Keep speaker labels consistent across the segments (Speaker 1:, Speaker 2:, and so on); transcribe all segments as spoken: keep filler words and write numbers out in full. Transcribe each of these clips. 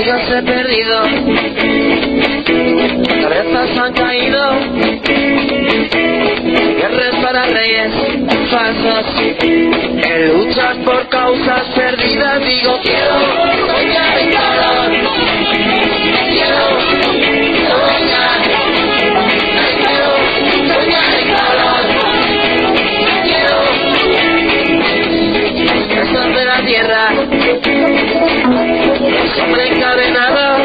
Speaker 1: amigos he perdido, cabezas han caído, guerras para reyes falsos, que luchan por causas perdidas. Digo, quiero soñar en color, quiero soñar, quiero soñar en color, quiero cosas de la tierra, hombre encadenado,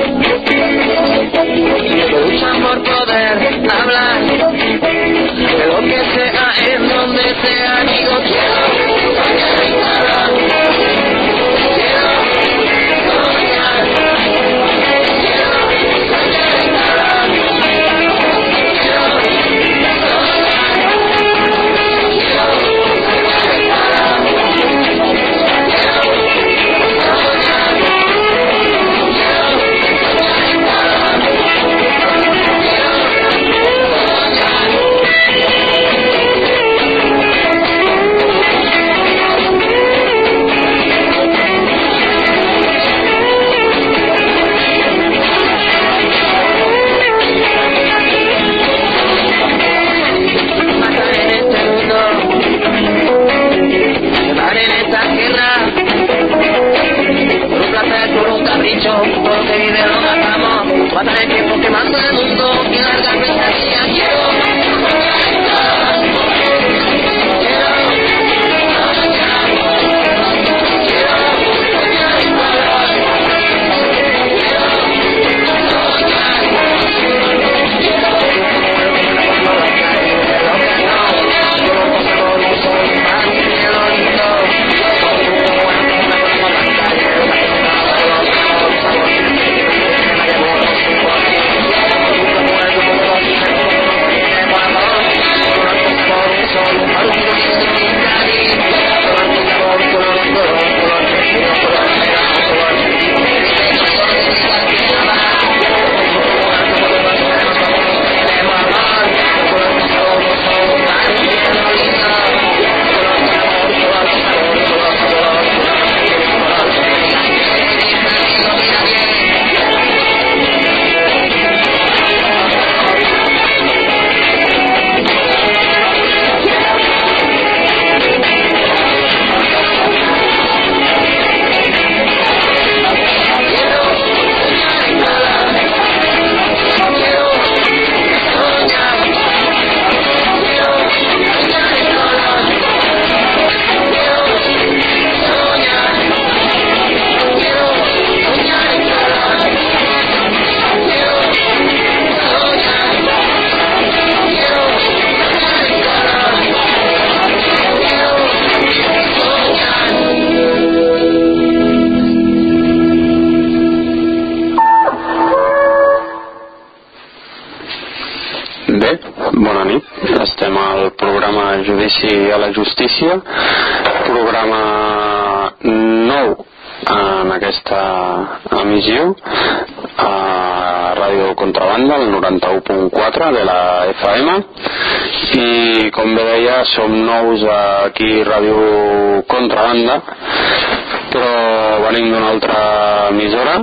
Speaker 1: luchan por poder hablar de lo que sea, en donde sea. Digo, quiero soñar en color, quiero soñar, quiero soñar en color, quiero soñar, quiero soñar en color, quiero soñar, quiero soñar en por lo que vive lo matamos, matar el tiempo que manda el mundo y larga pesadilla. Quiero soñar en color, quiero soñar, quiero soñar en color, quiero soñar,
Speaker 2: Judici a la Justícia, programa nou en aquesta emissió a Ràdio Contrabanda, el noranta-u punt quatre de la F M, i com bé deia som nous aquí a Ràdio Contrabanda, però venim d'una altra emissora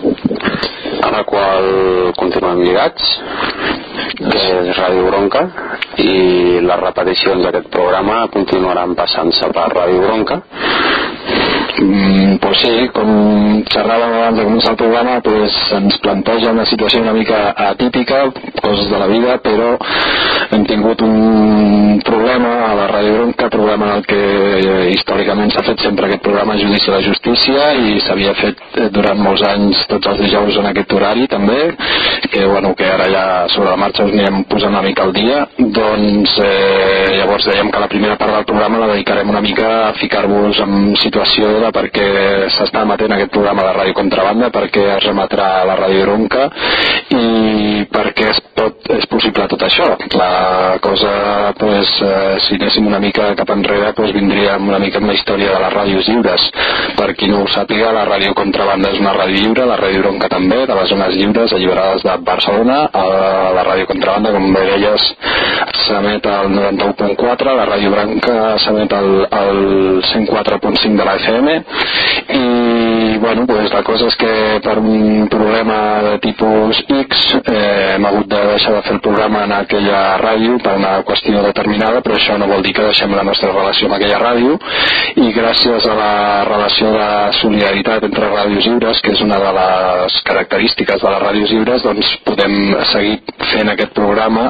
Speaker 2: a la qual continuem lligats, que és Ràdio Bronca, i les repeticions d'aquest programa continuaran passant-se per Ràdio Bronca.
Speaker 3: Mm, pues sí, com xerràvem abans de començar el programa, pues ens planteja una situació una mica atípica, coses de la vida, però hem tingut un problema a la Ràdio Bronca, problema en el que eh, històricament s'ha fet sempre aquest programa Judici a la Justícia, i s'havia fet eh, durant molts anys tots els dijous en aquest horari també, que bueno, que ara ja sobre la marxa us anirem posant una mica al dia. Doncs eh, llavors dèiem que la primera part del programa la dedicarem una mica a ficar-vos en situació de per què s'està emetent aquest programa de Ràdio Contrabanda, per què es remetrà a la Ràdio Bronca i per què es pot, és possible tot això. La cosa, pues, eh, si anéssim una mica cap enrere, pues, vindríem una mica amb la història de les ràdios lliures. Per qui no ho sàpiga, la Ràdio Contrabanda és una ràdio lliure, la Ràdio Bronca també, de les zones lliures alliberades de Barcelona. A la Ràdio Contrabanda, com bé deies, s'emet al noranta-u punt quatre, la Ràdio Bronca s'emet al, al cent quatre punt cinc de la F M, i bueno, pues la cosa és que per un problema de tipus X eh, hem hagut de deixar de fer el programa en aquella ràdio per una qüestió determinada, però això no vol dir que deixem la nostra relació amb aquella ràdio, i gràcies a la relació de solidaritat entre ràdios lliures, que és una de les característiques de les ràdios lliures, doncs podem seguir fent aquest programa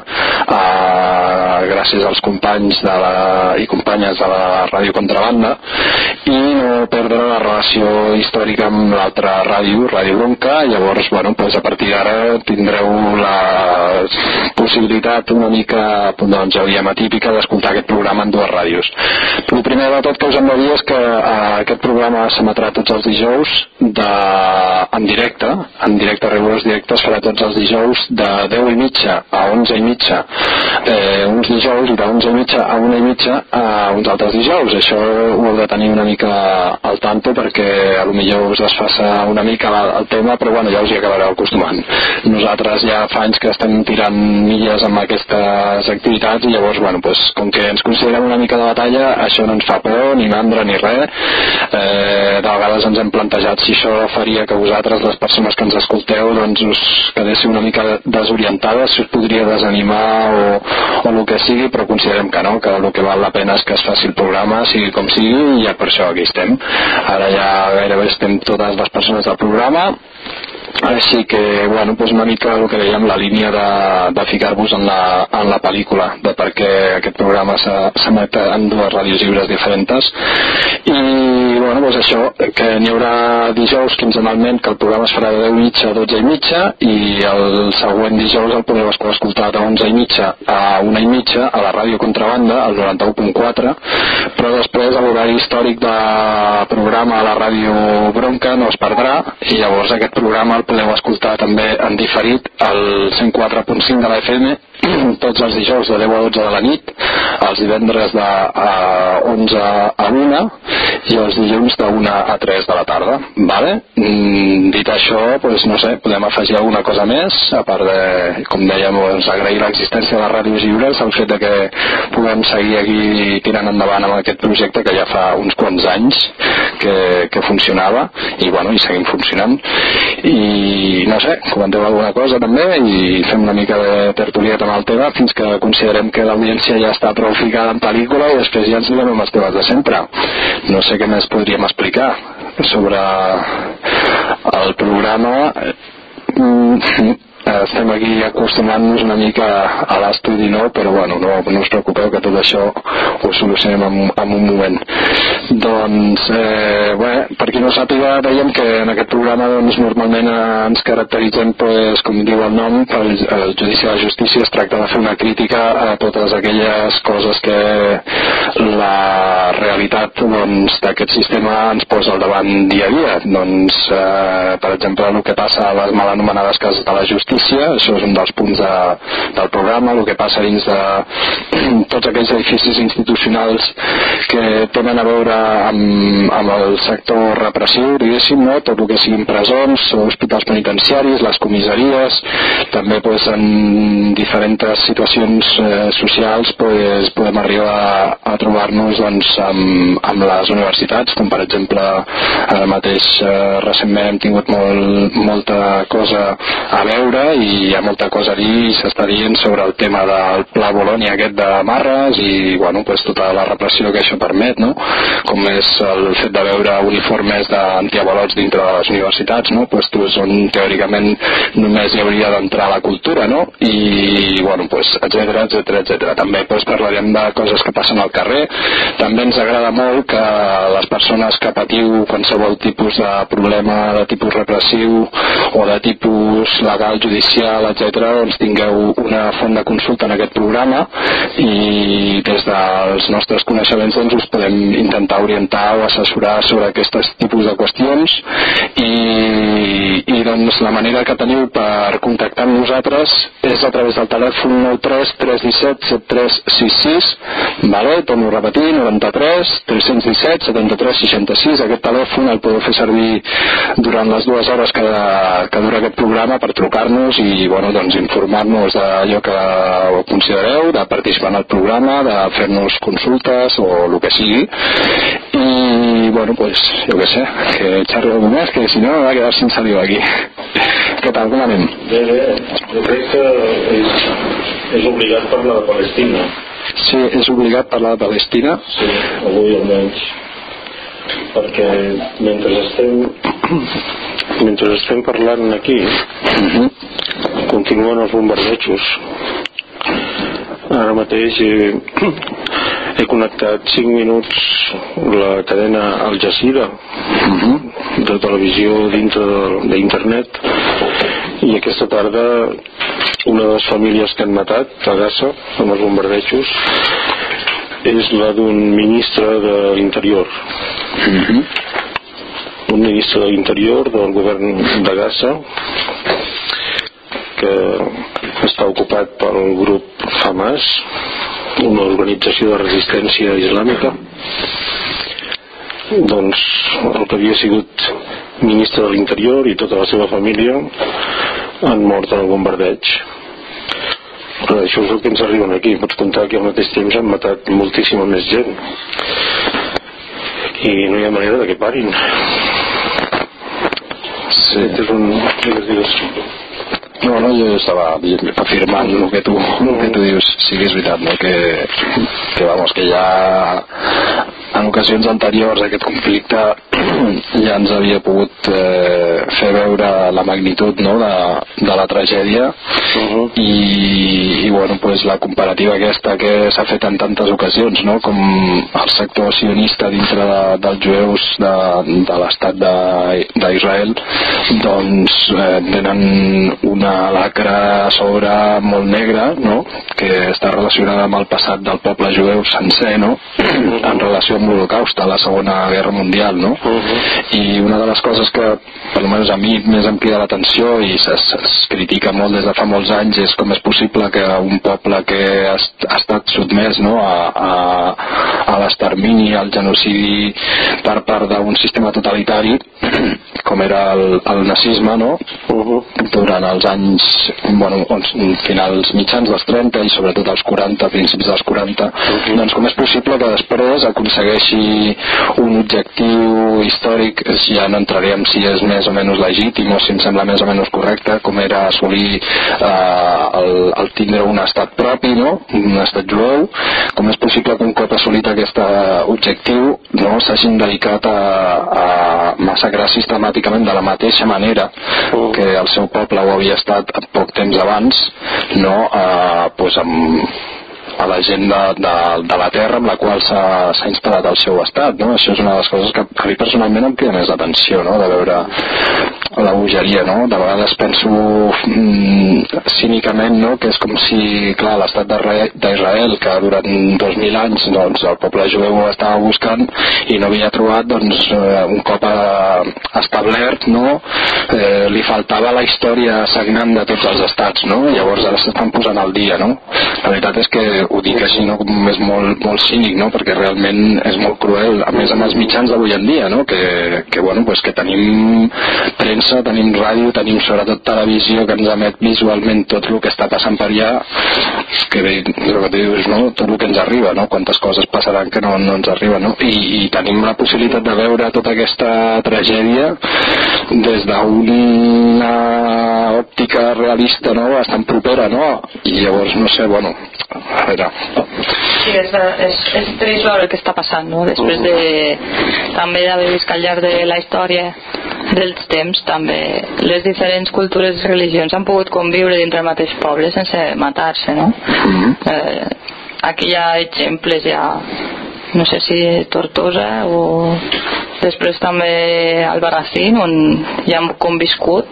Speaker 3: eh, gràcies als companys de la, i companyes de la ràdio Contrabanda, i no perdre la relació històrica amb l'altra ràdio, Ràdio Bronca. Llavors, bueno, pues a partir d'ara tindreu la possibilitat una mica, doncs, aviam atípica d'escoltar aquest programa en dues ràdios. El primer de tot que us hem de dir és que eh, aquest programa s'emetrà tots els dijous de... en directe, en directe, rigorós directe, es farà tots els dijous de deu i mitja a onze i mitja eh, uns dijous, i de onze i mitja a una i mitja a uns altres dijous. Això ho heu de tenir una mica al tanto perquè a lo millor us desfassa una mica el tema, però bueno, ja us hi acabareu acostumant. Nosaltres ja fa anys que estem tirant milles amb aquestes activitats, i llavors, bueno, pues, com que ens considerem una mica de batalla, això no ens fa por, ni mandra, ni res. Eh, de vegades ens hem plantejat si això faria que vosaltres, les persones que ens escolteu, doncs us quedéssiu una mica desorientades, si us podria desanimar o, o el que sigui, però considerem que no, que el que val la pena és que es faci el programa, sigui com sigui, i ja per això aquí estem. Ara ja gairebé estem totes les persones del programa, així que, bueno, pues una mica el que dèiem, la línia de, de ficar-vos en la, en la pel·lícula, de per què aquest programa s'emet en dues ràdios lliures diferents. I, bueno, pues això, que n'hi haurà dijous quinzenalment, que el programa es farà de deu i mitja a dotze i mitja, i el següent dijous el podeu escoltar de onze i mitja a una i mitja a la ràdio Contrabanda, al noranta-u punt quatre, però després a l'horari històric de programa a la ràdio Bronca no es perdrà, i llavors aquest programa el podeu escoltar també en diferit al cent quatre punt cinc de la F M tots els dijous de deu a dotze de la nit, els divendres de onze a una i els dilluns de una a tres de la tarda, vale? Mm, dit això, pues, no sé, podem afegir alguna cosa més, a part de, com dèiem, doncs, agrair l'existència de les ràdios lliures, el fet de que puguem seguir aquí tirant endavant amb aquest projecte que ja fa uns quants anys que, que funcionava, i bueno, i seguim funcionant. I no sé, comenteu alguna cosa també i fem una mica de tertulieta amb el tema fins que considerem que l'audiència ja està prou ficada en pel·lícula, i després ja ens direm amb els temes de sempre. No sé què més podríem explicar sobre el programa. Estem aquí acostumant-nos una mica a l'estudi nou, però bueno, no, no us preocupeu que tot això ho solucionem en, en un moment. Doncs, eh, bé, per qui no sàpiga, dèiem que en aquest programa doncs, normalment ens caracteritzem, pues, com diu el nom, pel el Judici de la Justícia. Es tracta de fer una crítica a totes aquelles coses que la realitat doncs, d'aquest sistema ens posa al davant dia a dia. Doncs, eh, per exemple, el que passa a les mal anomenades cases de la justícia, això és un dels punts de, del programa, el que passa dins de tots aquells edificis institucionals que tenen a veure amb, amb el sector repressiu, diguéssim, no? Tot el que siguin presons, hospitals penitenciaris, les comissaries, també pues, en diferents situacions eh, socials pues, podem arribar a, a trobar-nos doncs, amb, amb les universitats, com per exemple ara mateix eh, recentment hem tingut molt, molta cosa a veure, i hi ha molta cosa a dir, i s'està dient sobre el tema del Pla Bolònia aquest de Marres, i bueno, pues, tota la repressió que això permet, no? Com és el fet de veure uniformes d'antiavalots dintre de les universitats, no? Pues, on teòricament només hi hauria d'entrar la cultura, no? I bueno, pues, etcètera, etcètera, etcètera. També pues, parlarem de coses que passen al carrer. També ens agrada molt que les persones que patiu qualsevol tipus de problema de tipus repressiu o de tipus legal, judicial, etcètera, doncs tingueu una font de consulta en aquest programa, i des dels nostres coneixements doncs, us podem intentar orientar o assessorar sobre aquests tipus de qüestions. I I, i doncs la manera que teniu per contactar amb nosaltres és a través del telèfon nou tres tres un set set tres sis sis, vale? Torno a repetir, noranta-tres tres cents disset setanta-tres seixanta-sis. Aquest telèfon el podeu fer servir durant les dues hores que, que dura aquest programa per trucar-nos i bueno, doncs, informar-nos d'allò que considereu, de participar en el programa, de fer-nos consultes o el que sigui. I bueno, pues, jo què sé, que xerri algú més, que si no me va quedar sin saliva aquí. Què tal, com anem?
Speaker 4: Bé, bé, jo crec que és, és obligat parlar de Palestina.
Speaker 3: Sí, és obligat parlar de Palestina?
Speaker 4: Sí, avui almenys. Perquè mentre estem mentre estem parlant aquí uh-huh. continuen els bombardejos. Ara mateix he, he connectat cinc minuts la cadena Al Jazeera uh-huh. de televisió dintre d'internet i aquesta tarda una de les famílies que han matat a Gaza amb els bombardejos és la d'un ministre de l'Interior uh-huh. un ministre de l'Interior del govern de Gaza que està ocupat pel grup Hamas, una organització de resistència islàmica. Doncs el que havia sigut ministre de l'Interior i tota la seva família han mort en el bombardeig. Però això és el que ens arriben aquí. Pots comptar que al mateix temps han matat moltíssima més gent i no hi ha manera de que parin.
Speaker 3: Sí,
Speaker 4: és un...
Speaker 3: No, no, jo estava afirmant el que tu, el que tu dius. Sí que és veritat, no? Que, que, vamos, que ja en ocasions anteriors aquest conflicte ja ens havia pogut eh, fer veure la magnitud, no? de, de la tragèdia uh-huh. i, i bueno, pues, la comparativa aquesta que s'ha fet en tantes ocasions, no? Com el sector sionista dintre de, dels jueus de, de l'estat d'Israel, doncs eh, tenen una lacra a sobre molt negra, no? Que està relacionada amb el passat del poble jueu sencer, no? En relació amb l'Holocaust, a la Segona Guerra Mundial, no? Uh-huh. I una de les coses que per almenys a mi més em crida l'atenció i es, es critica molt des de fa molts anys és com és possible que un poble que ha, ha estat sotmès, no? a, a, a l'extermini, al genocidi per part d'un sistema totalitari com era el, el nazisme, no? Uh-huh. Durant els anys, bueno, finals mitjans dels trenta i sobretot als quaranta, principis dels quaranta, uh-huh. doncs com és possible que després aconsegueixi un objectiu històric, ja no entrarem si és més o menys legítim o si em sembla més o menys correcte, com era assolir eh, el, el tindre un estat propi, no? Un estat jueu. Com és possible que un cop assolit aquest objectiu no s'hagin dedicat a, a massacrar sistemàticament de la mateixa manera uh. que el seu poble ho havia estat poc temps abans, no? Eh, pues amb a la gent de, de, de la terra amb la qual s'ha instal·lat el seu estat, no? Això és una de les coses que a mi personalment em crida més l'atenció, no? De veure la bogeria, no? De vegades penso mm, cínicament, no? Que és com si, clar, l'estat d'Israel, que durant dos mil anys doncs, el poble jueu ho estava buscant i no havia trobat, doncs un cop establert, no? Eh, li faltava la història sagnant de tots els estats, no? Llavors ara s'estan posant al dia, no? La veritat és que ho dic així, no? És molt, molt cínic, no? Perquè realment és molt cruel, a més amb els mitjans d'avui en dia, no? Que, que, bueno, pues que tenim premsa, tenim ràdio, tenim sobretot televisió que ens emet visualment tot el que està passant per allà, que bé, el que dius, no? Tot el que ens arriba, no? Quantes coses passaran que no, no ens arriben, no? I, i tenim la possibilitat de veure tota aquesta tragèdia des d'una òptica realista, no? Bastant propera, no? I llavors, no sé, bueno, a veure.
Speaker 5: Sí, és, és, és trist veure el que està passant, no? Després de també d'haver vist que al llarg de la història dels temps també les diferents cultures i religions han pogut conviure dintre el mateix poble sense matar-se, no? Mm-hmm. eh, aquí hi ha exemples, hi ha no sé si Tortosa o després també Albarracín, on hi han conviscut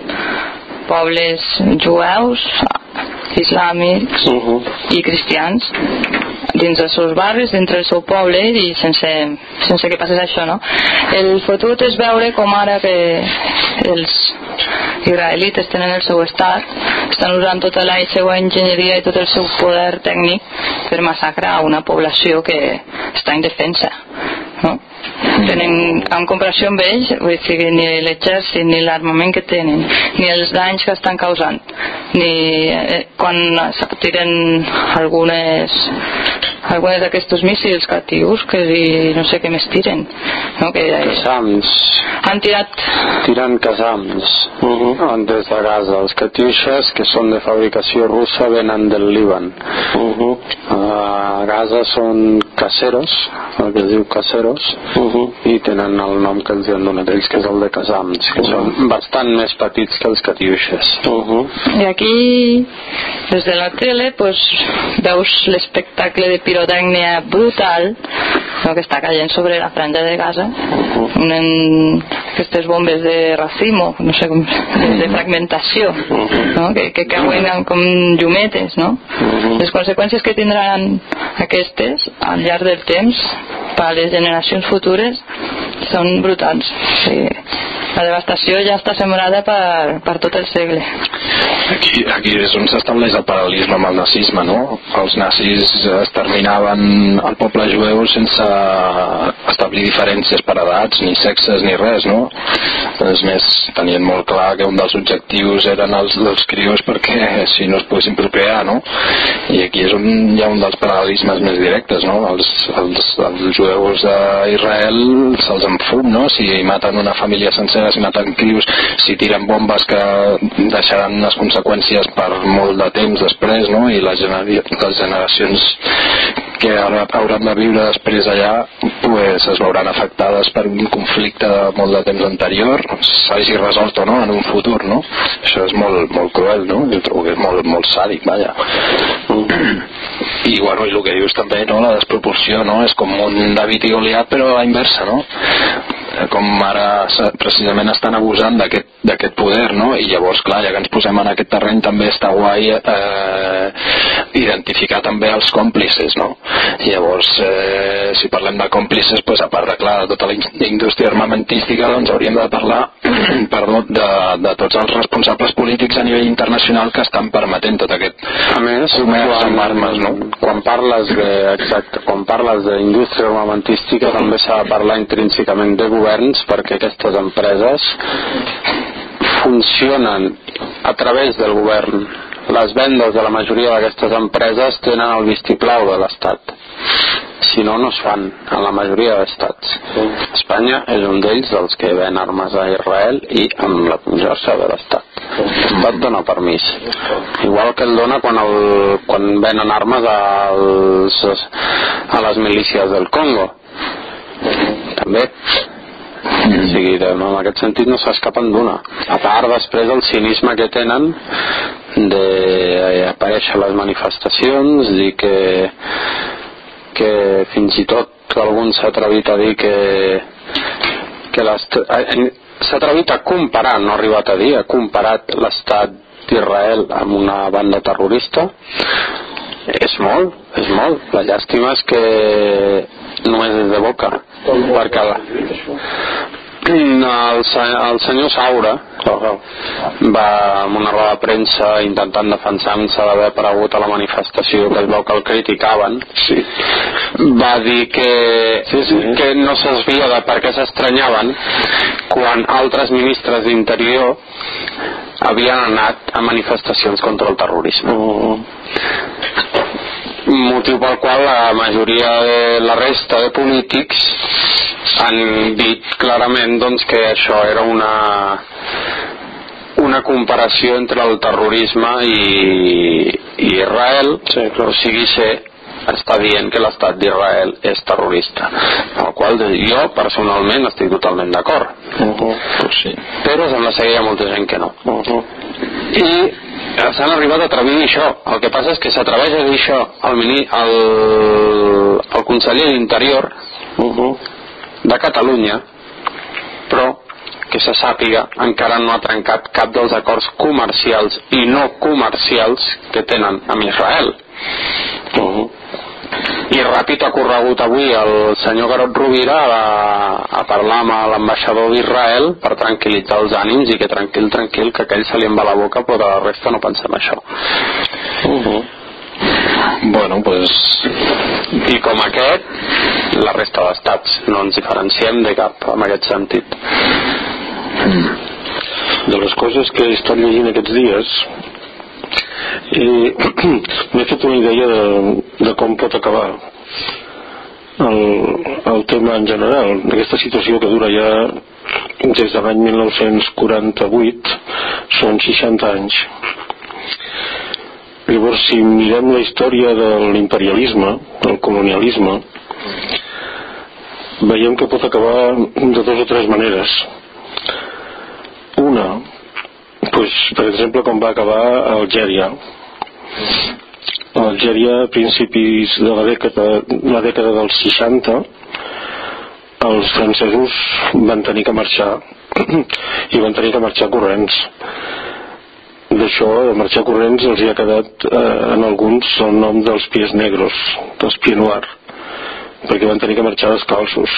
Speaker 5: pobles jueus, islàmics uh-huh. i cristians dins dels seus barris, dintre del seu poble, i sense, sense que passés això, no? El fotut és veure com ara que els israelites tenen el seu estat, estan usant tota la seva enginyeria i tot el seu poder tècnic per massacrar una població que està indefensa, no? Tenen, en comparació amb ells, vull dir, ni l'exèrcit, ni l'armament que tenen, ni els danys que estan causant, ni eh, quan tiren algunes algunes d'aquests míssils catius, que si, no sé què més tiren, no? Que
Speaker 2: Casams.
Speaker 5: Han tirat...
Speaker 2: Tiren casams uh-huh. des de Gaza. Els catiuixes, que són de fabricació russa, venen del Líban. Uh-huh. A Gaza són caseros, el que es diu caseros, uh-huh. i tenen el nom que els han donat ells, que és el de casams, que uh-huh. són bastant més petits que els catiuixes. Uh-huh.
Speaker 5: I aquí, des de la tele, pues, veus l'espectacle de pirotècnia brutal, no, que està caient sobre la franja de Gaza, uh-huh. unen aquestes bombes de racimo, no sé com, de fragmentació, uh-huh. no? que, que cauen com llumetes, no? Uh-huh. Les conseqüències que tindran aquestes al llarg del temps per a les generacions futures són brutals. Sí. La devastació ja està sembrada per, per tot el segle.
Speaker 3: Aquí, aquí és on s'estableix el paral·lelisme amb el nazisme, no? Els nazis exterminaven el poble jueu sense establir diferències per edats, ni sexes, ni res, no? És més, tenien molt clar que un dels objectius eren els dels crios perquè si no es poguessin procrear, no? I aquí és on hi ha un dels paral·lelismes més directes, no? Els, els, els jueus d'Israel se'ls enfum, no? Si maten una família sencera, si maten crios, si tiren bombes que deixaran unes conseqüències per molt de temps després, no? I les, genera les generacions que ara hauran de viure després allà pues, es veuran afectades per un conflicte de molt de temps anterior, s'hagi resolt o no en un futur, no? Això és molt, molt cruel, no? Jo trobo que és molt, molt sàdic, vaja. I bueno, i el que dius també, no? La desproporció, no? És com un David i Goliat però a la inversa, no? Com ara precisament estan abusant d'aquest poder, no? I llavors, clar, ja que ens posem en aquest terreny també està guai eh, identificar també els còmplices, no? I llavors, eh, si parlem de còmplices, pues, a part de, clar, de tota la indústria armamentística, doncs hauríem de parlar perdó, de, de tots els responsables polítics a nivell internacional que estan permetent tot aquest
Speaker 2: a més,
Speaker 3: comerç amb armes, no?
Speaker 2: Quan parles de, exacte, quan parles d'indústria armamentística també s'ha de parlar intrínsecament de governs, perquè aquestes empreses funcionen a través del govern. Les vendes de la majoria d'aquestes empreses tenen el vistiplau de l'Estat, si no, no es fan en la majoria d'estats. Espanya és un d'ells, dels que ven armes a Israel i amb la conjunció de l'Estat. L'Estat dona permís, igual que el dona quan, el, quan venen armes als, a les milícies del Congo també. O sigui, en aquest sentit no s'escapen d'una. A part, després, el cinisme que tenen d'aparèixer a les manifestacions, dir que que fins i tot algun s'ha atrevit a dir que, que s'ha atrevit a comparar, no ha arribat a dir, ha comparat l'estat d'Israel amb una banda terrorista. És molt, és molt. La llàstima és que només és de boca, perquè la... el, el senyor Saura va amb una roda de premsa intentant defensar-se d'haver aparegut a la manifestació, que es veu que el criticaven, sí. Va dir que, sí, sí. que no s'esvia de per què s'estranyaven quan altres ministres d'interior havien anat a manifestacions contra el terrorisme. Uh-huh. Motiu pel qual la majoria de la resta de polítics han dit clarament, doncs, que això era una una comparació entre el terrorisme i, i Israel, sí, o sigui, ser, està dient que l'estat d'Israel és terrorista, amb el qual jo personalment estic totalment d'acord. Uh-huh. Sí. Però sembla ser que hi ha molta gent que no. Uh-huh. I s'han arribat a atrevir a dir això. El que passa és que s'atreveix a dir això el, mini, el, el conseller d'Interior uh-huh. de Catalunya, però que se sàpiga encara no ha trencat cap dels acords comercials i no comercials que tenen amb Israel. Uh-huh. I ràpid ha corregut avui el senyor Garot Rovira a, a parlar amb l'ambaixador d'Israel per tranquil·litzar els ànims i que tranquil, tranquil, que aquell se li en va la boca, però de la resta no pensem això.
Speaker 4: Uh-huh.
Speaker 3: Bueno, pues...
Speaker 2: I com aquest, la resta d'estats. No ens diferenciem de cap en aquest sentit.
Speaker 4: De les coses que he estat llegint aquests dies, m'he fet una idea de, de com pot acabar el, el tema en general d'aquesta situació que dura ja des de l'any mil nou-cents quaranta-vuit, són seixanta anys. Llavors, si mirem la història de l'imperialisme, del colonialisme, veiem que pot acabar de dues o tres maneres. Una, pues, per exemple, com va acabar Algèria. Algèria, a principis de la dècada, la dècada dels seixanta, els francesos van tenir que marxar i van tenir que marxar corrents. D'això, de marxar corrents, els hi ha quedat eh, en alguns el nom dels pies negros, dels pieds noirs, perquè van tenir que marxar descalços.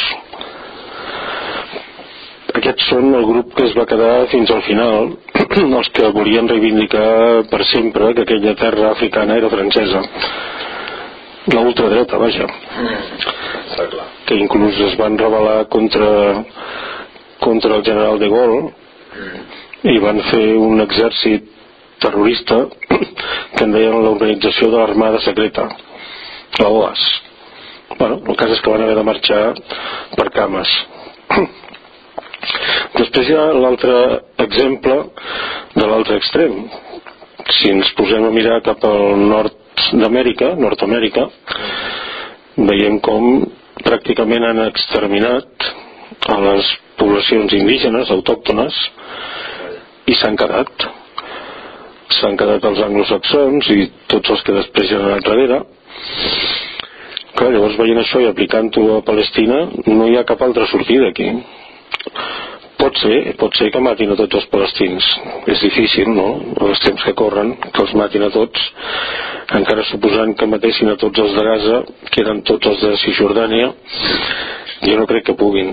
Speaker 4: Aquests són el grup que es va quedar fins al final, els que volien reivindicar per sempre que aquella terra africana era francesa. La ultradreta, vaja. Que inclús es van rebel·lar contra, contra el general de Gaulle i van fer un exèrcit terrorista que en deien l'organització de l'armada secreta, la O A S. Bueno, el cas és que van haver de marxar per cames. Després hi ha l'altre exemple de l'altre extrem. Si ens posem a mirar cap al nord d'Amèrica, Nord-Amèrica, veiem com pràcticament han exterminat a les poblacions indígenes, autòctones, i s'han quedat. S'han quedat els anglosaxons i tots els que després hi han anat darrere. Clar, llavors veient això i aplicant-ho a Palestina, no hi ha cap altra sortida aquí. Pot ser, pot ser que matin a tots els palestins. És difícil, no? Els temps que corren, que els matin a tots, encara suposant que matessin a tots els de Gaza, que eren tots els de Cisjordània, jo no crec que puguin.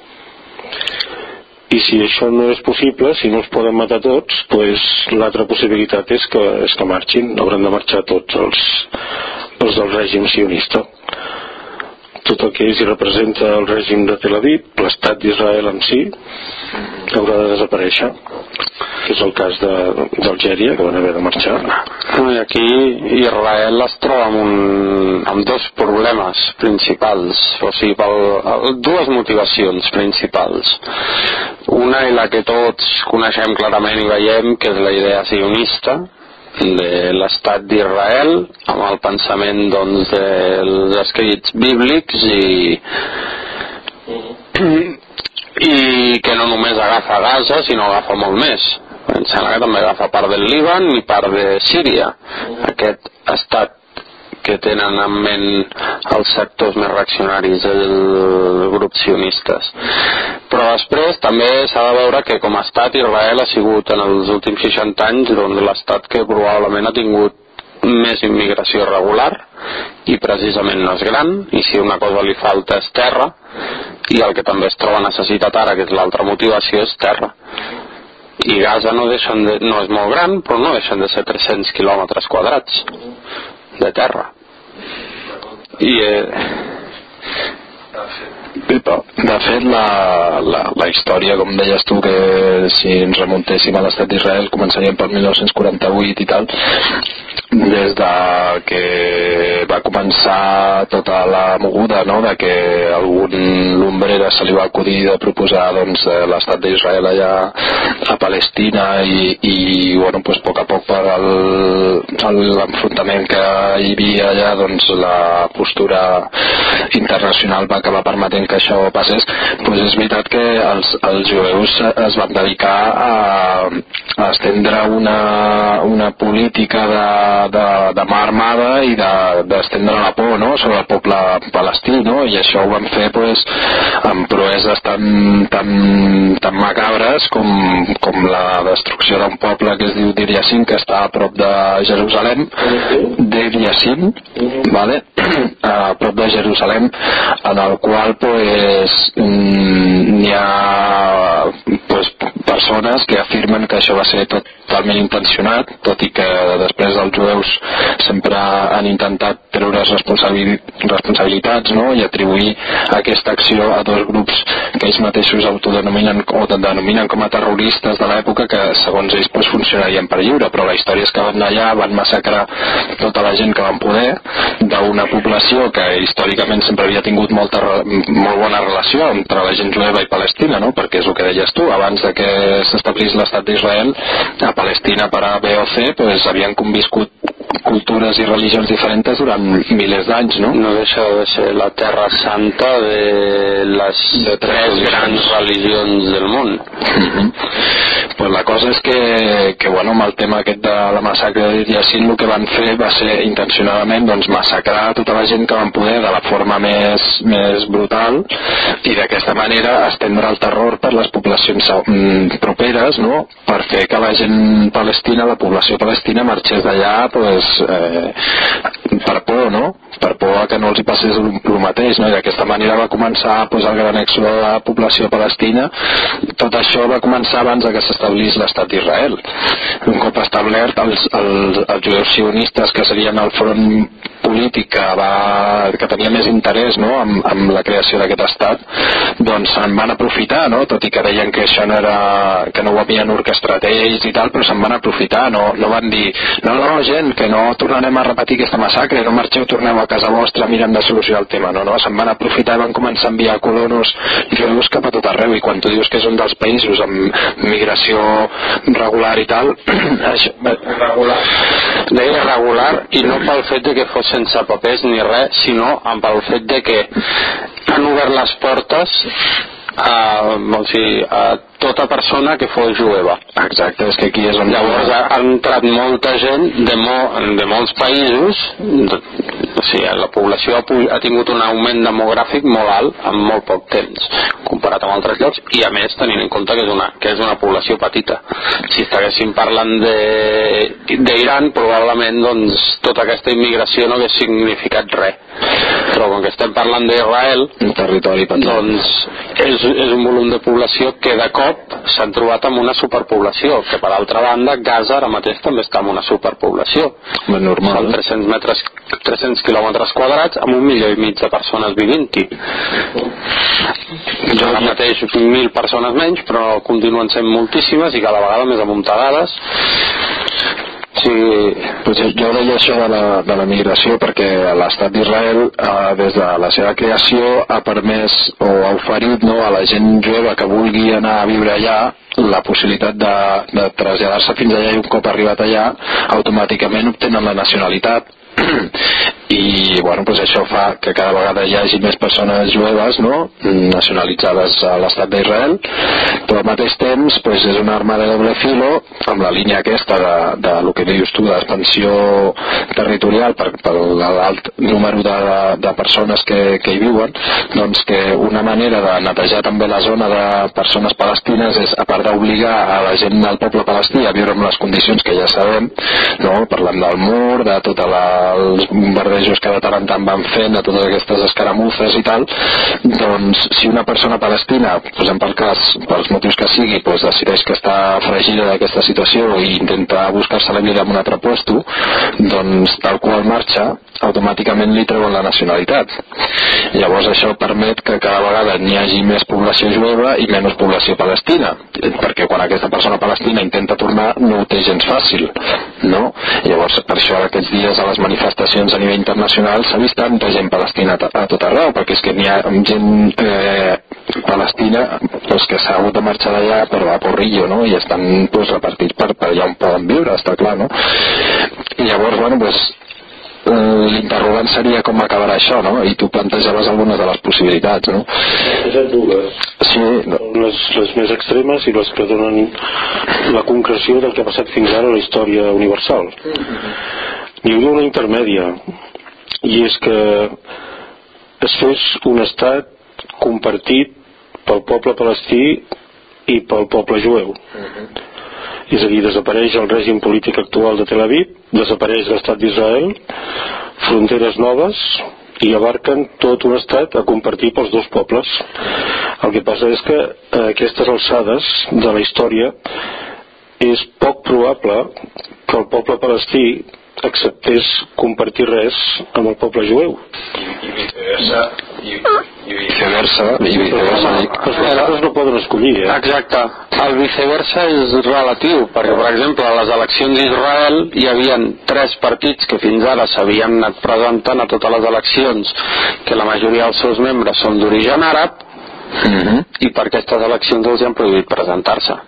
Speaker 4: I si això no és possible, si no es poden matar tots, pues l'altra possibilitat és que, és que marxin, hauran de marxar tots els, els del règim sionista. Tot el que és i representa el règim de Tel Aviv, l'estat d'Israel en si, haurà de desaparèixer, que és el cas d'Algèria, que van haver de marxar.
Speaker 2: I aquí Israel es troba amb, un, amb dos problemes principals, o sigui, pel, dues motivacions principals. Una i la que tots coneixem clarament i veiem, que és la idea sionista, de l'estat d'Israel, amb el pensament, doncs, dels escrits bíblics i, i que no només agafa Gaza, sinó agafa molt més. Em sembla que també agafa part del Líban i part de Síria. Aquest estat que tenen en ment els sectors més reaccionaris dels grups sionistes. Però després també s'ha de veure que com a estat Israel ha sigut en els últims seixanta anys doncs, l'estat que probablement ha tingut més immigració regular i precisament no és gran, i si una cosa li falta és terra, i el que també es troba necessitat ara, que és l'altra motivació, és terra. I Gaza no, deixen de, no és molt gran, però no deixen de ser tres-cents quilòmetres quadrats de terra. I eh...
Speaker 3: de fet la, la, la història, com deies tu, que si ens remuntéssim a l'estat d'Israel començaríem per mil nou-cents quaranta-vuit i tal, des de que va començar tota la moguda, no?, de que algun lumbrera se li va acudir de proposar doncs, l'estat d'Israel allà a Palestina i, i bueno, pues, a poc a poc per l'enfrontament que hi havia allà, doncs la postura internacional va acabar permetent que això passés. Doncs és veritat que els, els jueus es van dedicar a, a estendre una, una política de de, de mà armada i d'estendre la por, no?, sobre el poble palestí, no?, i això ho van fer pues, amb proeses tan, tan, tan macabres com, com la destrucció d'un poble que es diu Dir Yassin, que està a prop de Jerusalem, Dir Yassin, vale? A prop de Jerusalem, en el qual pues, n'hi ha pues, persones que afirmen que això va ser totalment intencionat, tot i que després els jueus sempre han intentat treure responsabilitats, no?, i atribuir aquesta acció a dos grups que ells mateixos autodenominen o denominen com a terroristes de l'època, que segons ells pues, funcionarien per lliure, però la història és que van allà, van massacrar tota la gent que van poder, d'una població que històricament sempre havia tingut molta, molt bona relació entre la gent jueva i Palestina, no?, perquè és el que deies tu, abans de que s'establís l'estat d'Israel, a Palestina per a B O C pues, havien conviscut cultures i religions diferents durant milers d'anys, no?
Speaker 2: No deixa de ser la terra santa de les de tres grans religions del món.
Speaker 3: Mm-hmm. Pues la cosa és que, que bueno, amb el tema aquest de la massacre de Dir Yassin, el que van fer va ser intencionadament doncs, massacrar tota la gent que van poder de la forma més, més brutal i d'aquesta manera estendre el terror per les poblacions mm, properes, no?, per fer que la gent palestina, la població palestina marxés d'allà pues, eh, per por, no?, per por a que no els hi passés el mateix, no?, i d'aquesta manera va començar pues, el gran èxode de la població palestina. Tot això va començar abans que s'establís l'estat d'Israel. Un cop establert, els, els, els jueus sionistes, que serien el front polític que, va, que tenia més interès, no?, amb, amb la creació d'aquest estat, doncs se'n van aprofitar, no?, tot i que deien que això no era, que no ho havien orquestrat ells i tal, però se'n van aprofitar, no, no van dir no, no, gent, que no tornarem a repetir aquesta massacre, no marxeu, torneu a casa vostra, mirem de solucionar el tema, no, no, se'n van aprofitar i van començar a enviar colonos jueus cap a tot arreu, i quan tu dius que és un dels països amb migració regular i tal, això,
Speaker 2: regular, deia regular, i no pel fet de que fos sense papers ni res, sinó amb el fet de que han obert les portes a, o sigui, a tota persona que fos jueva.
Speaker 3: Exacte, és que aquí és on...
Speaker 2: Llavors ha, ha entrat molta gent de, mo, de molts països, de, o sigui, la població ha, ha tingut un augment demogràfic molt alt en molt poc temps, comparat amb altres llocs, i a més tenint en compte que és una, que és una població petita. Si estiguéssim parlant d'Iran, probablement doncs, tota aquesta immigració no hagués significat res. Però com que estem parlant d'Israel,
Speaker 3: un territori petit,
Speaker 2: doncs és, és un volum de població que de cop s'han trobat amb una superpoblació, que per altra banda Gaza ara mateix també està en una superpoblació.
Speaker 3: Normal.
Speaker 2: Són tres-cents metres, tres-cents quilòmetres quadrats amb un milió i mig de persones vivint-hi. Jo ara mateix mil persones menys, però continuen sent moltíssimes i cada vegada més amuntegades.
Speaker 3: Sí, pues jo deia això de la, de la migració perquè l'estat d'Israel eh, des de la seva creació ha permès o ha oferit, no, a la gent jueva que vulgui anar a viure allà la possibilitat de, de traslladar-se fins allà, i un cop arribat allà automàticament obtenen la nacionalitat i bueno, pues això fa que cada vegada hi hagi més persones jueves, no?, nacionalitzades a l'estat d'Israel, però al mateix temps pues, és una arma de doble filo amb la línia aquesta de, de lo que dius tu, d'expansió territorial per, per l'alt número de, de persones que, que hi viuen, doncs que una manera de netejar també la zona de persones palestines és, a part d'obligar a la gent del poble palestí a viure en les condicions que ja sabem, no?, parlant del mur, de tota la els bombardejos que de tant en tant van fent, de totes aquestes escaramuzes i tal, doncs si una persona palestina, posem pel cas, pels motius que sigui, doncs decideix que està fregida d'aquesta situació i intenta buscar-se la vida en un altre puesto, doncs tal qual marxa, automàticament li treuen la nacionalitat. Llavors això permet que cada vegada n'hi hagi més població jueva i menys població palestina, perquè quan aquesta persona palestina intenta tornar no ho té gens fàcil, no? Llavors per això aquests dies a les manifestacions a nivell internacional s'ha vist tanta gent palestina a tot arreu, perquè és que n'hi ha gent eh, palestina pues, que s'ha hagut de marxar d'allà per a Porrillo, no? I estan pues, repartits per, per allà on poden viure, està clar, no? I llavors, bueno, pues, l'interrogant seria com acabarà això, no? I tu plantejaves algunes de les possibilitats, no?
Speaker 4: És dues.
Speaker 3: Sí, no.
Speaker 4: Les, les més extremes i les que donen la concreció del que ha passat fins ara a la història universal. hi hauria una intermèdia, i és que es fes un estat compartit pel poble palestí i pel poble jueu. Uh-huh. És a dir, desapareix el règim polític actual de Tel Aviv, desapareix l'estat d'Israel, fronteres noves, i abarquen tot un estat a compartir pels dos pobles. El que passa és que a aquestes alçades de la història és poc probable que el poble palestí acceptés compartir res amb el poble jueu.
Speaker 3: I viceversa, i, i viceversa, i viceversa.
Speaker 4: Els pares no poden escollir, eh?
Speaker 2: Exacte. El viceversa és relatiu, perquè, per exemple, a les eleccions d'Israel hi havia tres partits que fins ara s'havien anat presentant a totes les eleccions, que la majoria dels seus membres són d'origen àrab, mm-hmm. i per aquestes eleccions els han prohibit presentar-se.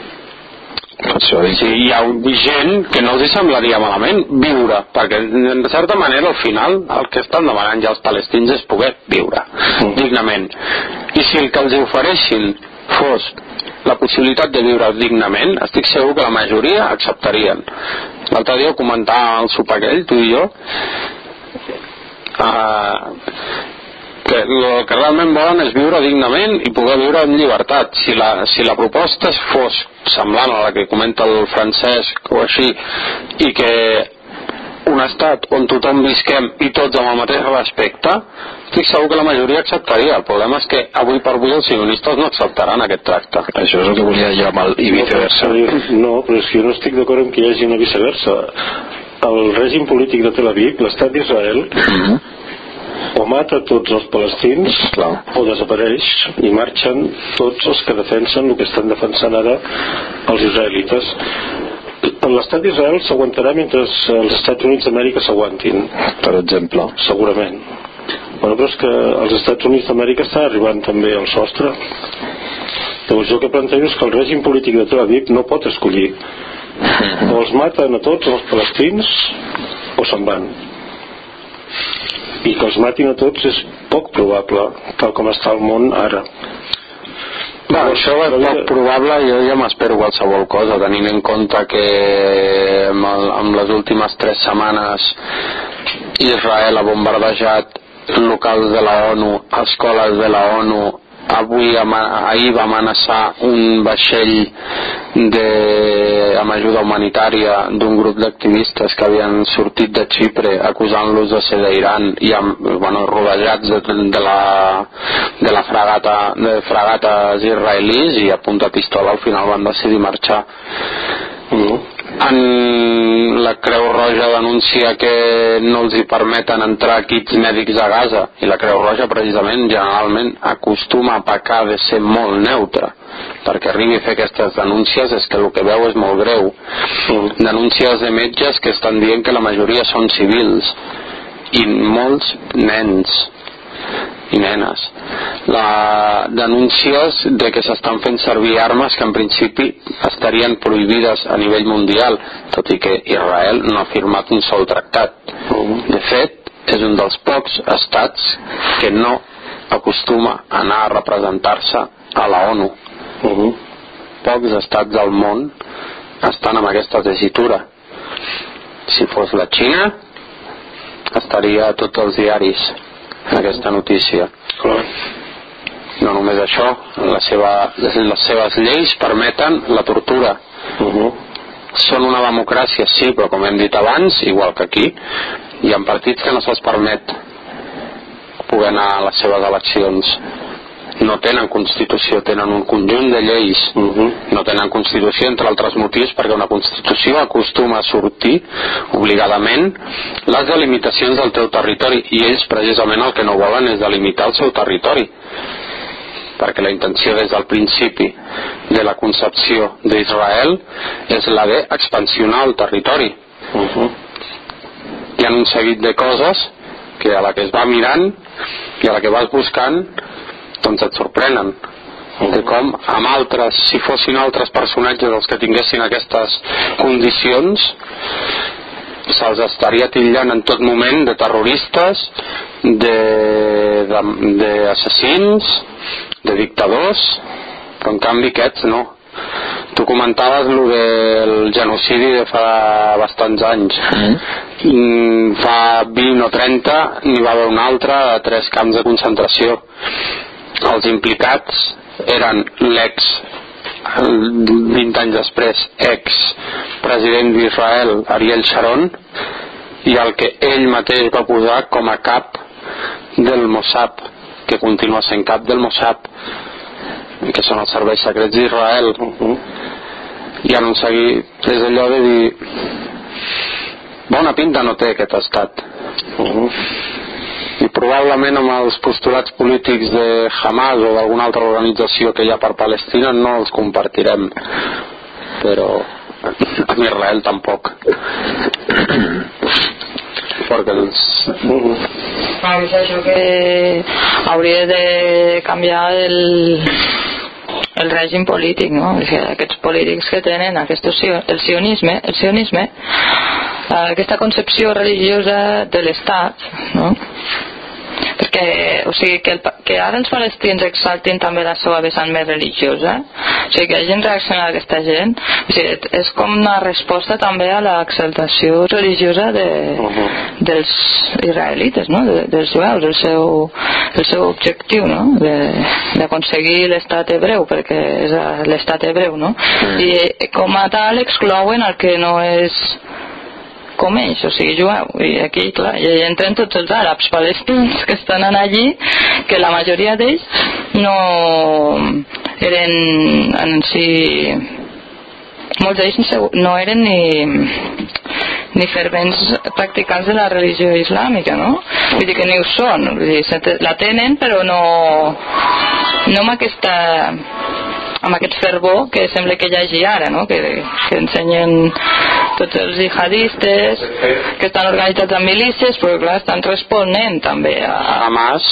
Speaker 2: Sí, hi ha gent que no els hi semblaria malament viure, perquè de certa manera al final el que estan demanant ja els palestins és poder viure mm. dignament, i si el que els ofereixin fos la possibilitat de viure dignament, estic segur que la majoria acceptarien. L'altre dia ho comentava al sopar aquell, tu i jo, uh, que el que realment volen és viure dignament i poder viure en llibertat. Si la, si la proposta fos semblant a la que comenta el Francesc o així, i que un estat on tothom visquem i tots amb el mateix respecte, estic segur que la majoria acceptaria. El problema és que avui per avui els sionistes no acceptaran aquest tracte.
Speaker 3: Això és el que volia jo amb el i viceversa.
Speaker 4: No, però és que jo no estic d'acord amb que hi hagi una viceversa. El règim polític de Tel Aviv, l'estat d'Israel, mm-hmm. o mata tots els palestins, clar, o desapareix i marxen tots els que defensen el que estan defensant ara els israelites. L'estat d'Israel s'aguantarà mentre els Estats Units d'Amèrica s'aguantin,
Speaker 3: per exemple,
Speaker 4: segurament. Bueno, però és que els Estats Units d'Amèrica estan arribant també al sostre. Llavors jo el que plantejo és que el règim polític de Tel Aviv no pot escollir. O els maten a tots els palestins o se'n van. I que els matin a tots és poc probable, tal com està el món ara.
Speaker 2: Va, això és poc probable. Jo ja m'espero qualsevol cosa, tenint en compte que amb, el, amb les últimes tres setmanes Israel ha bombardejat locals de la ONU, escoles de la ONU. Avui, ahir va amenaçar un vaixell de, amb ajuda humanitària d'un grup d'activistes que havien sortit de Xipre acusant-los de ser d'Iran i amb, bueno, rodejats de, de, la, de la fragata, de fragates israelís, i a punta pistola al final van decidir marxar. Mm. En la Creu Roja denuncia que no els hi permeten entrar equips mèdics a Gaza, i la Creu Roja precisament generalment acostuma a pecar de ser molt neutra, perquè arribi a fer aquestes denúncies és que el que veu és molt greu. Mm. Denúncies de metges que estan dient que la majoria són civils i molts nens i nenes. La denúncies de que s'estan fent servir armes que en principi estarien prohibides a nivell mundial, tot i que Israel no ha firmat un sol tractat. De fet, és un dels pocs estats que no acostuma a anar a representar-se a la ONU. Uh-huh. Pocs estats del món estan amb aquesta tessitura. Si fos la Xina, estaria a tots els diaris aquesta notícia. No només això, la seva, les seves lleis permeten la tortura. Uh-huh. Són una democràcia, sí, però com hem dit abans, igual que aquí, hi ha partits que no se'ls permet poder anar a les seves eleccions. No tenen constitució, tenen un conjunt de lleis. Uh-huh. No tenen constitució, entre altres motius, perquè una constitució acostuma a sortir obligadament les delimitacions del teu territori, i ells precisament el que no volen és delimitar el seu territori, perquè la intenció des del principi de la concepció d'Israel és la d'expansionar el territori. Uh-huh. Hi ha un seguit de coses que a la que es va mirant i a la que vas buscant doncs et sorprenen. De com amb altres, si fossin altres personatges els que tinguessin aquestes condicions, se'ls estaria titllant en tot moment de terroristes, d'assassins, de, de, de dictadors, però en canvi aquests no. tu comentaves lo del genocidi de fa bastants anys. Mm. Fa vint o trenta n'hi va haver un altre de tres camps de concentració. Els implicats eren l'ex, vint anys després, ex-president d'Israel, Ariel Sharon, i el que ell mateix va posar com a cap del Mossad, que continua sent cap del Mossad, que són els serveis secrets d'Israel. Uh-huh. I en un seguit és allò de dir bona pinta no té aquest estat. Uh-huh. I probablement amb els postulats polítics de Hamas o d'alguna altra organització que hi ha per Palestina no els compartirem, però amb Israel tampoc. Perquè els...
Speaker 5: Ah, és això que hauria de canviar el, el règim polític, no? Aquests polítics que tenen aquests, el sionisme, el sionisme, aquesta concepció religiosa de l'Estat, no? Perquè, o sigui, que, el, que ara els palestins exaltin també la seva vessant més religiosa, o sigui, que hagin reaccionat aquesta gent, o sigui, és com una resposta també a l'exaltació religiosa de, uh-huh. dels israelites, no? De, dels jueus, el seu, el seu objectiu, no? D'aconseguir l'estat hebreu, perquè és l'estat hebreu, no? Uh-huh. I com a tal exclouen el que no és com ells, o sigui, jueu. I aquí, clar, hi entren tots els àrabs palestins que estan allí, que la majoria d'ells no eren en si... molts d'ells no eren ni ni fervents practicants de la religió islàmica, no? Vull dir que ni ho són, vull dir, la tenen però no no amb aquesta amb aquest fervor que sembla que hi hagi ara, no? Que, que ensenyen tots els jihadistes que estan organitzats en milícies, però clar, estan responent també a...
Speaker 2: Hamas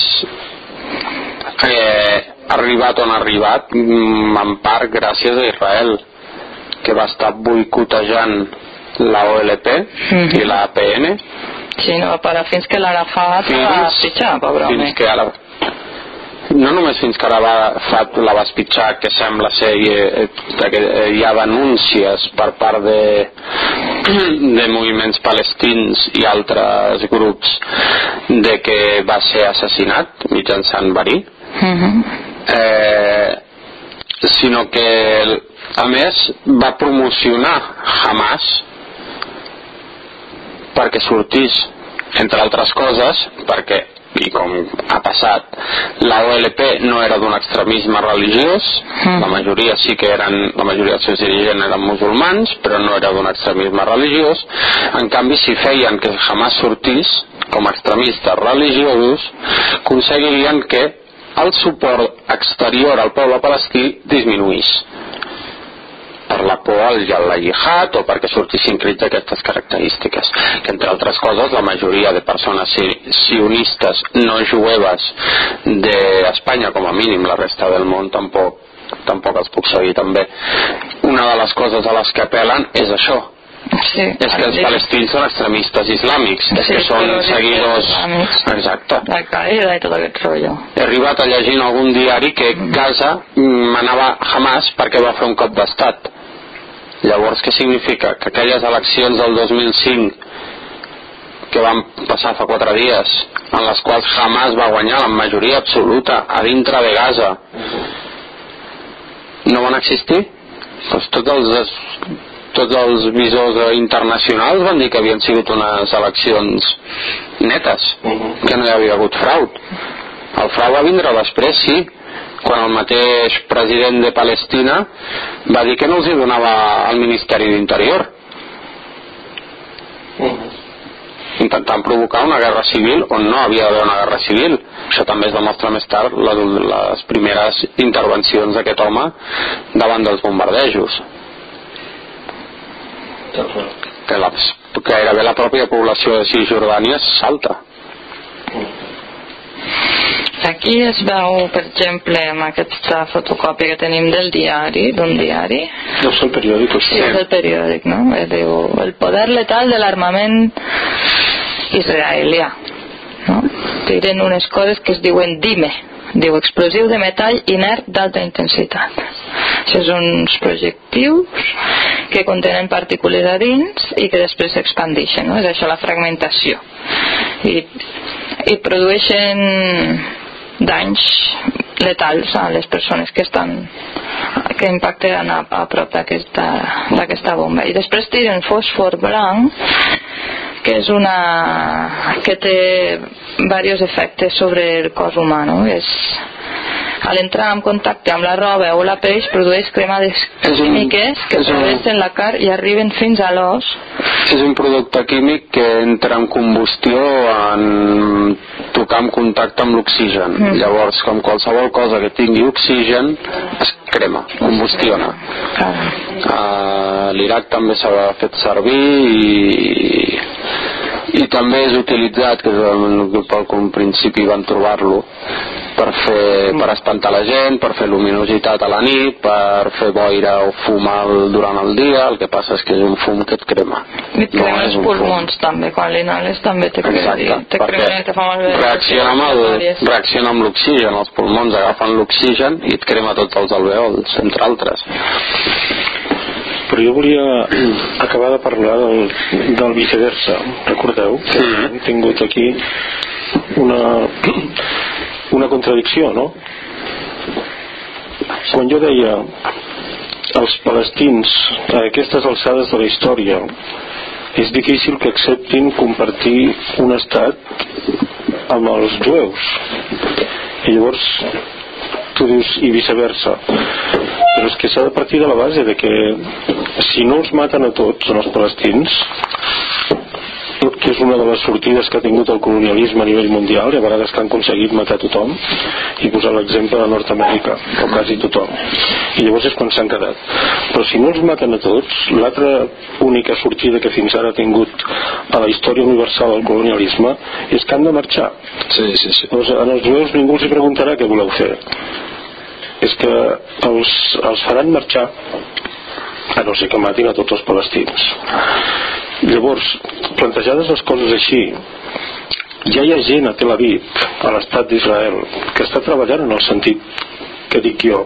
Speaker 2: eh, ha arribat on ha arribat en part gràcies a Israel, que va estar boicotejant la O L P mm-hmm. i la A P N.
Speaker 5: Sí, no va parar fins que l'Arafat va pitjar, pobre home.
Speaker 2: Fins que ara... no només fins que ara va, fa, la vas pitjar, que sembla ser eh, que hi ha denúncies per part de, de moviments palestins i altres grups de que va ser assassinat mitjançant verí, mm-hmm. eh, sinó que a més va promocionar Hamas perquè sortís, entre altres coses, perquè i com ha passat, la O L P no era d'un extremisme religiós, mm. la majoria sí que eren, la majoria dels seus dirigents eren musulmans, però no era d'un extremisme religiós. En canvi, si feien que Hamas sortís com a extremistes religiosos, aconseguirien que el suport exterior al poble palestí disminuís per la por al la jihad o perquè sortissin crits d'aquestes característiques, que entre altres coses la majoria de persones sionistes no jueves d'Espanya, com a mínim la resta del món tampoc, tampoc els puc seguir també. Una de les coses a les que apel·len és això, sí, és que els sí. palestins són extremistes islàmics, sí, és que són seguidors islàmics. Exacte.
Speaker 5: La Qaeda i tot aquest rotllo.
Speaker 2: He arribat a llegir en algun diari que Gaza manava Hamas perquè va fer un cop d'estat. Llavors, què significa? Que aquelles eleccions del dos mil cinc que van passar fa quatre dies, en les quals Hamas va guanyar la majoria absoluta a dintre de Gaza, no van existir? Doncs tots els, tots els visors internacionals van dir que havien sigut unes eleccions netes, que no hi havia hagut frau. El frau va vindre després, sí, quan el mateix president de Palestina va dir que no els hi donava el Ministeri d'Interior, intentant provocar una guerra civil on no havia d'haver una guerra civil. Això també es demostra més tard les, les primeres intervencions d'aquest home davant dels bombardejos, que la, gairebé la pròpia població de Cisjordània salta.
Speaker 5: Aquí es veu, per exemple, amb aquesta fotocòpia que tenim del diari, d'un diari.
Speaker 4: No és el periòdic,
Speaker 5: sí, és el periòdic, no? Diu, el poder letal de l'armament israelià, no? Tiren unes coses que es diuen D I M E, diu explosiu de metall inert d'alta intensitat. Això són uns projectius que contenen partícules a dins i que després s'expandeixen, no? És això la fragmentació. I, i produeixen danys letals a les persones que estan que impacten a, a prop d'aquesta d'aquesta bomba. I després tiren fòsfor blanc, que és una que té diversos efectes sobre el cos humà, no? És, al entrar en contacte amb la roba o la pell produeix cremades químiques que travessen la carn i arriben fins a l'os.
Speaker 2: És un producte químic que entra en combustió en tocar en contacte amb l'oxigen. Mm. Llavors, com qualsevol cosa que tingui oxigen es crema, combustiona. Ah. Uh, l'Iraq també s'ha fet servir i i també és utilitzat, que al principi van trobar-lo per fer, per espantar la gent, per fer luminositat a la nit, per fer boira o fumar durant el dia. El que passa és que és un fum que et crema.
Speaker 5: I et crema no els pulmons fum. També, quan l'inhales també te crema. Te crema i te fa malbé.
Speaker 2: Reacciona amb el, reacciona amb l'oxigen, els pulmons agafen l'oxigen i et crema tots els alveols, entre altres.
Speaker 4: Però jo volia acabar de parlar del, del viceversa. Recordeu que sí. Hem tingut aquí una, una contradicció, no? Quan jo deia els palestins a aquestes alçades de la història és difícil que acceptin compartir un estat amb els jueus, i llavors tu dius i viceversa, però és que s'ha de partir de la base de que si no els maten a tots, els palestins, que és una de les sortides que ha tingut el colonialisme a nivell mundial, i a vegades que han aconseguit matar tothom i posar l'exemple de Nord-Amèrica, o quasi tothom, i llavors és quan s'han quedat. Però si no els maten a tots, l'altra única sortida que fins ara ha tingut a la història universal del colonialisme és que han de marxar.
Speaker 3: Sí, sí, sí.
Speaker 4: Doncs a els jueus ningú els preguntarà què voleu fer, és que els, els faran marxar, a no ser que matin a tots els palestins. Llavors, plantejades les coses així, ja hi ha gent a Tel Aviv, a l'estat d'Israel, que està treballant en el sentit que dic jo,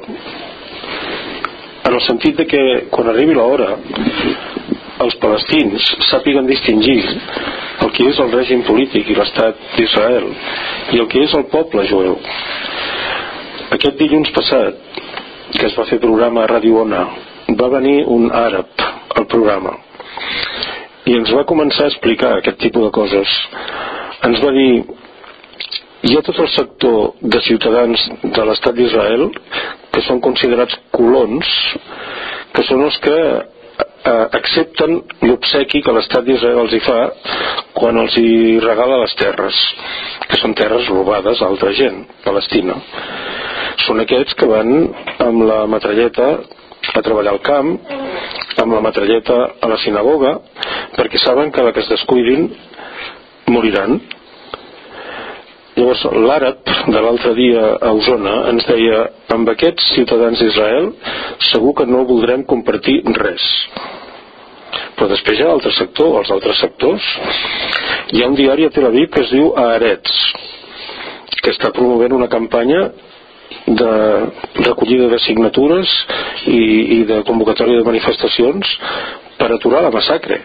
Speaker 4: en el sentit de que quan arribi l'hora els palestins sàpiguen distingir el que és el règim polític i l'estat d'Israel i el que és el poble jueu. Aquest dilluns passat, que es va fer programa a Ràdio Ona, va venir un àrab al programa i ens va començar a explicar aquest tipus de coses. Ens va dir: hi ha tot el sector de ciutadans de l'estat d'Israel que són considerats colons, que són els que eh, accepten l'obsequi que l'estat d'Israel els hi fa quan els hi regala les terres, que són terres robades a altra gent, Palestina. Són aquests que van amb la metralleta a treballar al camp, amb la metralleta a la sinagoga, perquè saben que la que es descuidin moriran. Llavors l'àrab de l'altre dia a Osona ens deia: amb aquests ciutadans d'Israel segur que no voldrem compartir res. Però després hi ha l'altre sector, els altres sectors. Hi ha un diari a Tel Aviv que es diu Haaretz, que està promovent una campanya de recollida de signatures i, i de convocatòria de manifestacions per aturar la massacre.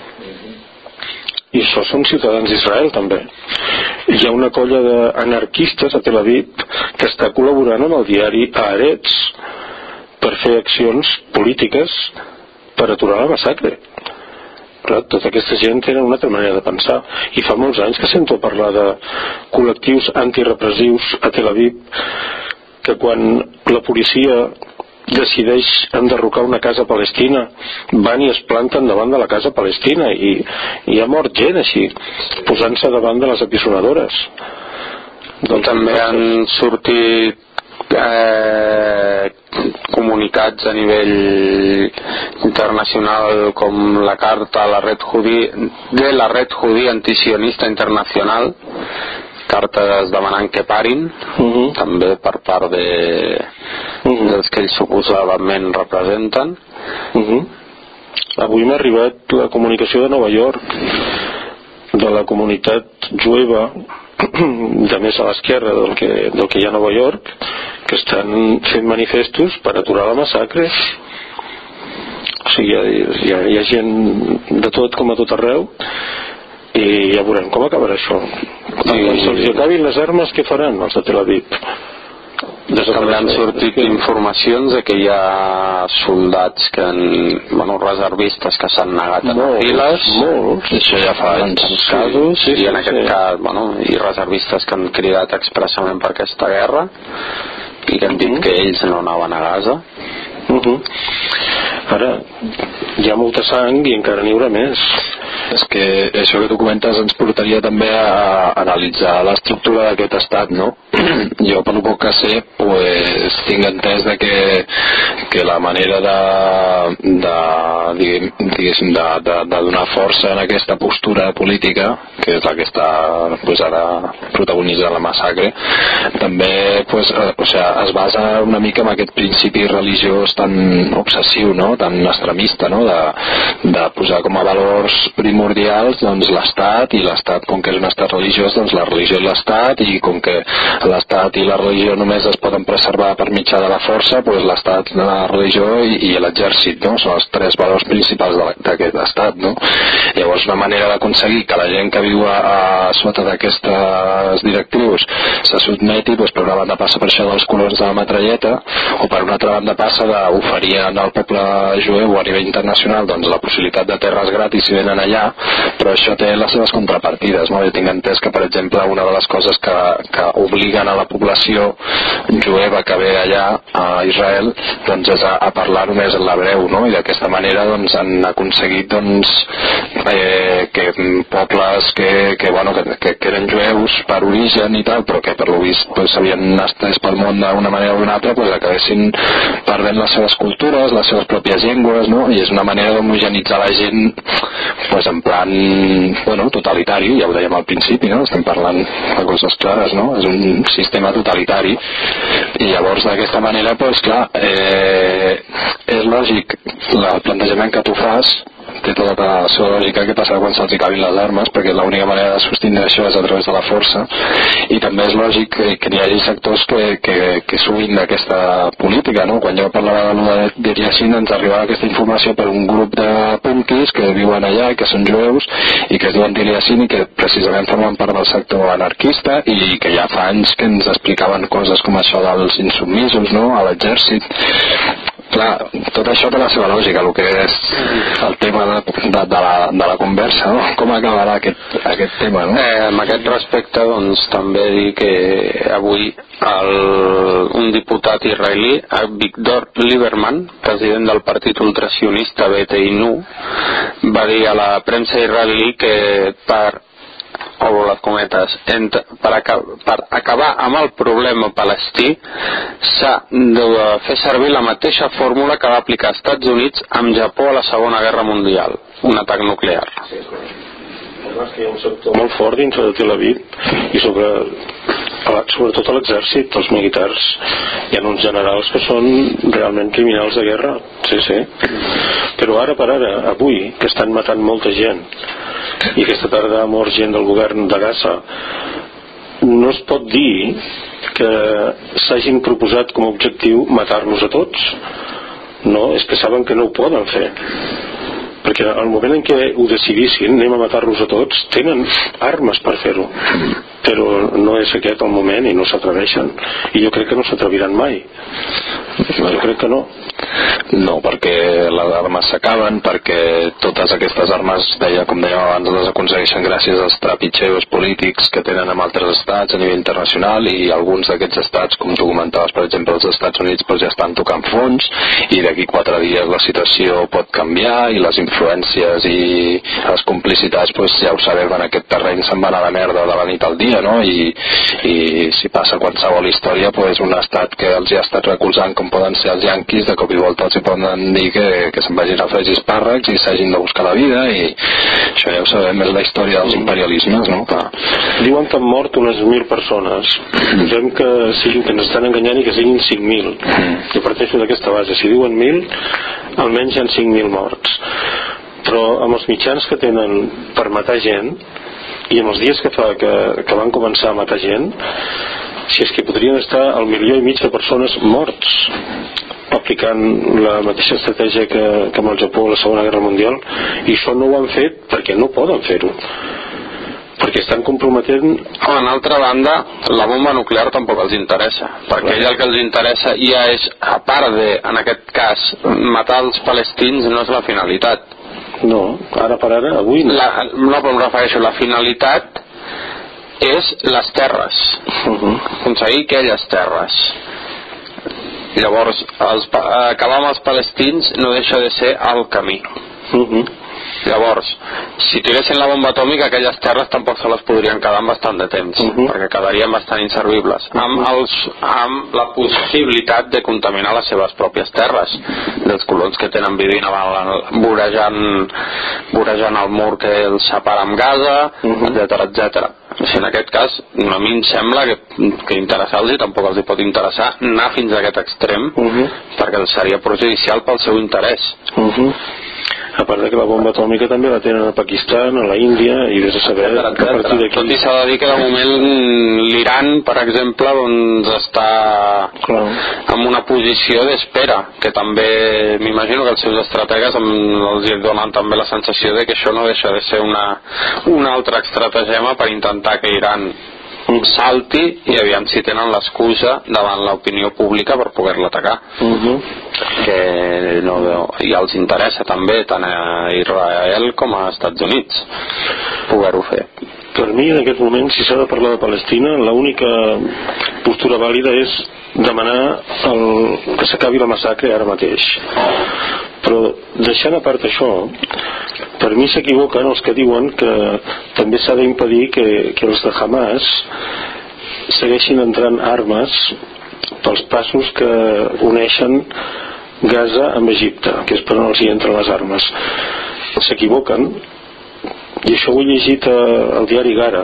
Speaker 4: I això són ciutadans d'Israel també. Hi ha una colla d'anarquistes a Tel Aviv que està col·laborant amb el diari Haaretz per fer accions polítiques per aturar la massacre. Clar, tota aquesta gent tenen una altra manera de pensar, i fa molts anys que sento parlar de col·lectius antirepressius a Tel Aviv que quan la policia decideix enderrocar una casa palestina van i es planten davant de la casa palestina, i, i ha mort gent així, posant-se davant de les apisonadores.
Speaker 2: Doncs també han sortit eh, comunicats a nivell internacional com la carta a la red judí, de la red judía antisionista internacional, cartes demanant que parin, uh-huh. també per part de, uh-huh. dels que ells suposadament representen.
Speaker 4: Uh-huh. Avui m'ha arribat la comunicació de Nova York, de la comunitat jueva de més a l'esquerra del que, del que hi ha a Nova York, que estan fent manifestos per aturar la massacre. O sigui, hi ha, hi ha, hi ha gent de tot com a tot arreu, i ja veurem com acabarà això. Quan se'ls acabin les armes, què faran els de Tel Aviv?
Speaker 2: També han sortit informacions de que hi ha soldats que han, bueno, reservistes que s'han negat a anar a files,
Speaker 4: molts,
Speaker 2: això ja fa anys casos,
Speaker 4: sí, sí,
Speaker 2: i en aquest
Speaker 4: sí.
Speaker 2: cas, bueno, i reservistes que han cridat expressament per aquesta guerra i que han dit que ells no anaven a Gaza.
Speaker 4: Uh -huh. Ara hi ha molta sang i encara n'hi haurà més.
Speaker 3: És que això que tu comentes ens portaria també a analitzar l'estructura d'aquest estat, no? Jo, per lo poc que sé, pues, tinc entès de que, que la manera de, de, diguéssim, de, de, de donar força en aquesta postura política, que és la que està pues, ara protagonitzant la massacre, també pues, eh, o sea, es basa una mica en aquest principi religiós tan obsessiu, no? Tan extremista, no? De, de posar com a valors primordials doncs, l'estat, i l'estat, com que és un estat religiós, doncs la religió és l'estat, i com que l'estat i la religió només es poden preservar per mitjà de la força, doncs l'estat, la religió i, i l'exèrcit, no? Són els tres valors principals d'aquest estat, no? Llavors, una manera d'aconseguir que la gent que viu a, a sota d'aquestes directrius se sotmeti, doncs, per una banda passa per això dels colons de la metralleta, o per una altra banda passa d'oferir al poble jueu a nivell internacional doncs, la possibilitat de terres gratis si venen allà, però això té les seves contrapartides, no? Jo tinc entès que, per exemple, una de les coses que, que obliguen a la població jueva que ve allà a Israel doncs, és a, a parlar només en l'hebreu, no? I d'aquesta manera doncs, han aconseguit doncs, eh, que pobles que, que, bueno, que, que eren jueus per origen i tal, però que per lo vist pues, s'havien estès pel món d'una manera o d'una altra, pues, acabessin perdent les seves cultures, les seves pròpies llengües, no? I és una manera d'homogenitzar la gent pues, en plan bueno, totalitari, ja ho dèiem al principi, no? Estem parlant de coses clares, no? És un sistema totalitari, i llavors d'aquesta manera pues, clar, eh, és lògic el plantejament que tu fas, té tota la seva lògica, que passarà quan se'ls acabin les armes, perquè l'única manera de sostindre això és a través de la força, i també és lògic que, que hi hagi sectors que, que, que suïn d'aquesta política, no? Quan jo parlava de Deir Yassin ens arribava aquesta informació per un grup de punkis que viuen allà i que són jueus i que es diuen Deir Yassin i que precisament formen part del sector anarquista, i que ja fa anys que ens explicaven coses com això dels insubmisos, no? A l'exèrcit. Clar, tot això té la seva lògica, el que és el tema de, de, de, la, de la conversa, no? Com acabarà aquest, aquest tema, no?
Speaker 2: Eh, amb aquest respecte, doncs, també dir que avui el, un diputat israelí, Victor Lieberman, president del partit ultrasionista B T I N U, va dir a la premsa israelí que per obro les cometes, entre, per, aca per acabar amb el problema palestí s'ha de fer servir la mateixa fórmula que va aplicar als Estats Units amb Japó a la Segona Guerra Mundial, un atac nuclear.
Speaker 4: Sí, que hi ha un sector molt fort dintre de Tel Aviv i sobre, sobretot a l'exèrcit, els militars. Hi ha uns generals que són realment criminals de guerra, sí, sí. Però ara per ara, avui, que estan matant molta gent, i aquesta tarda ha mort gent del govern de Gaza, no es pot dir que s'hagin proposat com a objectiu matar-los a tots. No, és que saben que no ho poden fer, perquè al moment en què ho decidissin, anem a matar-los a tots, tenen armes per fer-ho, però no és aquest el moment i no s'atreveixen, i jo crec que no s'atreviran mai. Jo crec que no.
Speaker 3: No, perquè les armes s'acaben, perquè totes aquestes armes, deia, com dèiem abans, les aconsegueixen gràcies als trepitgeos polítics que tenen amb altres estats a nivell internacional, i alguns d'aquests estats, com tu comentaves, per exemple, els Estats Units, doncs ja estan tocant fons, i d'aquí quatre dies la situació pot canviar, i les influències i les complicitats, doncs ja ho sabem, en aquest terreny se'n van a la merda de la nit al dia, no? I, i si passa qualsevol història, doncs un estat que els ha estat recolzant, com poden ser els yanquis, de cop i volta els hi poden dir que, que se'n vagin a fregir espàrrecs i s'hagin de buscar la vida, i això ja ho sabem, és la història dels imperialismes, no? Que...
Speaker 4: Diuen que han mort unes mil persones. Posem que, siguin, que ens estan enganyant i que siguin cinc mil. Jo parteixo d'aquesta base. Si diuen mil, almenys hi ha cinc mil morts. Però amb els mitjans que tenen per matar gent, i amb els dies que fa que, que van començar a matar gent, Si és que podrien estar al milió i mig de persones morts aplicant la mateixa estratègia que, que amb el Japó a la Segona Guerra Mundial, i això no ho han fet perquè no poden fer-ho, perquè estan comprometent.
Speaker 2: En altra banda, la bomba nuclear tampoc els interessa, perquè ell el que els interessa ja és, a part de, en aquest cas, matar els palestins no és la finalitat.
Speaker 4: No, ara per ara, avui no.
Speaker 2: La, no, però em refereixo, la finalitat és les terres, uh-huh. aconseguir aquelles terres. Llavors, els, acabar amb els palestins no deixa de ser el camí.
Speaker 4: Uh-huh.
Speaker 2: Llavors, si tiressin la bomba atòmica, aquelles terres tampoc se les podrien quedar en bastant de temps, uh-huh. perquè quedarien bastant inservibles, uh-huh. amb, els, amb la possibilitat de contaminar les seves pròpies terres, dels colons que tenen vivint vorejant, vorejant el mur que els separa amb Gaza, uh-huh. etcètera, etcètera. Si en aquest cas, a mi em sembla que, que interessar-los i tampoc els hi pot interessar anar fins a aquest extrem, uh-huh. perquè seria perjudicial pel seu interès.
Speaker 4: Uh-huh. A part de que la bomba atòmica també la tenen a Pakistan, a la Índia, i vés a saber que a partir d'aquí.
Speaker 2: Tot i s'ha de dir que de moment l'Iran, per exemple, doncs està
Speaker 4: Clar.
Speaker 2: en una posició d'espera, que també m'imagino que els seus estrategues els donen també la sensació de que això no deixa de ser una, una altra estratagema per intentar que Iran salti i aviam si tenen l'excusa davant l'opinió pública per poder-la atacar.
Speaker 4: Uh-huh.
Speaker 2: Que no, i els interessa també tant a Israel com a Estats Units poder-ho fer.
Speaker 4: Per mi en aquest moment, si s'ha de parlar de Palestina, l'única postura vàlida és demanar el, que s'acabi la massacre ara mateix. Però deixant a part això, per mi s'equivoquen els que diuen que també s'ha d'impedir que, que els de Hamas segueixin entrant armes pels passos que uneixen Gaza amb Egipte, que és per on els hi entren les armes. S'equivoquen, i això ho he llegit al diari Gara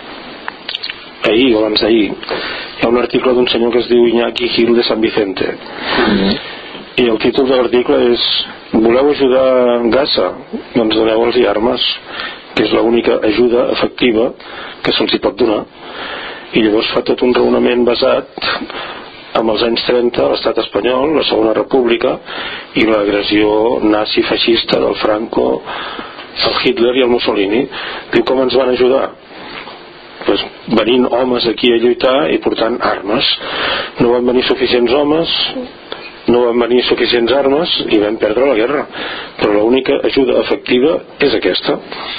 Speaker 4: ahir o abans d'ahir. Hi ha un article d'un senyor que es diu Iñaki Gil de San Vicente, mm-hmm. i el títol de l'article és: voleu ajudar Gaza? Doncs doneu-los armes, que és l'única ajuda efectiva que se'ls hi pot donar. I llavors fa tot un raonament basat amb els anys trenta, l'estat espanyol, la Segona República i l'agressió nazi-feixista del Franco, el Hitler i el Mussolini. Diu com ens van ajudar? Pues venint homes aquí a lluitar i portant armes. No van venir suficients homes, no van venir suficients armes i vam perdre la guerra. Però l'única ajuda efectiva és aquesta.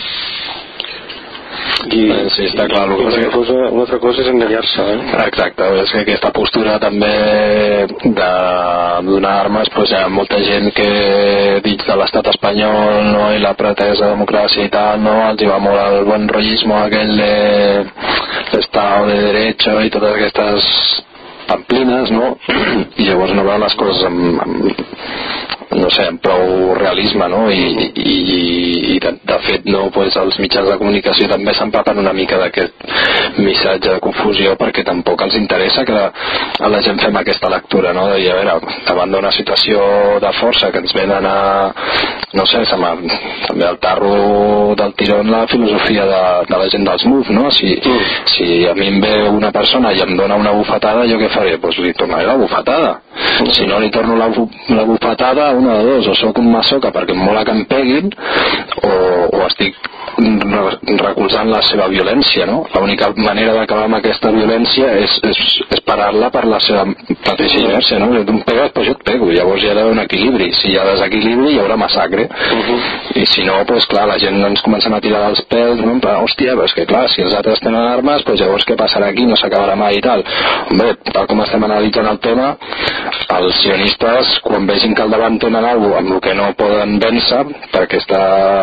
Speaker 4: I,
Speaker 3: sí, està clar,
Speaker 4: i una, altra cosa, una altra cosa és enganyar-se, eh?
Speaker 3: Exacte, és que aquesta postura també de donar armes, pues, hi ha molta gent que dins de l'estat espanyol, no, i la pretesa democràcia i tal, no, els hi va molt el bon rollismo aquell de l'Estado de Derecho i totes aquestes pamplines, no? I llavors no veuen les coses amb, amb no sé, amb prou realisme, no? I, i, i de, de fet, no, pues, els mitjans de comunicació també s'empapen una mica d'aquest missatge de confusió, perquè tampoc els interessa que la, la gent fem aquesta lectura, no? De dir, a veure, davant d'una situació de força que ens venen a, no sé, també al tarro del tirón la filosofia de, de la gent dels M U F, no? Si, mm. si a mi em ve una persona i em dona una bufetada, jo què faré? Doncs li tornaré la bufetada. Mm. Si no li torno la, la bufetada, una de dos, o sóc un masoca perquè em mola que em peguin, o, o estic recolzant la seva violència, no? L'única manera d'acabar amb aquesta violència és, és, és parar-la per la seva mateixa inèrcia, no? Si tu em pegues, doncs jo et pego, llavors hi ha d'haver un equilibri. Si hi ha desequilibri hi haurà massacre. Uh-huh. I si no, doncs clar, la gent ens comencen a tirar dels pèls, no? Hòstia, però és que clar, si els altres tenen armes, doncs llavors què passarà aquí? No s'acabarà mai i tal. Hombre, tal com estem analitzant el tema, els sionistes, quan vegin que al davant tenen alguna cosa amb el que no poden vèncer per aquesta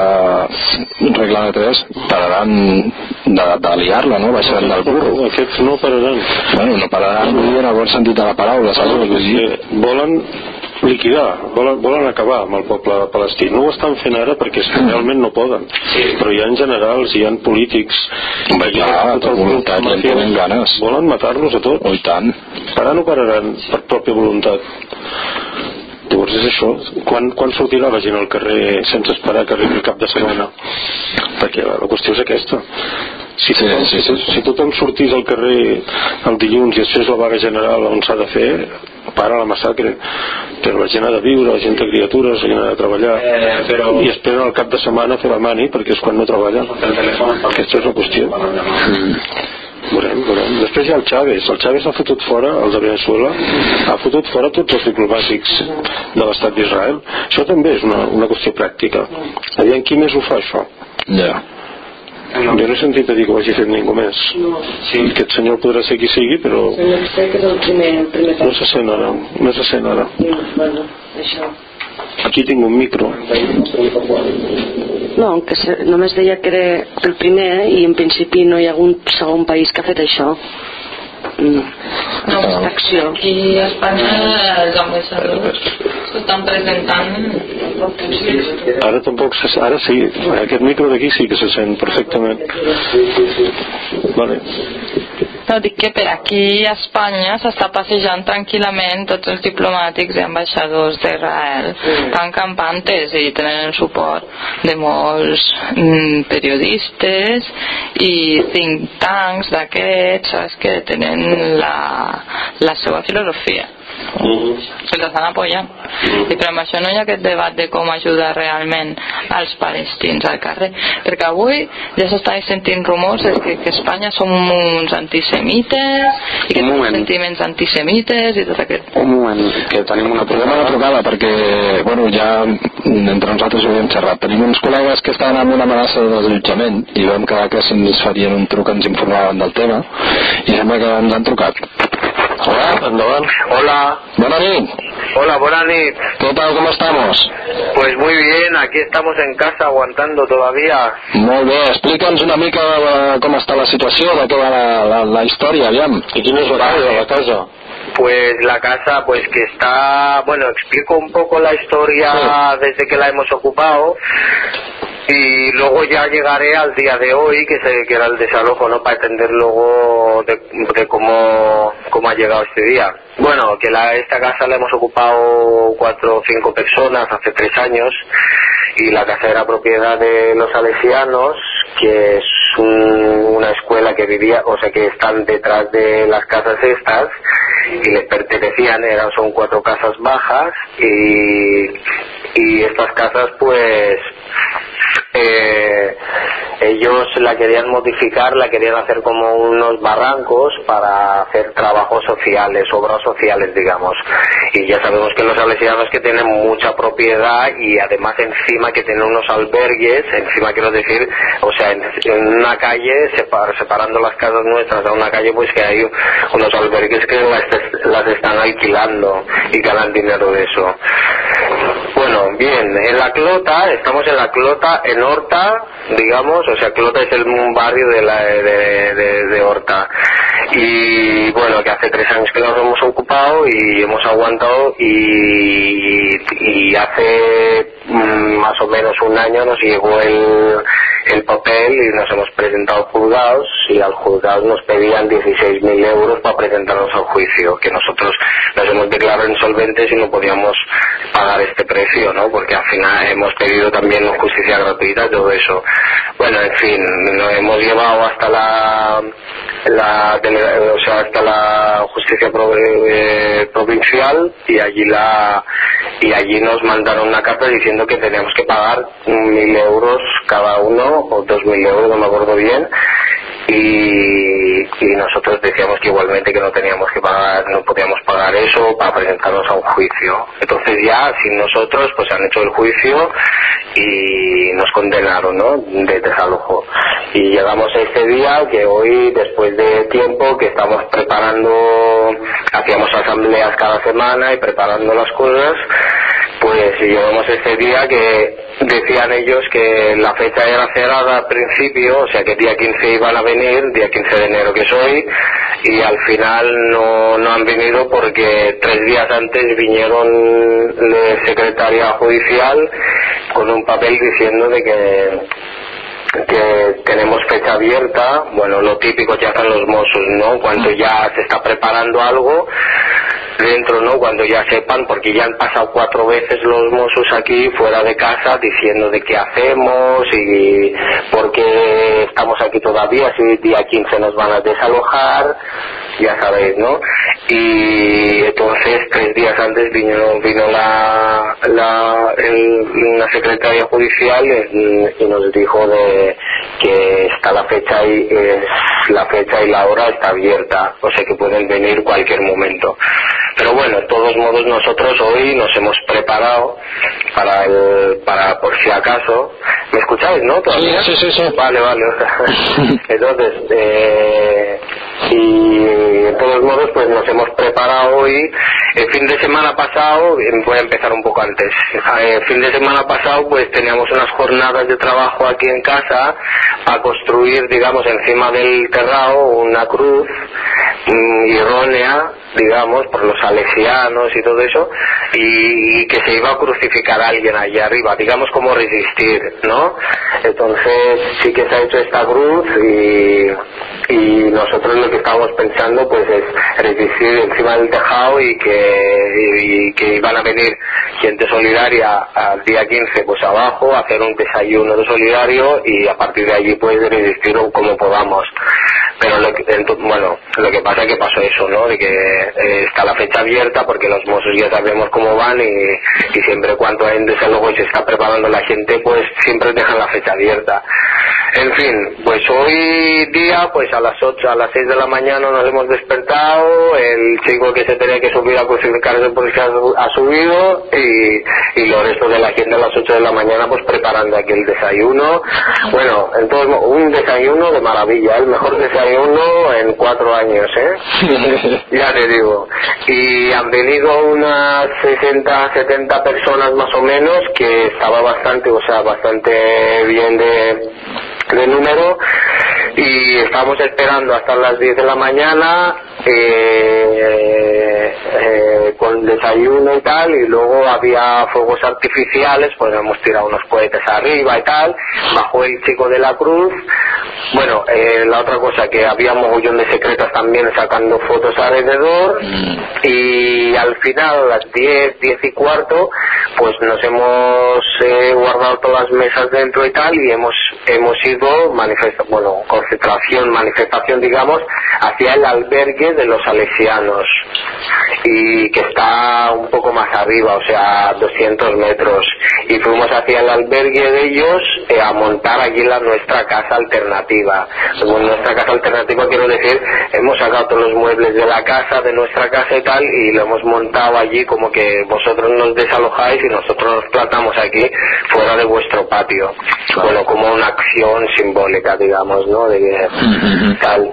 Speaker 3: regla de tres, pararan de, de liar-la, no? Baixaran del burro.
Speaker 4: Aquests no pararan.
Speaker 3: Bueno, no pararan, vull dir, en el bon sentit de la paraula, saps? Vull dir,
Speaker 4: volen liquidar, volen, volen acabar amb el poble palestí. No ho estan fent ara perquè realment no poden. Sí. Però hi ha generals, hi ha polítics,
Speaker 3: Home, hi ha tot voluntat, hi tenen ganes.
Speaker 4: Volen matar-los a tots.
Speaker 3: Oh, i tant.
Speaker 4: Parar no pararan per pròpia voluntat. Llavors és això. Quan, quan sortirà la gent al carrer sense esperar que arribi el cap de setmana? Perquè la, la qüestió és aquesta. si tothom, sí, sí, sí. si tothom sortís al carrer el dilluns i després la vaga general on s'ha de fer, para la massacre, però la gent ha de viure, la gent té criatures, la gent ha de treballar, eh, però... i esperen al cap de setmana fer la mani perquè és quan no treballen. Aquesta és la qüestió. Mm. Veurem, veurem. Després hi ha el Chávez. El Chávez ha fotut fora, el de Venezuela, ha fotut fora tots els diplomàtics de l'estat d'Israel. Això també és una, una qüestió pràctica. Aviam qui més ho fa, això? Ja. Yeah. Jo no he sentit a dir que ho hagi fet ningú més. No. Sí, aquest senyor podrà ser qui sigui, però
Speaker 6: senyor sé que és el primer, el primer
Speaker 4: no se sent ara, no se sent ara.
Speaker 6: Sí, bueno, això.
Speaker 4: Aquí tinc un micro.
Speaker 6: No, que se, només deia que era el primer i en principi no hi ha algun segon país que ha fet això. Mm.
Speaker 5: No, aquesta acció. Aquí a Espanya els ambaixadors s'estan presentant.
Speaker 4: Ara tampoc se, ara sí, aquest micro d'aquí sí que se sent perfectament. Vale.
Speaker 5: No, dic que per aquí a Espanya s'està passejant tranquil·lament tots els diplomàtics i ambaixadors d'Israel, tan campantes i tenen el suport de molts mm, periodistes i think tanks d'aquests, saps, que tenen la, la seva filosofia. Uh-huh. Se l'estan apoyant. Uh-huh. I per això no hi ha aquest debat de com ajudar realment als palestins al carrer, perquè avui ja s'estan sentint rumors de que, que Espanya som uns antisemites i que tenim sentiments antisemites i tot aquest.
Speaker 2: Un moment, que tenim una
Speaker 3: problema de trucada, perquè bueno, ja entre nosaltres ho hem xerrat, tenim uns col·legues que estaven amb una amenaça de desallotjament i vam quedar que ens farien un truc, ens informaven del tema i sembla que ens han trucat. Hola, endavant.
Speaker 7: Hola.
Speaker 3: Buenas nit.
Speaker 7: Hola, buenas nit.
Speaker 3: ¿Qué tal, cómo estamos?
Speaker 7: Pues muy bien, aquí estamos en casa aguantando todavía.
Speaker 3: Molt bé, explica'ns una mica de com està la situació, de què va la, la, la història, aviam. I quina és l'horari de la casa?
Speaker 7: Pues la casa, pues que está, bueno, explico un poco la historia sí. Desde que la hemos ocupado. Y luego ya llegaré al día de hoy, que, se, que era el desalojo, ¿no? Para entender luego de, de cómo, cómo ha llegado este día. Bueno, que la, esta casa la hemos ocupado cuatro o cinco personas hace tres años y la casa era propiedad de los salesianos, que es un, una escuela que vivía, o sea que están detrás de las casas estas y les pertenecían, eran, son cuatro casas bajas y, y estas casas pues eh, ellos la querían modificar, la querían hacer como unos barrancos para hacer trabajos sociales, obras sociales, digamos. Y ya sabemos que los salesianos que tienen mucha propiedad y además encima que tienen unos albergues, encima quiero decir, o sea, en, en una calle, separ, separando las casas nuestras a una calle, pues que hay unos albergues que las, las están alquilando y ganan dinero de eso. Bueno, bien, en la Clota, estamos en la Clota, en Horta, digamos, o sea, Clota es el, un barrio de, la, de, de, de Horta. Y bueno, que hace tres años que nos hemos ocupado y hemos aguantado y, y hace mm, más o menos un año nos llegó el, el papel y nos hemos presentado juzgados y al juzgado nos pedían dieciséis mil euros para presentarnos al juicio, que nosotros nos hemos declarado insolventes y no podíamos pagar este precio, ¿no? Porque al final hemos pedido también justicia gratuita, todo eso. Bueno, en fin, nos hemos llevado hasta la, la o sea, hasta la justicia pro, eh, provincial y allí la y allí nos mandaron una carta diciendo que teníamos que pagar mil euros cada uno o dos mil euros, no me acuerdo bien. Y, y nosotros decíamos que igualmente que no teníamos que pagar, no podíamos pagar eso para presentarnos a un juicio. Entonces ya sin nosotros pues han hecho el juicio y nos condenaron, ¿no? De desalojo. Y llegamos a este día que hoy, después de tiempo que estamos preparando, hacíamos asambleas cada semana y preparando las cosas, pues llegamos a este día que decían ellos que la fecha era cerrada al principio, o sea que día quince iban a venir, día quince de enero que es hoy, y al final no, no han venido porque tres días antes vinieron de secretaría judicial con un papel diciendo de que que tenemos fecha abierta, bueno, lo típico que hacen los mozos, ¿no? Cuando ya se está preparando algo, dentro, ¿no? Cuando ya sepan, porque ya han pasado cuatro veces los Mossos aquí fuera de casa diciendo de qué hacemos y por qué estamos aquí todavía, si el día quince nos van a desalojar, ya sabéis, ¿no? Y entonces tres días antes vino, vino la, la, el, la secretaria judicial y, y nos dijo de que está la fecha y es la fecha y la hora está abierta, o sea que pueden venir cualquier momento. Pero bueno, de todos modos nosotros hoy nos hemos preparado para el, para por si acaso. ¿Me escucháis, no? ¿Todavía?
Speaker 3: Sí, sí, sí, sí.
Speaker 7: Vale, vale. Entonces, eh, y de todos modos pues nos hemos preparado hoy. El fin de semana pasado, voy a empezar un poco antes, el fin de semana pasado pues teníamos unas jornadas de trabajo aquí en casa a construir, digamos, encima del terrado una cruz mm, errónea, digamos, por los salesianos y todo eso, y, y que se iba a crucificar a alguien allá arriba, digamos como resistir, ¿no? Entonces sí que se ha hecho esta cruz y, y nosotros lo que estábamos pensando pues es resistir encima del tejado y que, y, y que iban a venir gente solidaria al día quince pues abajo a hacer un desayuno de solidario y a partir de allí pues resistir como podamos. Pero lo que, bueno, lo que pasa es que pasó eso, ¿no? De que eh, está la fecha abierta porque los Mossos ya sabemos cómo van y, y siempre cuando hay un desalojo y se está preparando la gente, pues siempre dejan la fecha abierta. En fin, pues hoy día, pues a las ocho, a las seis de la mañana nos hemos despertado, el chico que se tenía que subir a crucificarse pues ha subido y, y lo resto de la gente a las ocho de la mañana pues preparando aquí el desayuno. Bueno, entonces un desayuno de maravilla, el mejor desayuno en cuatro años, ¿eh? Ya te digo. Y han venido unas sesenta, setenta personas más o menos, que estaba bastante, o sea, bastante bien de, de número, y estábamos esperando hasta las diez de la mañana eh, eh, con desayuno y tal, y luego había fuegos artificiales, pues hemos tirado unos cohetes arriba y tal, bajó el chico de la cruz. Bueno, eh, la otra cosa que había mogollón de secretas también sacando fotos alrededor, y al final a las diez, diez y cuarto pues nos hemos eh, guardado todas las mesas dentro y tal, y hemos hemos ido manifesta bueno concentración manifestación digamos hacia el albergue de los salesianos, y que está un poco más arriba, o sea doscientos metros, y fuimos hacia el albergue de ellos eh, a montar allí la nuestra casa alternativa. Bueno, nuestra casa alternativa quiero decir, hemos sacado todos los muebles de la casa, de nuestra casa y tal, y lo hemos montado allí como que vosotros nos desalojáis y nosotros nos plantamos aquí fuera de vuestro patio. Claro. Bueno, como una acción simbólica, digamos, ¿no? De que tal.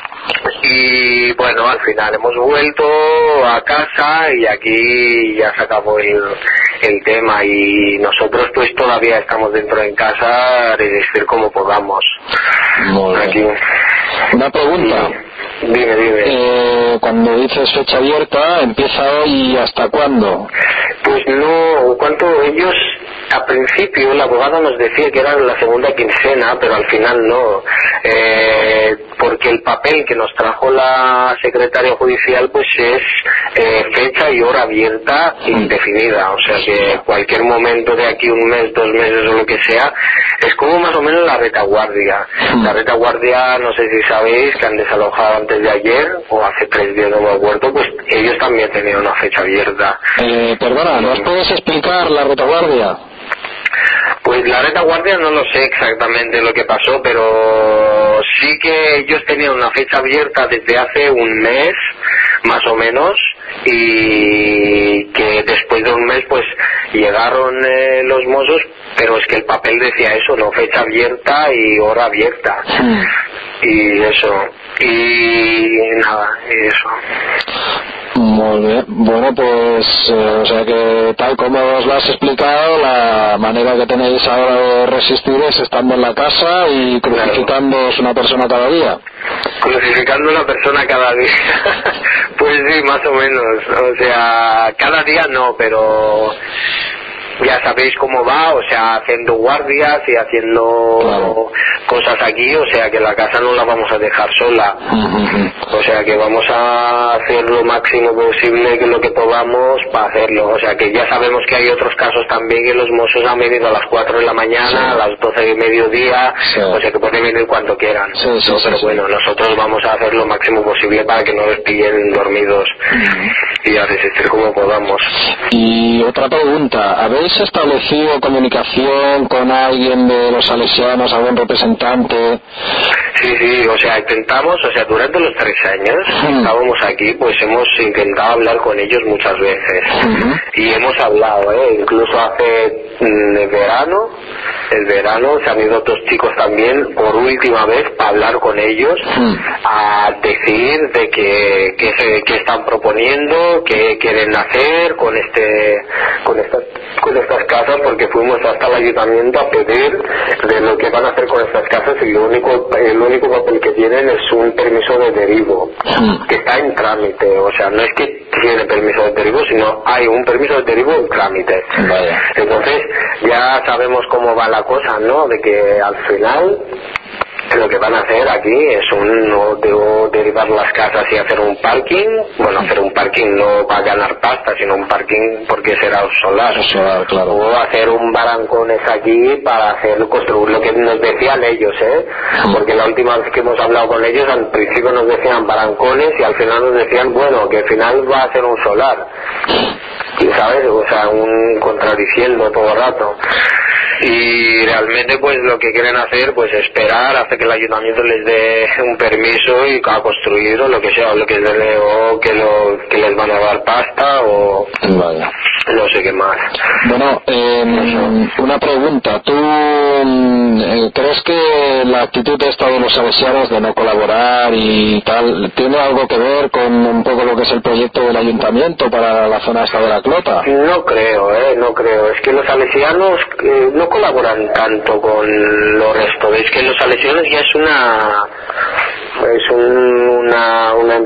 Speaker 7: Y bueno, al final hemos vuelto a casa y aquí ya se acabó el, el tema, y nosotros pues todavía estamos dentro en casa a resistir como podamos.
Speaker 3: Muy
Speaker 7: aquí.
Speaker 3: Bien. Una pregunta.
Speaker 7: Sí. Dime, dime.
Speaker 3: Eh, cuando dices fecha abierta, ¿empieza hoy y hasta cuándo?
Speaker 7: Pues no, cuánto ellos, a principio el abogado nos decía que era la segunda quincena, pero al final no, eh, porque el papel que nos trajo la secretaria judicial pues es eh, fecha y hora abierta indefinida, o sea que cualquier momento de aquí un mes, dos meses o lo que sea, es como más o menos la retaguardia. La retaguardia, no sé si sabéis que han desalojado antes de ayer o hace tres días, no me acuerdo, pues ellos también tenían una fecha abierta.
Speaker 3: Eh, perdona, ¿nos puedes explicar la retaguardia?
Speaker 7: Pues la retaguardia no lo sé exactamente lo que pasó, pero sí que ellos tenían una fecha abierta desde hace un mes, más o menos, y que después de un mes pues llegaron eh, los Mossos, pero es que el papel decía eso, no, fecha abierta y hora abierta. Y eso, y nada, y eso.
Speaker 3: Muy bien. Bueno, pues, eh, o sea que tal como os lo has explicado, la manera que tenéis ahora de resistir es estando en la casa y crucificándoos claro. Una persona cada día.
Speaker 7: Crucificando una persona cada día. Pues sí, más o menos. O sea, cada día no, pero ya sabéis cómo va, o sea, haciendo guardias y haciendo claro. cosas aquí, o sea que la casa no la vamos a dejar sola, uh-huh. o sea que vamos a hacer lo máximo posible que lo que podamos para hacerlo, o sea que ya sabemos que hay otros casos también que los mozos han venido a las cuatro de la mañana, sí. a las doce de mediodía, sí. o sea que pueden venir cuando quieran, sí, sí, ¿no? sí, pero sí, bueno, sí. nosotros vamos a hacer lo máximo posible para que no les pillen dormidos uh-huh. y a resistir como podamos.
Speaker 3: Y otra pregunta, ¿habéis establecido comunicación con alguien de los salesianos, algún representante?
Speaker 7: Sí, sí, o sea, intentamos, o sea, durante los tres años que uh-huh. estábamos aquí, pues hemos intentado hablar con ellos muchas veces uh-huh. y hemos hablado, ¿eh? Incluso hace mm, el verano, el verano se han ido otros chicos también por última vez para hablar con ellos uh-huh. a decir de que, que, se, que están proponiendo, que quieren hacer con este, con estas, con estas casas, porque fuimos hasta el ayuntamiento a pedir de lo que van a hacer con estas casas y lo único, el único papel que tienen es un permiso de derivo uh-huh. que está en trámite, o sea, no es que tiene permiso de derivo, sino hay un permiso de derivo en trámite.
Speaker 3: Vaya.
Speaker 7: Entonces ya sabemos cómo va la cosa, ¿no? De que al final lo que van a hacer aquí es un no debo derivar las casas y hacer un parking, bueno, hacer un parking no para ganar pasta, sino un parking porque será solar,
Speaker 3: solar claro.
Speaker 7: o hacer un barancones aquí para hacer construir lo que nos decían ellos, ¿eh? Porque la última vez que hemos hablado con ellos al principio nos decían barancones y al final nos decían, bueno, que al final va a ser un solar, ¿sabes? O sea, un contradiciendo todo el rato. Y realmente pues lo que quieren hacer pues esperar hasta que el ayuntamiento les dé un permiso y a construir o lo que sea, o lo que, les, o que, lo, que les van a dar pasta o
Speaker 3: vale.
Speaker 7: no sé qué más.
Speaker 3: Bueno, eh, una pregunta, ¿tú eh, crees que la actitud esta de los salesianos de no colaborar y tal tiene algo que ver con un poco lo que es el proyecto del ayuntamiento para la zona esta de la Clota?
Speaker 7: No creo, eh, no creo, es que los salesianos eh, no colaboran tanto con lo resto, es que los salesianos ya es una es un, una una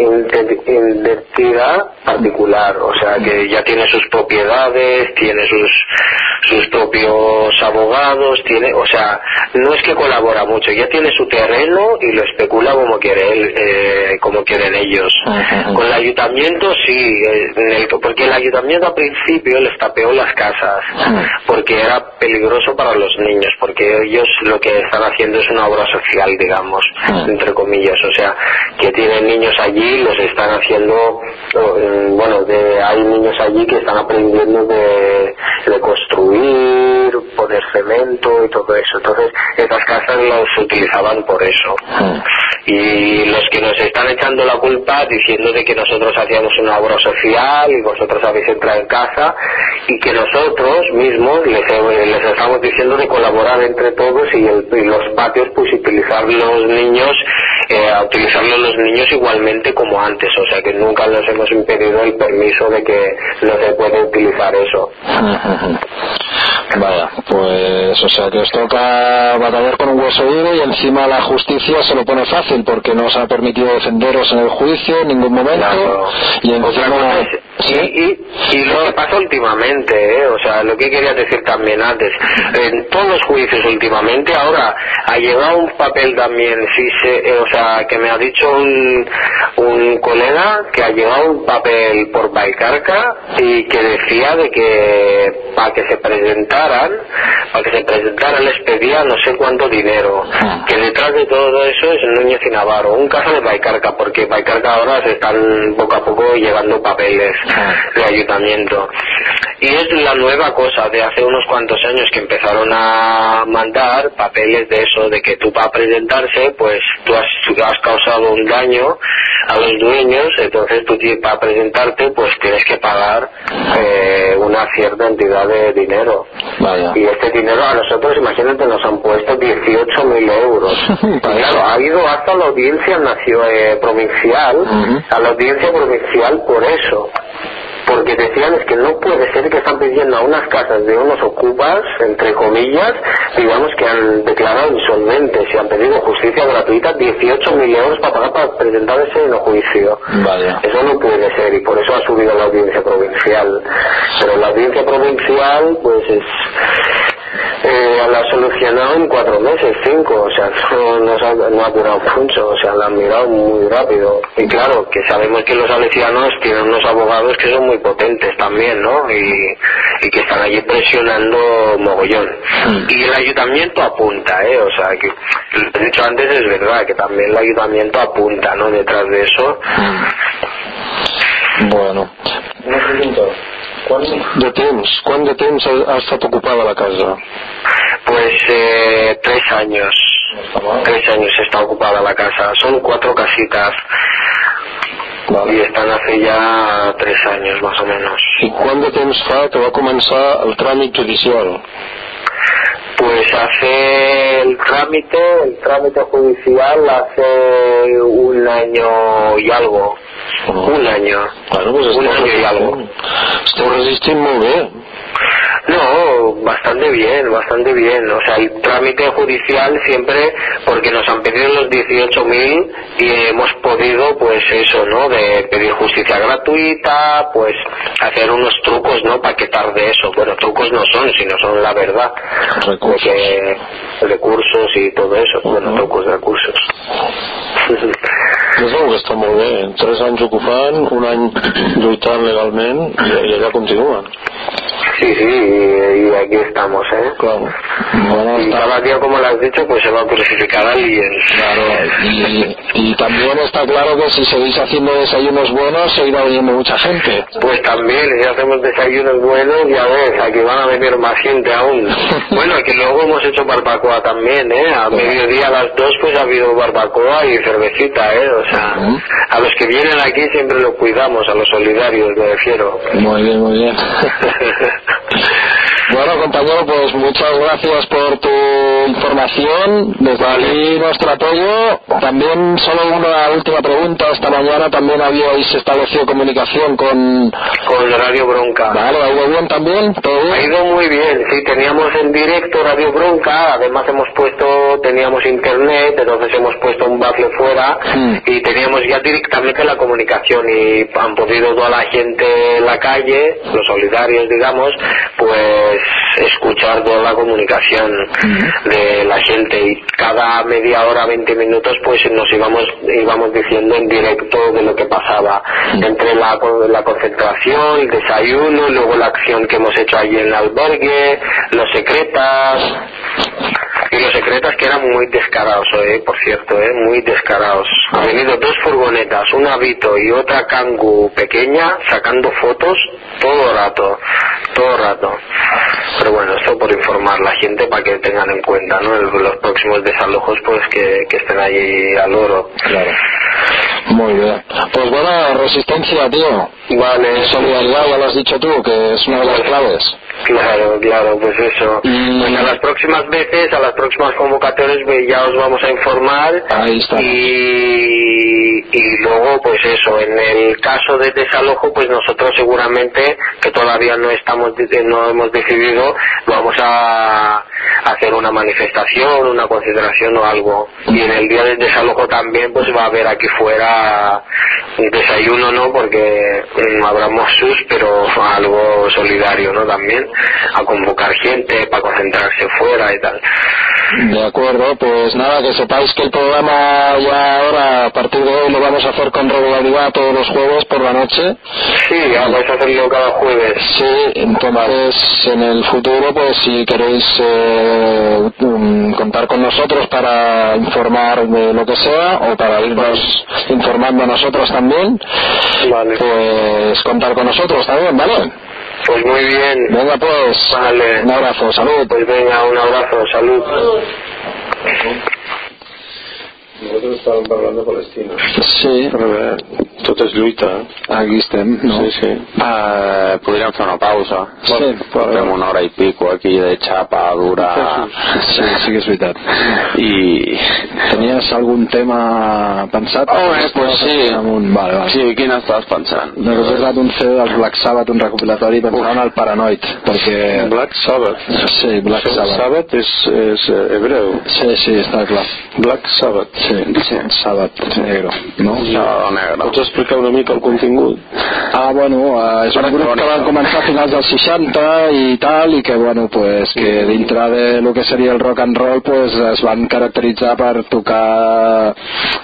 Speaker 7: identidad particular, o sea que ya tiene sus propiedades, tiene sus sus propios abogados, tiene, o sea, no es que colabora mucho, ya tiene su terreno y lo especula como quiere él, eh, como quieren ellos. Uh-huh. Con el ayuntamiento sí, en el, porque el ayuntamiento al principio les tapeó las casas, uh-huh. porque era peligroso para los niños, porque ellos lo que están haciendo es una obra social, digamos, uh-huh. entre comillas, o sea, que tienen niños allí, los están haciendo, bueno, de, hay niños allí que están aprendiendo de, de construir, poner cemento y todo eso, entonces estas casas las utilizaban por eso. Uh-huh. Y los que nos están echando la culpa diciendo de que nosotros hacíamos una obra social y vosotros habéis entrado en casa, y que nosotros mismos les, les estamos diciendo de colaborar entre todos y, el, y los patios pues utilizar los niños eh, a utilizarlos los niños igualmente como antes, o sea que nunca les hemos impedido el permiso de que no se puede utilizar eso.
Speaker 3: Uh-huh. Vaya, pues o sea que os toca batallar con un hueso duro y encima la justicia se lo pone fácil porque no os ha permitido defenderos en el juicio en ningún momento. Claro. Y encima
Speaker 7: es, ¿sí? y, y, y lo que pasa últimamente, ¿eh? O sea, lo que quería decir también antes, en todos los juicios últimamente ahora ha llegado un papel también, sí, se, eh, o sea, que me ha dicho un, un colega que ha llegado un papel por Baicarca y que decía de que para que se presentaran, para que se presentaran les pedía no sé cuánto dinero, ah. que detrás de todo eso es Núñez y Navarro, un caso de Baicarca, porque Baicarca ahora se están poco a poco llevando papeles ah. de ayuntamiento, y es la nueva cosa de hace unos cuantos años que empezaron a mandar papeles de eso, de que tú para presentarse pues tú has, tú has causado un daño a los dueños, entonces tú para presentarte pues tienes que pagar eh, una cierta entidad de dinero.
Speaker 3: Vaya.
Speaker 7: Y este dinero a nosotros, imagínate, nos han puesto dieciocho mil euros. Y claro, ha ido hasta la audiencia nacio, eh, provincial, uh-huh. a la audiencia provincial por eso, por porque decían es que no puede ser que están pidiendo a unas casas de unos ocupas, entre comillas, digamos que han declarado insolventes y han pedido justicia gratuita, dieciocho mil euros para pagar para presentarse en el juicio.
Speaker 3: Vaya.
Speaker 7: Eso no puede ser y por eso ha subido la audiencia provincial. Pero la audiencia provincial pues es... Eh, la ha solucionado en cuatro meses, cinco, o sea, no, no, ha, no ha durado mucho, o sea, la han mirado muy rápido. Y claro, que sabemos que los salesianos tienen unos abogados que son muy potentes también, ¿no? Y, y que están allí presionando mogollón. Mm. Y el ayuntamiento apunta, ¿eh? O sea, que lo he dicho antes, es verdad, que también el ayuntamiento apunta, ¿no? Detrás de eso.
Speaker 3: Bueno.
Speaker 4: Una pregunta. Quant de temps, quant de temps ha estat ocupada la casa?
Speaker 7: Pues eh, tres años. Tres años está ocupada la casa. Son cuatro casitas. Vale. Y están hace ya tres años más o menos.
Speaker 4: I quant de temps fa que va començar el tràmit judicial?
Speaker 7: Pues hace el trámite, el trámite judicial hace un año y algo. Oh. Un año.
Speaker 4: Bueno, pues
Speaker 7: un año y algo.
Speaker 4: Esteu resistint molt bé.
Speaker 7: No, bastante bien, bastante bien. O sea, el trámite judicial siempre, porque nos han pedido los dieciocho mil y hemos podido, pues eso, ¿no? De pedir justicia gratuita, pues hacer unos trucos, ¿no? Para que tarde eso. Bueno, trucos no son, sino son la verdad.
Speaker 3: Recursos.
Speaker 7: Que, recursos y todo eso. Uh-huh. Bueno, trucos de recursos.
Speaker 4: És que està molt bé. Tres anys ocupant, un any lluitant legalment i, i allà continuen.
Speaker 7: Sí, sí, y, y aquí estamos, ¿eh?
Speaker 3: Claro. Bueno,
Speaker 7: y cada día, como lo has dicho, pues se va a crucificar a alguien.
Speaker 3: Claro, y, y también está claro que si seguís haciendo desayunos buenos, se irá viniendo mucha gente.
Speaker 7: Pues también, si hacemos desayunos buenos, ya ves, aquí van a venir más gente aún. Bueno, que luego hemos hecho barbacoa también, ¿eh? A mediodía a las dos, pues ha habido barbacoa y cervecita, ¿eh? O sea, uh-huh. A los que vienen aquí siempre los cuidamos, a los solidarios, me refiero.
Speaker 3: Muy bien, muy bien. Bueno, compañero, pues muchas gracias por tu información. Desde
Speaker 7: vale.
Speaker 3: aquí nuestro apoyo. También solo una última pregunta. Esta mañana también habíais establecido comunicación con...
Speaker 7: Con Radio Bronca.
Speaker 3: Vale, ¿ha ido bien también? ¿Todo bien?
Speaker 7: Ha ido muy bien, sí, teníamos en directo Radio Bronca, además hemos puesto, teníamos internet, entonces hemos puesto un bafle fuera mm. y teníamos ya directamente la comunicación y han podido toda la gente en la calle, los solidarios digamos, pues escuchar toda la comunicación mm. de la gente y cada media hora, veinte minutos pues nos íbamos íbamos diciendo en directo de lo que pasaba, mm. entre la, la concentración, el desayuno, luego la acción que hemos hecho allí en el albergue, los secretas y los secretas que eran muy descarados, eh, por cierto, eh, muy descarados. Han venido dos furgonetas, una Vito y otra Kangoo pequeña sacando fotos todo el rato, todo el rato. Pero bueno, esto por informar a la gente para que tengan en cuenta, ¿no? El, los próximos desalojos pues que, que estén allí al oro.
Speaker 3: Claro. Muy bien. Pues buena resistencia, tío.
Speaker 7: Vale.
Speaker 3: Solidaridad, ya lo has dicho tú, que es una de las claves.
Speaker 7: Claro, claro, pues eso. Y... Pues a las próximas veces, a las próximas convocatorias ya os vamos a informar.
Speaker 3: Ahí está.
Speaker 7: Y, y luego, pues eso, en el caso de desalojo, pues nosotros seguramente, que todavía no estamos, no hemos decidido, vamos a hacer una manifestación, una concentración o algo. Y en el día del desalojo también, pues va a haber aquí fuera un desayuno, ¿no? Porque mmm, habrá sus, pero algo solidario, ¿no? También a convocar gente para concentrarse fuera y tal.
Speaker 3: De acuerdo, pues nada, que sepáis que el programa ya ahora, a partir de hoy, lo vamos a hacer con regularidad todos los jueves por la noche.
Speaker 7: Sí, ya vais a hacerlo cada jueves.
Speaker 3: Sí, entonces en el futuro, pues si queréis eh, contar con nosotros para informar de lo que sea, o para irnos informando a nosotros también, vale. Pues contar con nosotros también, ¿vale?
Speaker 7: Pues muy bien.
Speaker 3: Venga pues,
Speaker 7: vale.
Speaker 3: Un abrazo, salud.
Speaker 7: Pues venga, un abrazo, salud.
Speaker 4: Nosaltres estàvem parlant de Palestina.
Speaker 3: Sí.
Speaker 4: Però bé, tot és lluita.
Speaker 3: Aquí estem, no?
Speaker 4: Sí, sí.
Speaker 2: Uh, podríem fer una pausa.
Speaker 3: Sí.
Speaker 2: Portem una hora i pico aquí de xapa dura.
Speaker 3: Sí, sí que és veritat.
Speaker 2: I...
Speaker 3: Tenies algun tema pensat?
Speaker 2: Oh, eh, pues sí.
Speaker 3: Un... Vale, vale.
Speaker 2: Sí, quin estàs pensant?
Speaker 3: No, que he posat un C D del Black Sabbath, un recopilatori, pensant en el Paranoid, perquè...
Speaker 4: Black Sabbath.
Speaker 3: Sí, Black Sabbath.
Speaker 4: Sabbath és, és hebreu.
Speaker 3: Sí, sí, està clar.
Speaker 4: Black Sabbath.
Speaker 3: Sí, sí. Sabbath negro, no?
Speaker 2: Sábado negro.
Speaker 4: Pots explicar una mica el contingut?
Speaker 3: Ah, bueno, uh, és un grup que van començar a finals dels seixanta i tal, i que, bueno, pues, que dintre de lo que seria el rock and roll, pues, es van caracteritzar per tocar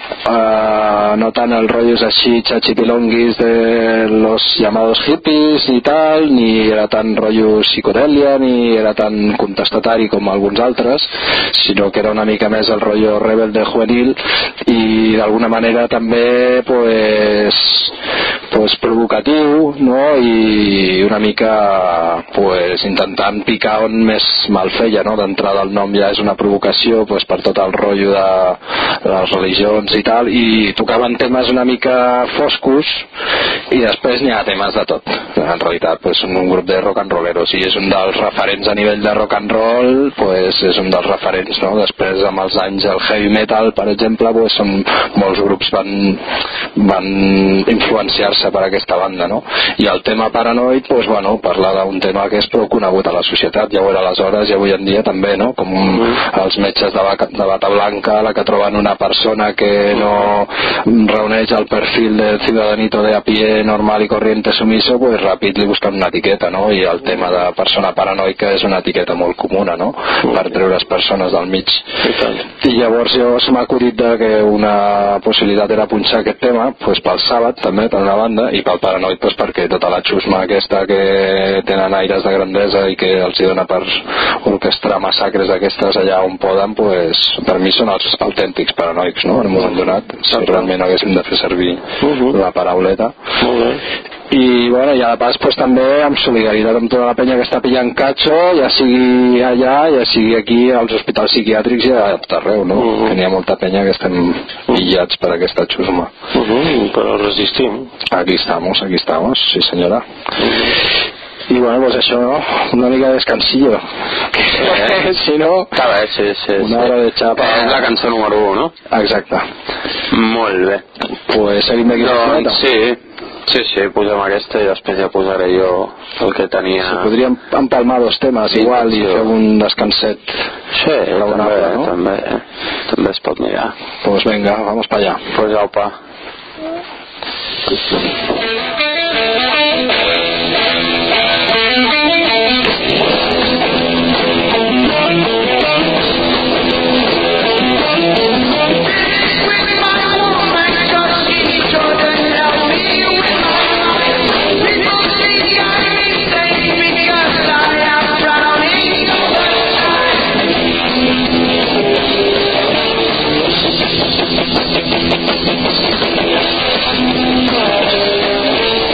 Speaker 3: uh, no tant els rotllos així chachipilonguis de los llamados hippies i tal, ni era tan rotllo psicodèlia, ni era tan contestatari com alguns altres, sinó que era una mica més el rotllo rebelde juvenil i d'alguna manera també pues, pues provocatiu, no? I una mica pues, intentant picar on més mal feia, no? D'entrada el nom ja és una provocació pues, per tot el rotllo de, de les religions i tal, i tocaven temes una mica foscos i després n'hi ha temes de tot. En realitat pues, són un grup de rock and rolleros i és un dels referents a nivell de rock and roll, pues, és un dels referents, no? Després amb els anys el heavy metal per exemple, pues, són, molts grups van, van influenciar-se per aquesta banda, no? I el tema Paranoid pues, bueno, parla d'un tema que és prou conegut a la societat, ja ho era aleshores i avui en dia també, no? Com els metges de, vaca, de bata blanca, la que troben una persona que no reuneix el perfil del ciudadanito de a pie normal i corriente sumiso, pues ràpid li busquen una etiqueta, no? I el tema de persona paranoica és una etiqueta molt comuna, no? Per treure les persones del mig. I llavors jo se m'ha acudit de que una possibilitat era punxar aquest tema pues, pel Sabbath també, per una banda, i pel Paranoid pues, perquè tota la xusma aquesta que tenen aires de grandesa i que els hi dona per orquestrar massacres d'aquestes allà on poden, pues, per mi són els autèntics paranoics, no? En un moment donat, si realment haguéssim de fer servir la parauleta.
Speaker 4: Molt bé.
Speaker 3: I bueno, ja de pas pues, també amb solidaritat amb tota la penya que està pillant catxo, ja sigui allà, ja sigui aquí als hospitals psiquiàtrics i a tot arreu, no? Uh -huh. Que n'hi ha molta penya que estem pillats per aquesta xusma.
Speaker 4: Uh -huh. Però resistim.
Speaker 3: Aquí estamos, aquí estamos, sí senyora. Uh -huh. I bueno, pues això, no? Una mica de descansillo. Eh? Si no,
Speaker 2: Està bé, sí, sí,
Speaker 3: una
Speaker 2: sí.
Speaker 3: hora de xapa.
Speaker 2: És la cançó número un, no?
Speaker 3: Exacte.
Speaker 2: Molt bé.
Speaker 3: Pues seguim d'aquí.
Speaker 2: Doncs sí, sí, sí, posem aquesta i després ja posaré jo el que tenia...
Speaker 3: Sí, podríem empalmar dos temes sí, igual i fer un descanset.
Speaker 2: Sí,
Speaker 3: raonable,
Speaker 2: també,
Speaker 3: no?
Speaker 2: també, també es pot mirar.
Speaker 3: Pues venga, vamos para allá.
Speaker 2: Pues aupa.
Speaker 1: Thank you.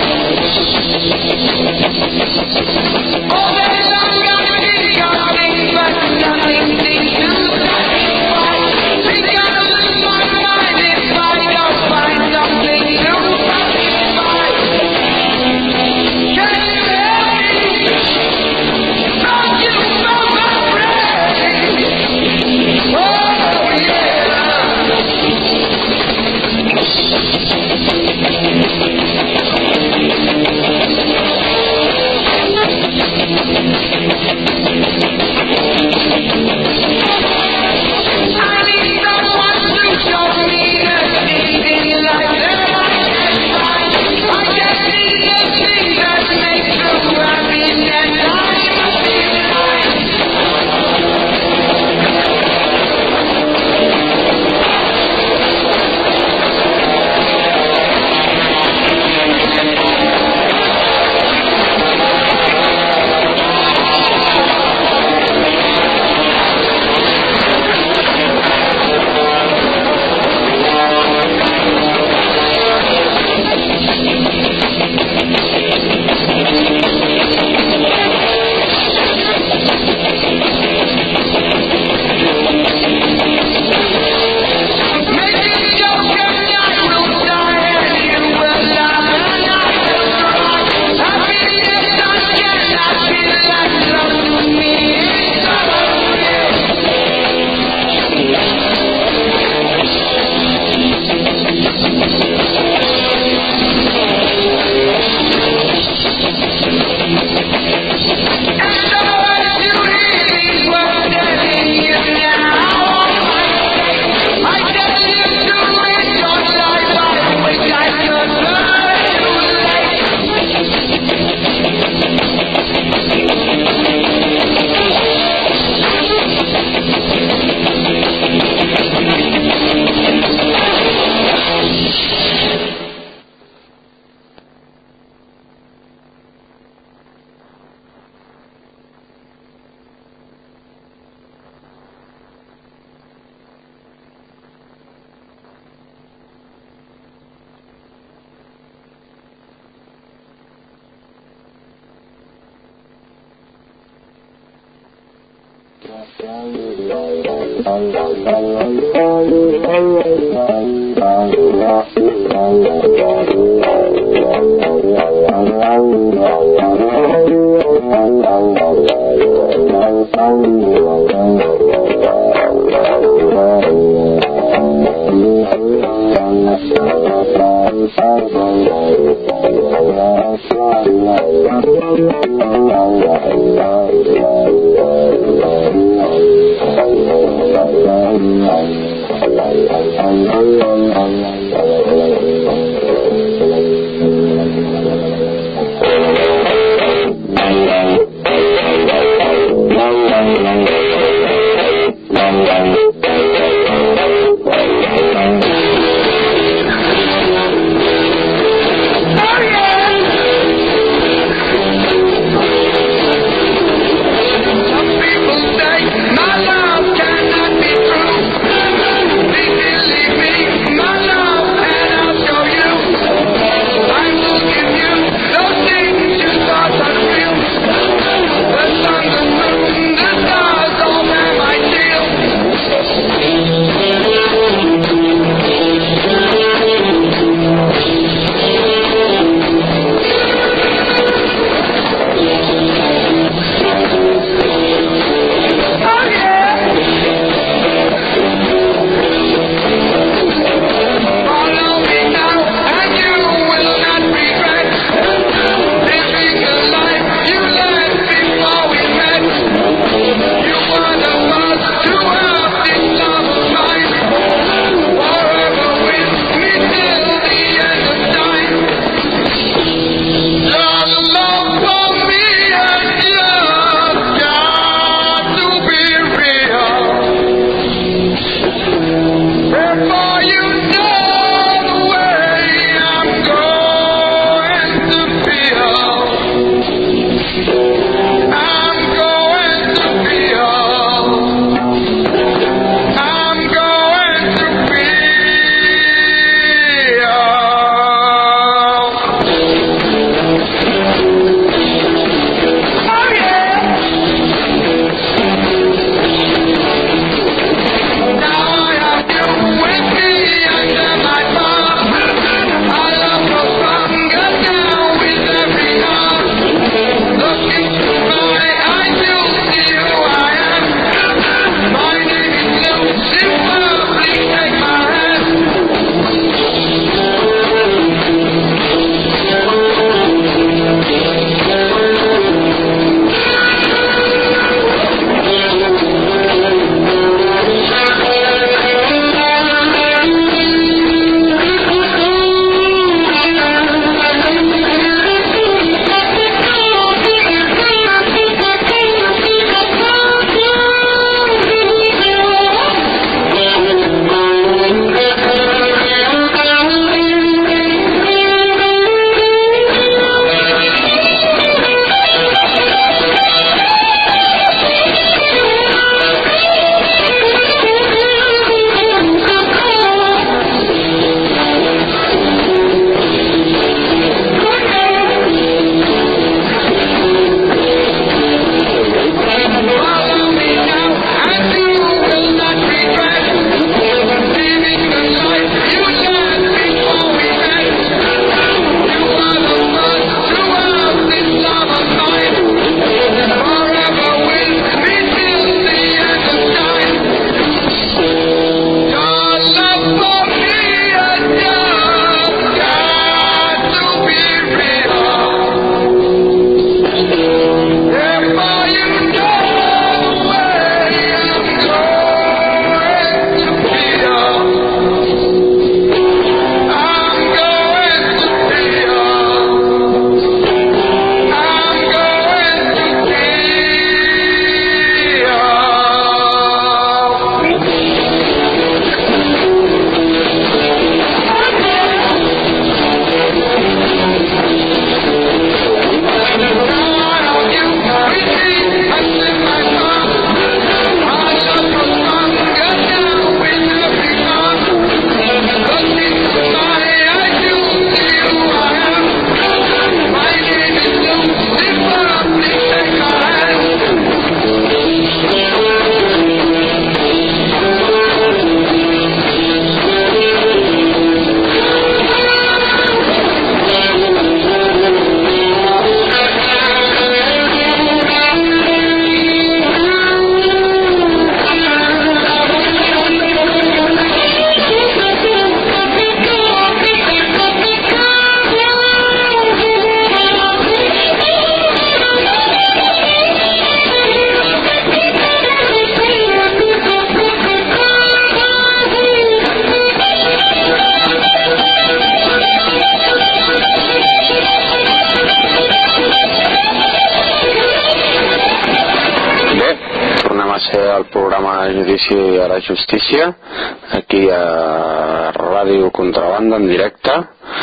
Speaker 2: Judici a la Justícia, aquí a Ràdio Contrabanda en directe,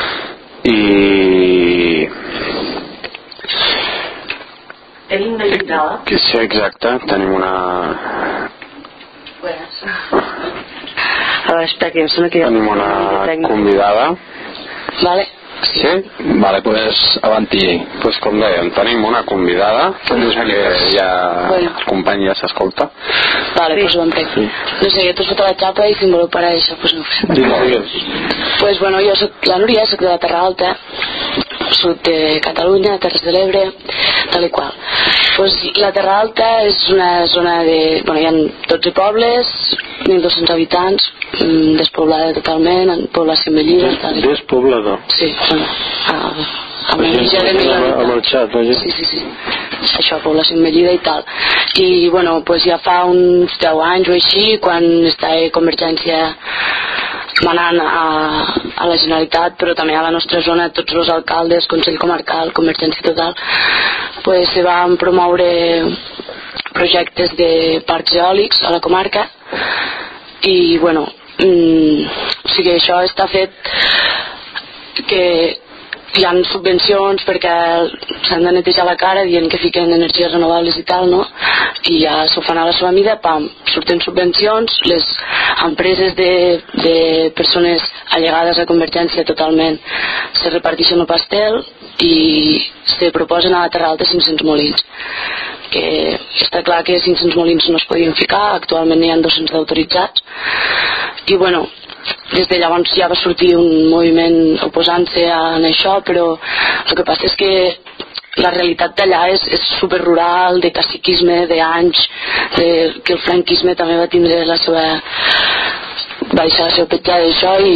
Speaker 2: i...
Speaker 6: Tenim una invitada.
Speaker 2: Sí, exacte, tenim una...
Speaker 6: Buenas. A veure, espera, que em sembla que...
Speaker 2: Tenim una convidada.
Speaker 6: Vale.
Speaker 2: Sí?
Speaker 3: Vale, pues avanti.
Speaker 2: Pues com dèiem, tenim una convidada, que ja
Speaker 6: Bueno.
Speaker 2: el company ja s'escolta.
Speaker 6: Vale, pues ho entenc. No sé, jo t'ho foto la xapa i si em voleu parar això, pues no ho sé.
Speaker 4: Digues, digues.
Speaker 6: Pues bueno, jo soc la Núria, soc de la Terra Alta, sud de Catalunya, Terres de l'Ebre, tal i qual. Pues la Terra Alta és una zona de... Bueno, hi ha dotze pobles, mil dos-cents habitants, despoblada totalment, en població envellida.
Speaker 4: Des, despoblada.
Speaker 6: Sí, bueno, a, amb
Speaker 4: La gent
Speaker 6: ja de mil
Speaker 4: ha marxat, la gent.
Speaker 6: Sí, sí, sí. Això, població envellida i tal. I, bueno, pues ja fa uns deu anys o així, quan estava Convergència manant a, a la Generalitat, però també a la nostra zona, tots els alcaldes, Consell Comarcal, Convergència Total, pues se van promoure projectes de parcs eòlics a la comarca i, bueno, mm, o sigui, això està fet que hi ha subvencions perquè s'han de netejar la cara dient que fiquen energies renovables i tal, no? I ja s'ho fan a la seva mida, pam, surten subvencions, les empreses de, de persones allegades a Convergència totalment se reparteixen el pastel i se proposen a la Terra Alta cinc-cents molins, que està clar que cinc-cents molins no es podien ficar, actualment n'hi ha dos-cents d'autoritzats i, bueno, des de llavors ja va sortir un moviment oposant-se a això, però el que passa és que la realitat d'allà és, és superrural, de caciquisme, d'anys, de, que el franquisme també va tindre la seva va deixar la seva petjada d'això i...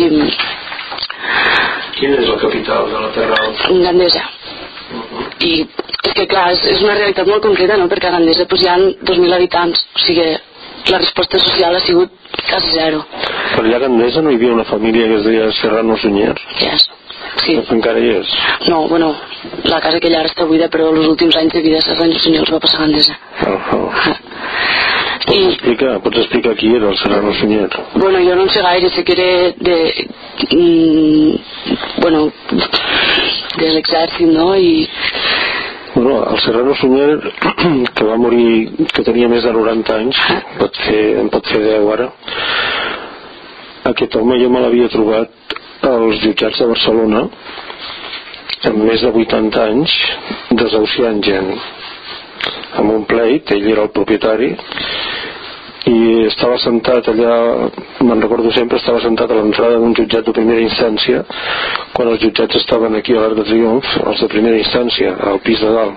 Speaker 4: Quina és la capital de la Terra Alta?
Speaker 6: Gandesa. I és que clar, és, és una realitat molt concreta, no? Perquè a Gandesa pues, hi ha dos mil habitants, o sigui, la resposta social ha sigut quasi zero.
Speaker 4: Per allà a Gandesa no hi havia una família que es deia Serrano Sunyer?
Speaker 6: Yes. Sí.
Speaker 4: Encara hi és?
Speaker 6: No, bueno, la casa que ara està buida, però els últims anys de vida de Serrano Sunyer els va passar a Gandesa.
Speaker 4: Uh -huh. Pots,
Speaker 6: I,
Speaker 4: explicar, pots explicar qui era el Serrano Sunyer?
Speaker 6: bueno, jo no en sé gaire, sé que era de... Mm, bueno, de l'exèrcit, no? I...
Speaker 4: Bueno, el Serrano Sunyer, que va morir, que tenia més de noranta anys, pot fer, en pot fer deu ara, aquest home jo me l'havia trobat als jutjats de Barcelona amb més de vuitanta anys desahuciant gent amb un pleit, ell era el propietari i estava sentat allà, me'n recordo sempre, estava sentat a l'entrada d'un jutjat de primera instància quan els jutjats estaven aquí a l'Arc de Triomf, els de primera instància, al pis de dalt.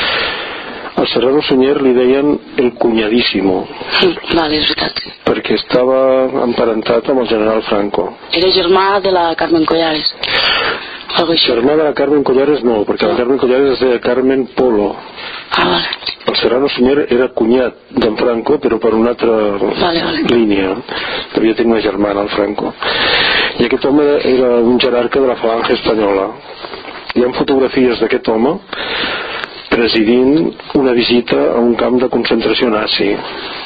Speaker 4: Al Serrano Sunyer li deien el cunyadíssimo.
Speaker 6: Vale, és veritat.
Speaker 4: Perquè estava emparentat amb el general Franco.
Speaker 6: Era germà de la Carmen Collares. Algo així.
Speaker 4: Germà de la Carmen Collares no, perquè la Carmen Collares es deia Carmen Polo.
Speaker 6: Ah, vale.
Speaker 4: El Serrano Sunyer era cunyat d'en Franco, però per una altra
Speaker 6: vale, vale.
Speaker 4: línia. Devia tenir una germana, el Franco. I aquest home era un jerarca de la falange espanyola. Hi ha fotografies d'aquest home presidint una visita a un camp de concentració nazi.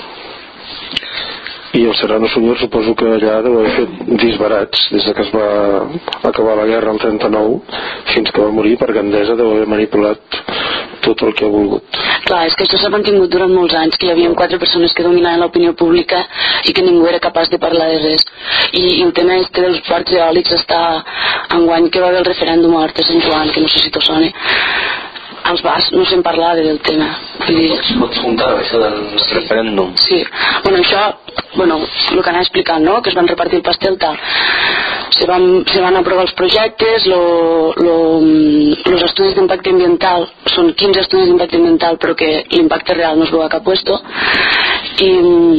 Speaker 4: I el Serrano Sunyer suposo que allà deu haver fet disbarats des de que es va acabar la guerra el trenta-nou fins que va morir. Per Gandesa deu haver manipulat tot el que ha volgut.
Speaker 6: Clar, és que això s'ha mantingut durant molts anys, que hi havia quatre persones que dominaven l'opinió pública i que ningú era capaç de parlar de res. I, i el tema este dels parcs eòlics està enguany que va haver el referèndum a Horta Sant Joan, que no sé si t'ho sona. Als bars no se'n parlava del tema.
Speaker 8: Pots contar això del referèndum?
Speaker 6: Sí, bueno, això, bueno, el que anava explicant, no?, que es van repartir el pastel, tal. Se van, se van aprovar els projectes, lo, lo, los estudis d'impacte ambiental, són quinze estudis d'impacte ambiental, però que l'impacte real no es veu a cap puesto. I...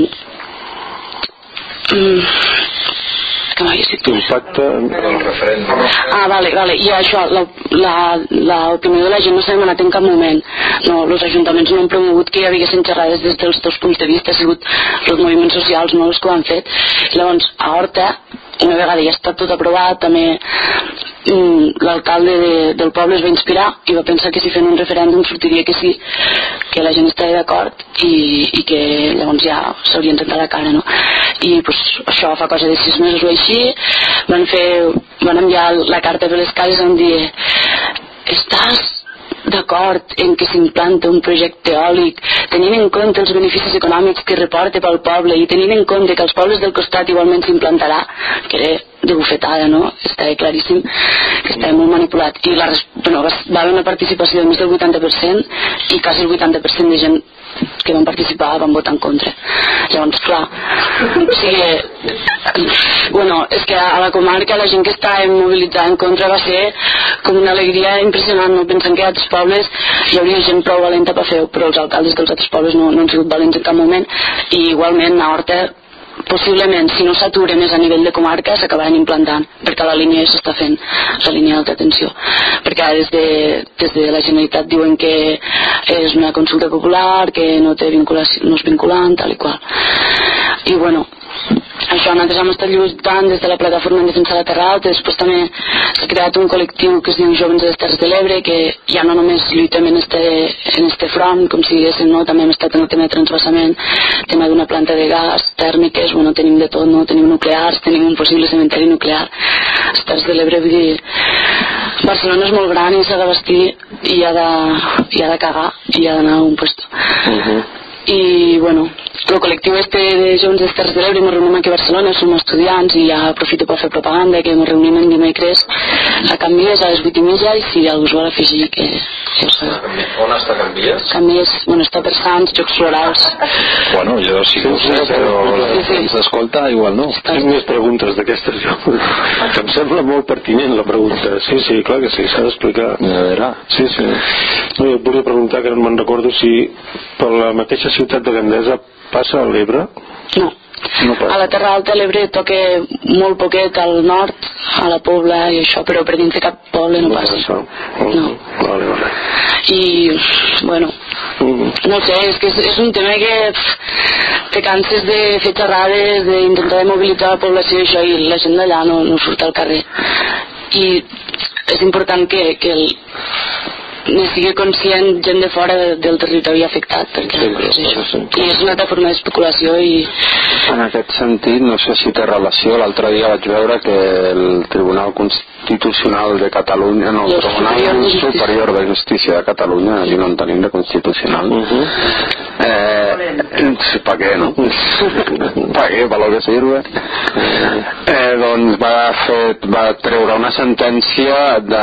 Speaker 6: Mm, que m'hagués dit
Speaker 4: l'impacte
Speaker 8: del referèndum.
Speaker 6: Ah, vale, vale, i això, l'opinió de la gent no s'ha demanat en cap moment. No, els ajuntaments no han promogut que hi haguessin xerrades des dels dos punts de vista, ha sigut els moviments socials no els que ho han fet. I llavors, a Horta, una vegada ja està tot aprovat, també l'alcalde de, del poble es va inspirar i va pensar que si fent un referèndum sortiria que sí, que la gent estava d'acord i, i que llavors ja s'haurien rentat la cara, no? I pues, això fa cosa de sis mesos o així van fer, van enviar la carta per les cases on dir estàs d'acord en que s'implanta un projecte eòlic tenint en compte els beneficis econòmics que reporta pel poble i tenint en compte que als pobles del costat igualment s'implantarà, que era de bufetada, no? Estava claríssim que estava molt manipulat i la, bueno, va, va haver una participació de més del vuitanta per cent i quasi el vuitanta per cent de gent que van participar van votar en contra. Llavors, clar, o sigui, bueno, és que a la comarca la gent que estava mobilitzada en contra va ser com una alegria impressionant, no? Pensant que a altres pobles hi hauria gent prou valenta per fer-ho, però els alcaldes dels altres pobles no, no han sigut valents en cap moment i igualment a Horta possiblement, si no s'atura més a nivell de comarca, s'acabaran implantant, perquè la línia s'està fent, la línia d'alta tensió. Perquè des de, des de la Generalitat diuen que és una consulta popular, que no té vinculació, no és vinculant, tal i qual. I bueno, això nosaltres hem estat lluitant des de la plataforma en defensa de la Terra Alta, després també s'ha creat un col·lectiu que es diu Jóvens de les Terres de l'Ebre, que ja no només lluitem en este, en este front, com si diguéssim, no? També hem estat en el tema de transvasament, tema d'una planta de gas, tèrmiques, bueno, tenim de tot, no? Tenim nuclears, tenim un possible cementeri nuclear. Les Terres de l'Ebre, vull dir, Barcelona és molt gran i s'ha de vestir i ha de, i ha de cagar i ha d'anar a un puesto. Uh-huh. I bueno, el col·lectiu este de Joves de Terres de l'Ebre ens reunim aquí a Barcelona, som estudiants i ja aprofito per fer propaganda, que ens reunim en dimecres a Can Vies a les vuit i mitja i si algú es vol afegir que ja ho sabeu.
Speaker 8: On està Can Vies?
Speaker 6: Can Vies, bueno, està per Sants, Jocs Florals.
Speaker 3: Bueno, jo sí que ho sé, però sí, sí. S'escolta igual no.
Speaker 4: Tinc més preguntes d'aquestes jo, que em sembla molt pertinent la pregunta. Sí, sí, clar que sí, s'ha d'explicar.
Speaker 3: A veure.
Speaker 4: Sí, sí. No, jo volia preguntar, que no me'n recordo si per la mateixa ciutat de Gandesa passa a l'Ebre?
Speaker 6: No. No a la Terra Alta l'Ebre toca molt poquet al nord, a la Pobla i això, però per dins de cap poble no passa.
Speaker 4: Oh,
Speaker 6: no.
Speaker 4: Vale, vale.
Speaker 6: I, bueno, mm. no sé, és que és, és un tema que pff, te canses de fer xerrades, d'intentar mobilitzar la població i això, i la gent d'allà no, no surt al carrer. I és important que, que el ne sigui conscient gent de fora de, del territori afectat, perquè sí, és això. Sí. I és una altra forma d'especulació i...
Speaker 2: En aquest sentit, no sé si té relació, l'altre dia vaig veure que el Tribunal Constitucional de Catalunya, no, el Tribunal Superior de Justícia de Catalunya, allí no en tenim de Constitucional, uh-huh. eh, ¿para qué, no? ¿Para qué? ¿Para lo que sirve? Eh, doncs va, fer, va treure una sentència de...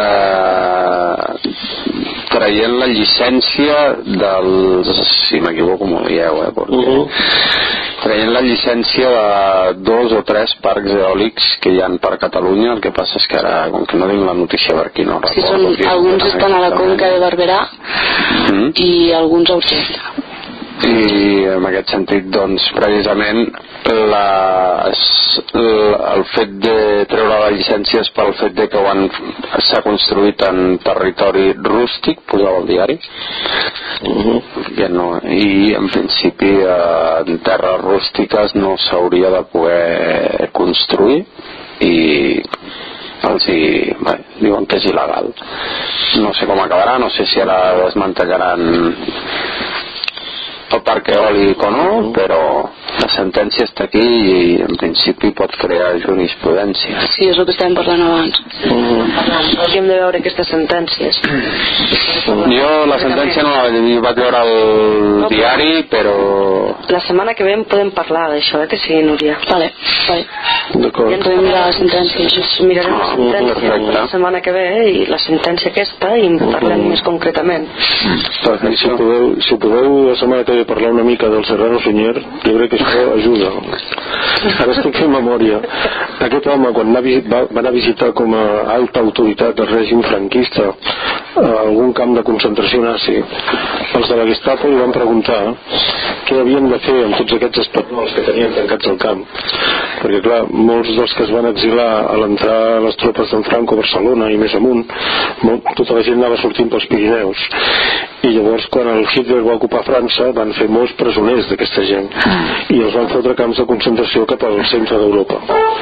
Speaker 2: traient la llicència dels, si m'equivoco m'ho dieu, eh, perquè uh-huh. traient la llicència de dos o tres parcs eòlics que hi ha per Catalunya. El que passa és que ara, com que no tinc la notícia per aquí, no
Speaker 6: sí, recordo. Són, alguns estan a la conca de Barberà mm. i alguns a Urgell.
Speaker 2: I en aquest sentit, doncs, precisament la, el fet de treure la llicència és pel fet de que s'ha construït en territori rústic, posava el diari, uh-huh. que no, i en principi en terres rústiques no s'hauria de poder construir i els hi, bé, diuen que és il·legal. No sé com acabarà, no sé si ara desmantellaran el parc eòlic o no, però la sentència està aquí i en principi pot crear jurisprudència.
Speaker 6: Sí, és el que estàvem parlant abans.
Speaker 9: Mm. Hauríem de veure aquestes sentències.
Speaker 2: Jo la sentència no la vaig veure al no, diari, però...
Speaker 9: La setmana que ve podem parlar d'això, eh, que sí, Núria?
Speaker 6: Vale, vale.
Speaker 4: D'acord.
Speaker 6: Ja ens podem mirar la sentència.
Speaker 9: Mirarem la sentència ah, la setmana que ve eh, i la sentència aquesta i en parlem mm. més concretament.
Speaker 4: Mm. I si podeu, si podeu la setmana que ve parlar una mica del Serrano Sunyer, jo crec que això ajuda. Ara estic fent memòria. Aquest home, quan va, va, va anar a visitar com a alta autoritat del règim franquista a algun camp de concentració nazi, els de la Gestapo li van preguntar què havien de fer amb tots aquests espanyols que tenien tancats al camp, perquè clar, molts dels que es van exilar a l'entrar les tropes d'en Franco a Barcelona i més amunt, molt, tota la gent anava sortint pels Pirineus i llavors quan el Hitler va ocupar França van fer molts presoners d'aquesta gent i els van fotre camps de concentració cap al centre d'Europa,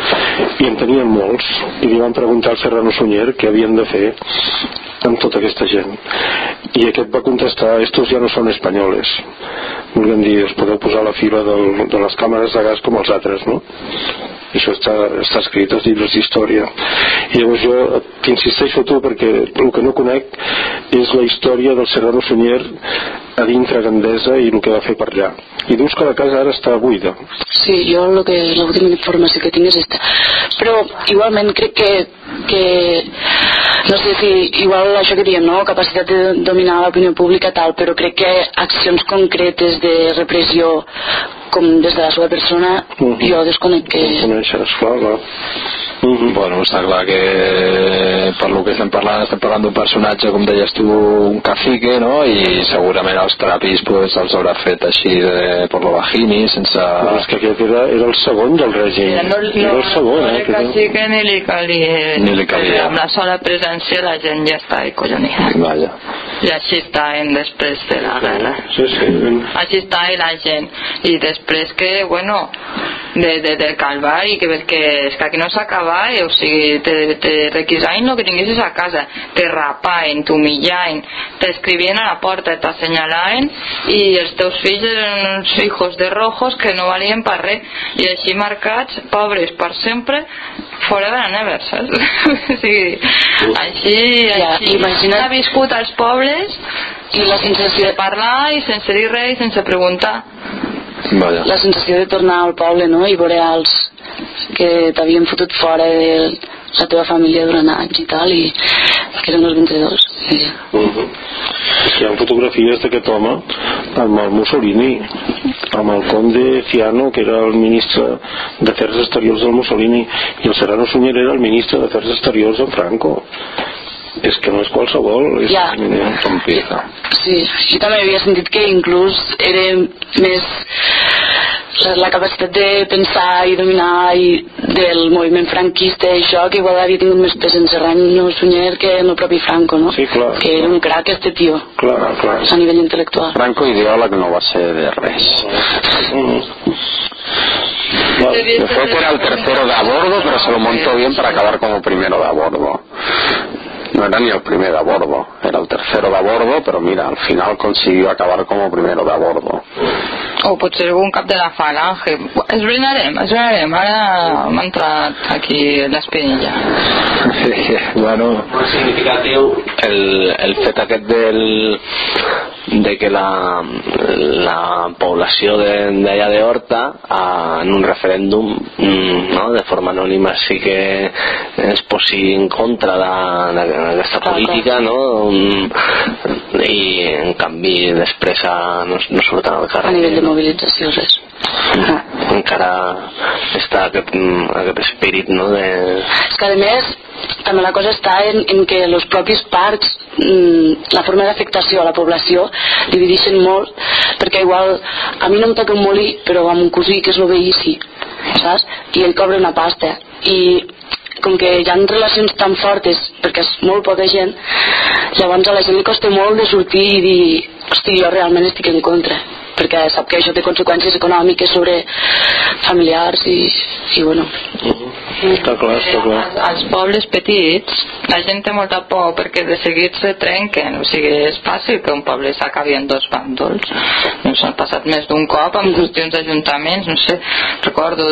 Speaker 4: i en tenien molts, i li van preguntar al Serrano Suñer què havien de fer amb tota aquesta gent, i aquest va contestar: estos ja no són espanyoles, volguem dir, us podeu posar a la fila del, de les càmeres de gas com els altres, no? I això està, està escrit als llibres d'història. I llavors jo t'insisteixo a tu perquè el que no conec és la història del Serrano Suñer a dintre Gandesa i el que va fer per allà. I dius que la casa ara està buida.
Speaker 6: Sí, jo lo que, l'última informació que tinc és esta. Però igualment crec que, que no sé si igual això que diem, no? Capacitat de dominar l'opinió pública tal, però crec que accions concretes de repressió com des de la seva persona uh-huh. jo desconec que...
Speaker 4: Coneixes, clar, clar.
Speaker 3: Uh-huh. Bueno, està clar que per lo que estem parlant estem parlant d'un personatge, com deies tu, un cacique, no? I segurament els trapis pues, els haurà fet així de por lo bajini, sense...
Speaker 4: Però és que aquest era, era el segon del règim.
Speaker 5: No, no,
Speaker 4: era el segon,
Speaker 5: no
Speaker 4: eh?
Speaker 5: No cacique ni li calia.
Speaker 3: Ni li calia.
Speaker 5: Amb la sola presència la gent ja està collonida.
Speaker 3: Vaja.
Speaker 5: I així està després de la guerra.
Speaker 4: Sí, sí.
Speaker 5: Així està la gent. I després que, bueno, de, de, del calvari, que perquè és que aquí no s'acaba, o sigui, te, te requisaven el que tinguessis a casa, te rapaven, t'humillaven, t'escrivien a la porta, t'assenyalaven, i els teus fills eren uns hijos de rojos que no valien per res, i així marcats, pobres per sempre, forever and ever, saps? O sigui, així, així
Speaker 6: imagina't...
Speaker 5: ha viscut als pobles
Speaker 6: i la sensació
Speaker 5: de parlar i sense dir res i sense preguntar.
Speaker 3: Vaja.
Speaker 6: La sensació de tornar al poble, no? I veure els que t'havien fotut fora de la teva família durant anys i tal, i que eren els vencedors. Sí.
Speaker 4: Uh-huh. És que hi ha fotografies d'aquest home amb el Mussolini, amb el conde Ciano, que era el ministre d'Afers Exteriors del Mussolini, i el Serrano Suñer era el ministre d'Afers Exteriors de Franco. És que no és qualsevol, és
Speaker 6: ja.
Speaker 4: un pieza.
Speaker 6: Sí, jo també havia sentit que inclús era més la capacitat de pensar i dominar i del moviment franquista i això, que igual havia tingut més pes en Serrano Suñer que en el propi Franco, no?
Speaker 4: Sí, clar.
Speaker 6: Que era un crac este tio.
Speaker 4: Clar, clar.
Speaker 6: A nivell intel·lectual.
Speaker 2: Franco ideòleg no va ser de res.
Speaker 4: Mm.
Speaker 2: Fue que era el tercero de a bordo, pero se lo montó bien para acabar como primero de a bordo. No era ni el primer de a bordo, era el tercero de a bordo, pero mira, al final consiguió acabar como primero de a bordo.
Speaker 5: O potser algun cap de la falange. Esbrinarem, esbrinarem. Ara m'ha entrat aquí l'espinilla.
Speaker 3: Sí, bueno,
Speaker 8: molt significatiu
Speaker 3: el, el fet aquest del de que la, la població d'allà de Horta en un referèndum, no, de forma anònima sí que es posi en contra d'aquesta política, no? I en canvi després no, no surten al carrer.
Speaker 6: A nivell de mobilització, res.
Speaker 3: No. Encara està aquest, aquest espírit, no? De...
Speaker 6: És que a més també la cosa està en, en que els propis parcs, la forma d'afectació a la població divideixen molt, perquè igual a mi no em toca un molí, però amb un cosí que és el veí sí, saps? I ell cobra una pasta, i com que hi ha relacions tan fortes perquè és molt poca gent, llavors a la gent li costa molt de sortir i dir hosti, jo realment estic en contra, perquè sap que això té conseqüències econòmiques sobre familiars i, i bueno.
Speaker 4: Uh-huh. Està clar, està clar.
Speaker 5: Als, als pobles petits la gent té molta por perquè de seguit se trenquen, o sigui, és fàcil que un poble s'acabi en dos bàndols. Ens han passat més d'un cop amb qüestions d'ajuntaments, no sé, recordo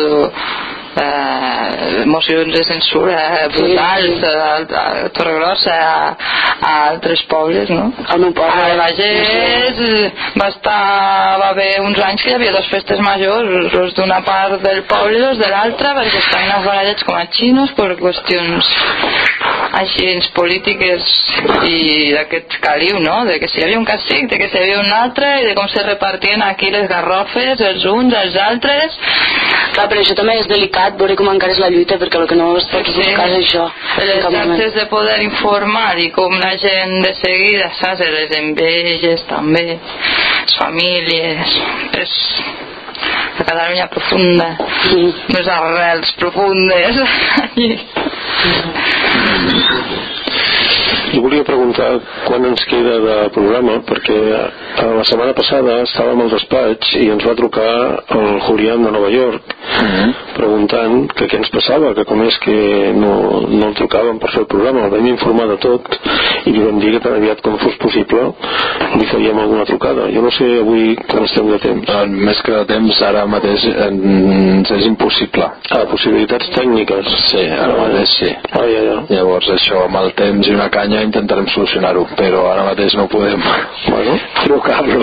Speaker 5: eh, mocions de censura brutals a, a Torregrossa, a, a altres pobles, no?
Speaker 6: Al meu poble
Speaker 5: a la gent va estar, va haver uns anys que hi havia dos festes majors, els d'una part del poble i els de l'altra, perquè estaven afarallats com a xinos per qüestions així polítiques i d'aquest caliu, no? De que si hi havia un cacic, de que si hi havia un altre i de com se repartien aquí les garrofes, els uns, els altres.
Speaker 6: Clar, però això també és delicat, veure com encara és la lluita, perquè el que no es pot buscar és això.
Speaker 5: Les xarxes de poder informar i com la gent de seguida, saps? Les enveges també, les famílies, és la Catalunya profunda, mm. les arrels profundes.
Speaker 4: Jo volia preguntar quan ens queda de programa, perquè la setmana passada estàvem al despatx i ens va trucar el Julián de Nova York mm-hmm. preguntant que què ens passava, que com és que no, no el trucàvem per fer el programa. El vam informar de tot i li vam dir que tan aviat com fos possible li faríem alguna trucada. Jo no sé avui com estem de temps.
Speaker 3: Eh, més que de temps, ara mateix ens és impossible.
Speaker 4: Ah, possibilitats tècniques.
Speaker 3: Sí, ara mateix sí.
Speaker 4: Ah, ja, ja.
Speaker 3: Llavors això, amb el temps i una canya intentarem solucionar-ho, però ara mateix no podem
Speaker 4: bueno, trucar-lo.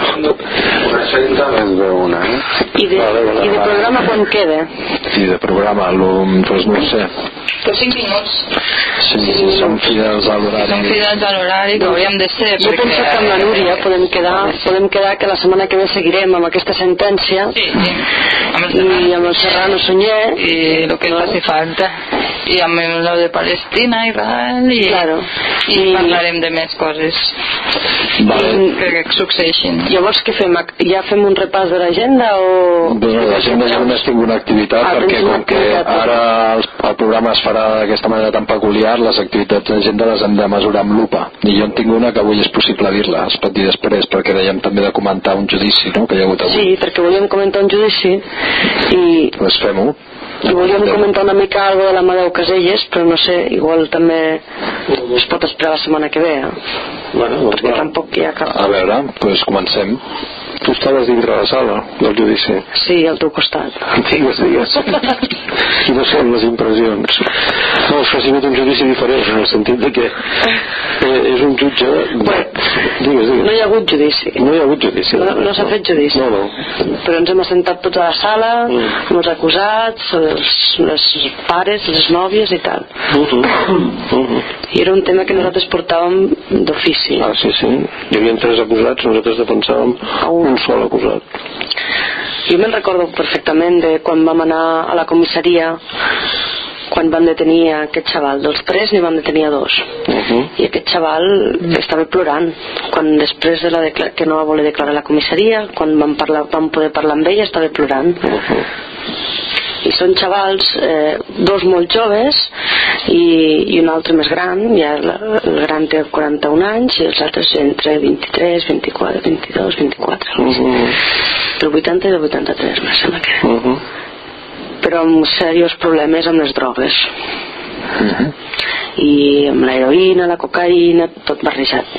Speaker 2: Es veu una, eh?
Speaker 9: I de, vale, vale, i de programa quan queda?
Speaker 3: I de programa, lo, doncs no ho sé.
Speaker 5: Per cinc minuts.
Speaker 3: Sí, sí, som fidels a l'horari.
Speaker 5: Som fidels a l'horari, que hauríem de ser.
Speaker 9: Jo
Speaker 5: perquè...
Speaker 9: penso que amb la Núria podem quedar, podem quedar que la setmana que ve seguirem amb aquesta sentència.
Speaker 5: Sí, sí. Amb
Speaker 9: i amb el Serrano Sunyer.
Speaker 5: I el que no faci falta. I amb el de Palestina, Israel, i,
Speaker 9: claro.
Speaker 5: i parlarem de més coses
Speaker 3: vale.
Speaker 5: que, que succeeixin.
Speaker 9: Llavors què fem? Ja fem un repàs de l'agenda o...?
Speaker 3: Bé, l'agenda ja només tinc una activitat ah, perquè com que ara el, el programa es farà d'aquesta manera tan peculiar, les activitats d'agenda les hem de mesurar amb lupa, i jo en tinc una que avui és possible dir-la, es pot dir després, perquè dèiem també de comentar un judici, no?, que hi ha hagut avui.
Speaker 9: Sí, perquè volíem comentar un judici i...
Speaker 3: Pues fem-ho.
Speaker 9: I volíem comentar una mica algo de l'Amadeu Caselles, però no sé, igual també es pot esperar la setmana que ve, eh?
Speaker 4: Bueno, doncs
Speaker 9: perquè
Speaker 4: va.
Speaker 9: tampoc hi ha cap...
Speaker 3: A veure, doncs comencem.
Speaker 4: Tu estaves dintre la sala del judici.
Speaker 9: Sí, al teu costat.
Speaker 4: Digues, digues. Quines són les impressions? No, això ha sigut un judici diferent, en el sentit de que eh, és un jutge... De...
Speaker 9: Bueno,
Speaker 4: digues, digues.
Speaker 9: no hi ha hagut judici.
Speaker 4: No hi ha hagut judici.
Speaker 9: No, no s'ha fet judici.
Speaker 4: No, no.
Speaker 9: Però ens hem assentat tots a la sala, mm. amb els acusats, els, els pares, les nòvies i tal.
Speaker 4: Uh-huh. Uh-huh.
Speaker 9: I era un tema que nosaltres portàvem d'ofici.
Speaker 4: Ah, sí, sí. Hi havia tres acusats, nosaltres defensàvem un, un sol acusat.
Speaker 9: Jo me'n recordo perfectament de quan vam anar a la comissaria, quan van detenir aquest xaval. Dels tres n'hi van detenir a dos. Uh-huh. I aquest xaval estava plorant. Quan després de la decla- que no va voler declarar a la comissaria, quan vam, parlar, vam poder parlar amb ell, estava plorant. Uh-huh. I són xavals, eh, dos molt joves i, i un altre més gran, ja el, el gran té quaranta-un anys i els altres entre vint-i-tres, vint-i-quatre, vint-i-dos, vint-i-quatre, uh-huh. del vuitanta i del vuitanta-tres, me sembla que uh-huh. però amb serios problemes amb les drogues uh-huh. i amb l'heroïna, la cocaïna, tot barrejat.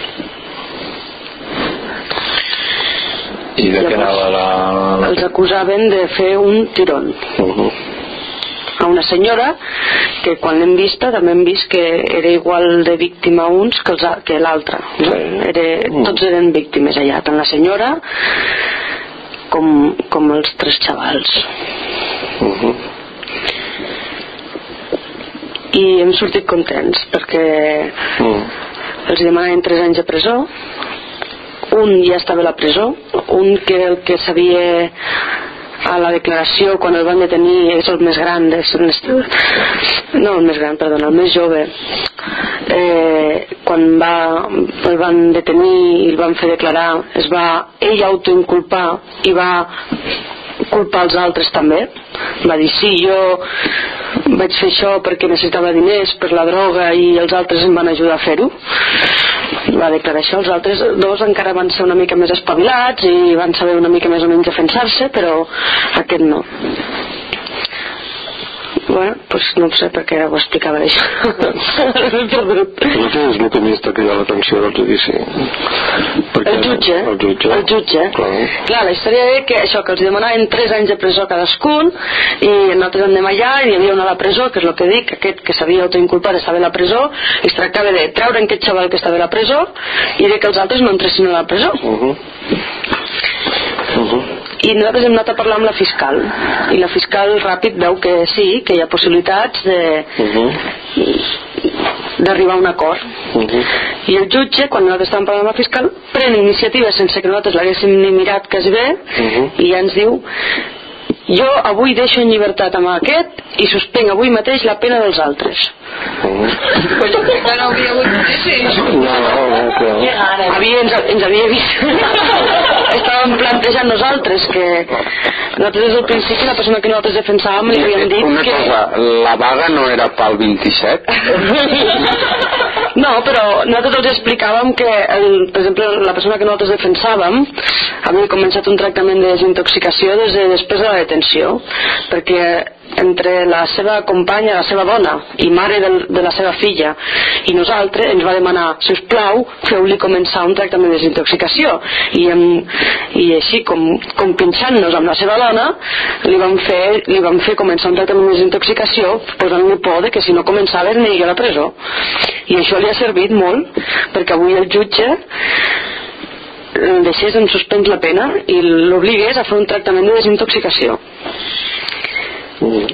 Speaker 3: I de què anava la...
Speaker 9: Els acusaven de fer un tirón uh-huh. a una senyora que quan l'hem vista també hem vist que era igual de víctima uns que, els, que l'altra, no? Era, tots eren víctimes allà, tant la senyora com, com els tres xavals uh-huh. i hem sortit contents perquè uh-huh. els demanaven tres anys de presó. Un ja estava a la presó, un que era el que sabia a la declaració quan el van detenir, és el més gran de... no el més gran, perdona, el més jove, eh, quan va, el van detenir i el van fer declarar, es va ell autoinculpar i va culpar els altres també. Va dir sí, jo vaig fer això perquè necessitava diners per la droga i els altres em van ajudar a fer-ho. Va declarar això. Els altres dos encara van ser una mica més espavilats i van saber una mica més o menys defensar-se, però aquest no. Bueno, pues no sé per què ho explicava això. L'he perdut.
Speaker 4: Què és el que més t'ha cridat l'atenció del judici?
Speaker 9: Perquè el jutge.
Speaker 4: El jutge.
Speaker 9: El jutge.
Speaker 4: Clar.
Speaker 9: Clar, la història era que això, que els demanaven tres anys de presó cadascun i nosaltres anem allà i hi havia una a la presó, que és el que dic, aquest que s'havia autoinculpat estava a la presó i es tractava de treure aquest xaval que estava a la presó i de que els altres no entressin a la presó. Uh-huh. Uh-huh. I nosaltres hem anat a parlar amb la fiscal i la fiscal ràpid veu que sí, que hi ha possibilitats de uh-huh. d'arribar a un acord uh-huh. i el jutge, quan nosaltres estàvem parlant amb la fiscal, pren iniciativa sense que nosaltres l'haguéssim ni mirat quasi bé uh-huh. i ja ens diu: jo avui deixo en llibertat amb aquest i suspenc avui mateix la pena dels altres.
Speaker 5: Uh-huh. Pues que no havia hagut judici.
Speaker 4: No, no, no.
Speaker 9: Havia, ens, ens havia vist. Estàvem plantejant nosaltres que nosaltres des del principi la persona que nosaltres defensàvem li havíem dit
Speaker 2: una
Speaker 9: que...
Speaker 2: cosa, la vaga no era pel vint-i-set?
Speaker 9: No, però nosaltres els explicàvem que, el, per exemple, la persona que nosaltres defensàvem havia començat un tractament de desintoxicació des de després de la detenció, perquè entre la seva companya, la seva dona i mare de, de la seva filla i nosaltres ens va demanar, si us plau, feu-li començar un tractament de desintoxicació, i, em, i així com, com pinxant-nos amb la seva dona li vam fer, li vam fer començar un tractament de desintoxicació posant-li por de que si no començava aniria a la presó, i això li ha servit molt perquè avui el jutge deixés en suspens la pena i l'obligués a fer un tractament de desintoxicació.
Speaker 4: Mm.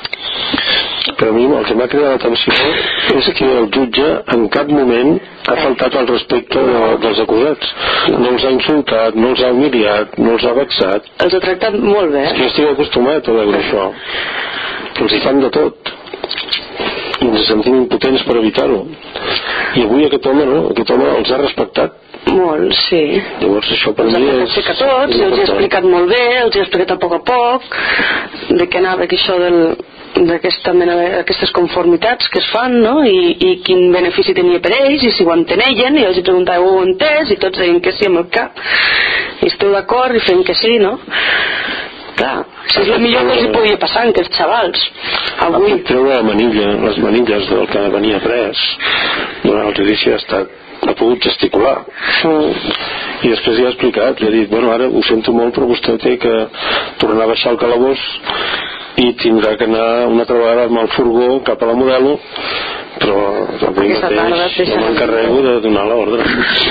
Speaker 4: Però a mi el que m'ha cridat l'atenció és que el jutge en cap moment ha faltat al respecte de, dels acusats. No els ha insultat, no els ha humiliat, no els ha vexat.
Speaker 9: Els ha tractat molt bé.
Speaker 4: És que jo estic acostumat a veure això. Els hi fan de tot i ens sentim impotents per evitar-ho, i avui aquest home no, aquest home els ha respectat
Speaker 9: molt, sí.
Speaker 4: Llavors això per
Speaker 9: els
Speaker 4: mi
Speaker 9: és... Els ha tots, els he explicat molt bé, els he explicat a poc a poc de què anava això del d'aquesta mena d'aquestes conformitats que es fan, no? I, i quin benefici tenia per ells, i si ho entenien, i els preguntava ho entès, i tots deien que sí amb el cap, i esteu d'acord i feien que sí, no? Clar, això és el millor que els hi podia passar a aquests xavals avui.
Speaker 4: Treure la manilla, les manilles del que venia pres durant el judici ha estat, ha pogut gesticular, mm. i després ja ha explicat, li ha dit, bueno, ara ho sento molt, però vostè té que tornar a baixar el calabós i tindrà que anar una altra vegada amb el furgó cap a la Modelo, però avui mateix jo m'encarrego de donar l'ordre.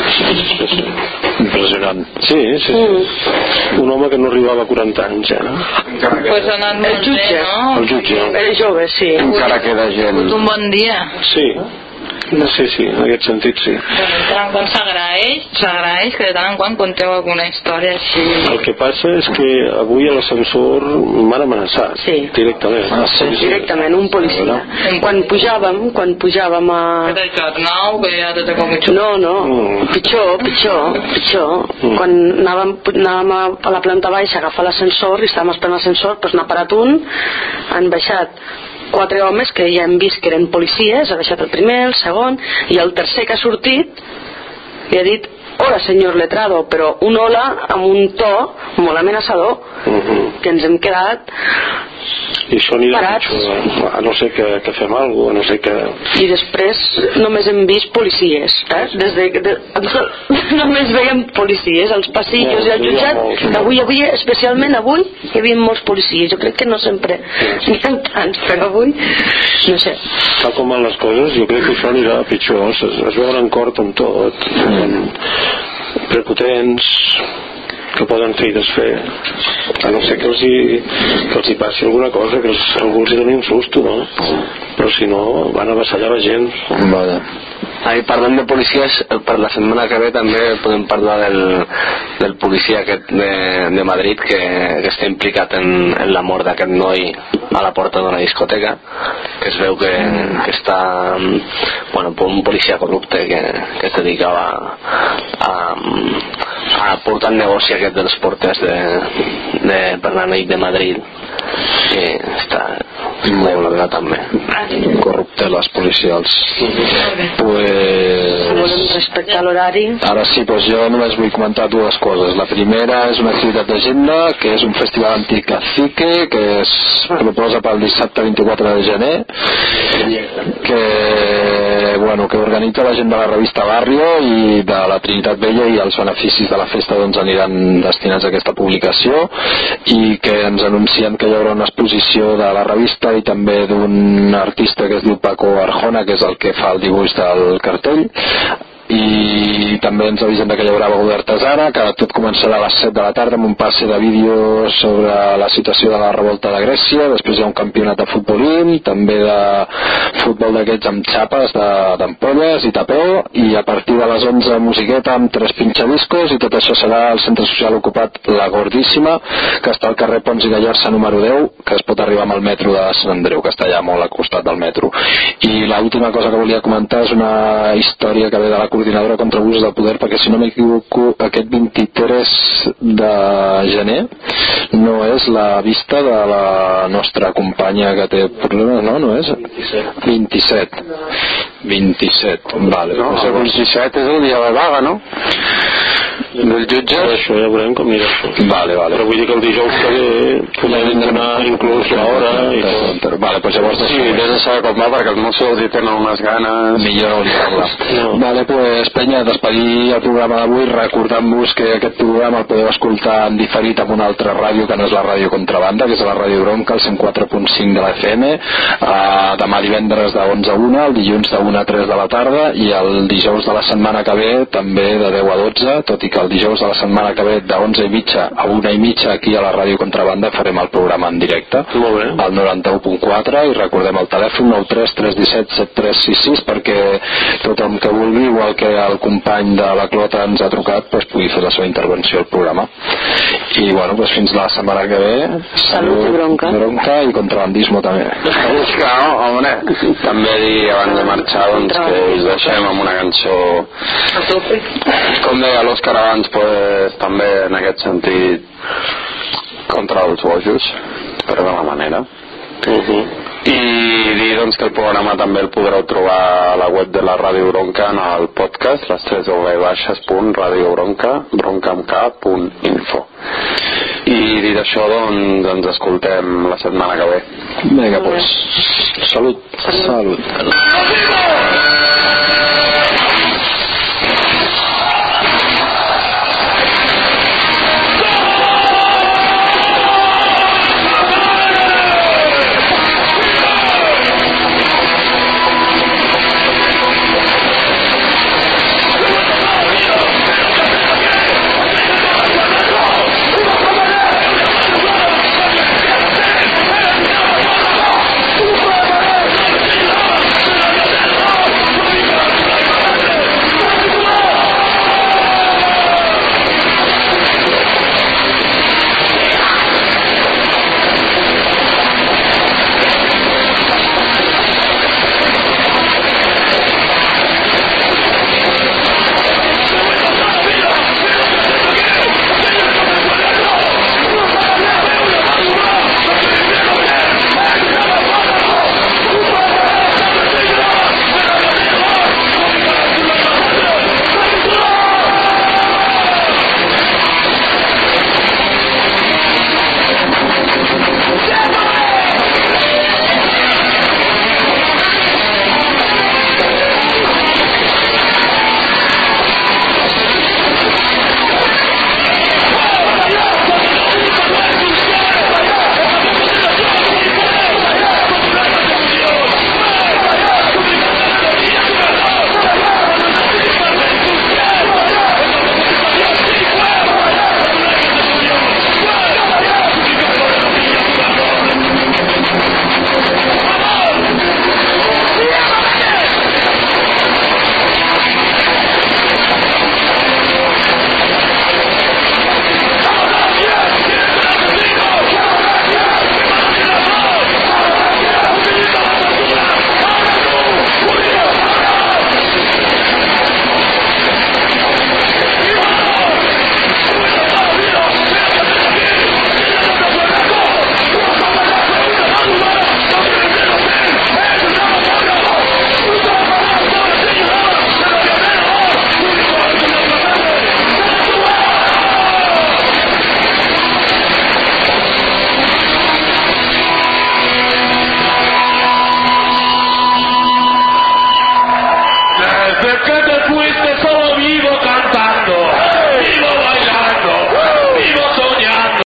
Speaker 3: Impressionant.
Speaker 4: Sí, sí, sí. Mm. Un home que no arribava a quaranta anys, eh?
Speaker 5: Pues ha anat molt bé, no?
Speaker 4: El jutge.
Speaker 9: El jove, sí.
Speaker 3: Encara queda gent.
Speaker 5: Un bon dia.
Speaker 4: Sí. No sé, sí, en aquest sentit sí.
Speaker 5: Bueno, de tant en quant s'agraeix, s'agraeix que de tant en quant conteu alguna història així.
Speaker 4: El que passa és que avui a l'ascensor m'han amenaçat,
Speaker 9: sí.
Speaker 4: directament.
Speaker 9: Ah, sí, sí. Directament, un policia. Quan pujàvem, quan pujàvem a...
Speaker 5: Que t'ha dit nou, que ja te com mitjó.
Speaker 9: No, no, mm. pitjor, pitjor, pitjor. Mm. Quan anàvem, anàvem a, a la planta baixa a agafar l'ascensor i estàvem esperant l'ascensor, doncs n'ha parat un, han baixat quatre homes que ja hem vist que eren policies, ha baixat el primer, el segon, i el tercer que ha sortit li ha dit hola senyor letrado, però un hola amb un to molt amenaçador, mm-hmm. que ens hem quedat
Speaker 4: i això anirà
Speaker 9: parats,
Speaker 4: pitjor, a no ser que, que fem alguna cosa, a no ser que...
Speaker 9: I després només hem vist policies, eh? Des de, de, només veiem policies als passillos i al jutjat, avui, avui, especialment avui hi havia molts policies, jo crec que no sempre n'hi ha tants, però avui no sé.
Speaker 4: Tal com van les coses, jo crec que això anirà pitjor, es, es veuen cort amb tot, amb prepotents que poden fer i desfer, a no ser que els hi, que els hi passi alguna cosa, que els, algú els hi doni un susto, no? Però si no van avassallar la gent.
Speaker 3: Vale.
Speaker 8: Ahí, parlant de policies, per la setmana que ve també podem parlar del, del policia aquest de, de Madrid que, que està implicat en, en la mort d'aquest noi a la porta d'una discoteca, que es veu que, que està bueno, un policia corrupte que, que es dedicava a, a portar el negoci aquest dels portes de, de, per la nit de Madrid, i està molt bé també
Speaker 3: corrupte les policials. Pues
Speaker 9: volem respectar l'horari.
Speaker 3: Ara sí, doncs jo només vull comentar dues coses. La primera és una activitat d'agenda, que és un festival anticacique que es proposa pel dissabte vint-i-quatre de gener, que bueno, que organitza la gent de la revista Barrio i de la Trinitat Vella, i els beneficis de la festa doncs aniran destinats a aquesta publicació, i que ens anuncien que hi haurà una exposició de la revista i també d'un artista que es diu Paco Arjona, que és el que fa el dibuix del cartell, i també ens avisen que hi haurà beguda artesana, que tot començarà a les set de la tarda amb un passe de vídeo sobre la situació de la revolta de Grècia. Després hi ha un campionat de futbolín, també de futbol d'aquests amb xapes d'ampolles i tapeu, i a partir de les onze musiqueta amb tres pinxadiscos, i tot això serà al centre social ocupat La Gordíssima, que està al carrer Pons i Gallarza número deu, que es pot arribar amb el metro de Sant Andreu, que està allà molt al costat del metro. I l'última cosa que volia comentar és una història que ve de la cultura coordinadora contra abusos de poder, perquè si no m'equivoco aquest vint-i-tres de gener no és la vista de la nostra companya que té problemes, no? No és? vint-i-set. vint-i-set, vale.
Speaker 2: No, el vint-i-set és el dia de vaga, no? Del jutge?
Speaker 4: Això ja veurem com anirà això.
Speaker 3: Vale, vale.
Speaker 4: Però vull dir que el dijous que ve podem donar inclús l'hora i tot.
Speaker 3: Vale, doncs llavors...
Speaker 2: Sí, des de saber com va, perquè els Mossos hi tenen unes ganes...
Speaker 3: Millor no li parla.
Speaker 4: No.
Speaker 3: Vale, pues, penya, despedir el programa d'avui recordant-vos que aquest programa el podeu escoltar en diferit amb una altra ràdio que no és la ràdio Contrabanda, que és la ràdio Bronca, el cent quatre punt cinc de la F M, uh, demà divendres de onze a una, el dilluns de una a tres de la tarda, i el dijous de la setmana que ve també de deu a dotze, tot i que el dijous de la setmana que ve de onze i mitja a una i mitja aquí a la ràdio Contrabanda farem el programa en directe al noranta-u punt quatre, i recordem el telèfon nou tres tres un set set tres sis sis perquè tothom que vulgui, igual que el company de la Clota ens ha trucat, pues, pugui fer la seva intervenció al programa. I bueno, pues, fins la setmana que ve,
Speaker 9: salut i bronca,
Speaker 3: bronca i contrabandismo també.
Speaker 2: No, home, també dir abans de marxar doncs, que us deixem amb una cançó com deia l'Òscar abans, pues, també en aquest sentit contra els bojos, per alguna manera. Uh-huh. I dir doncs, que el programa també el podreu trobar a la web de la Ràdio Bronca en el podcast, les tres baixes punt radio bronca bronca amb k punt info. I dit això, doncs ens escoltem la setmana que ve.
Speaker 3: Vinga, pues, salut. Salut. Salut.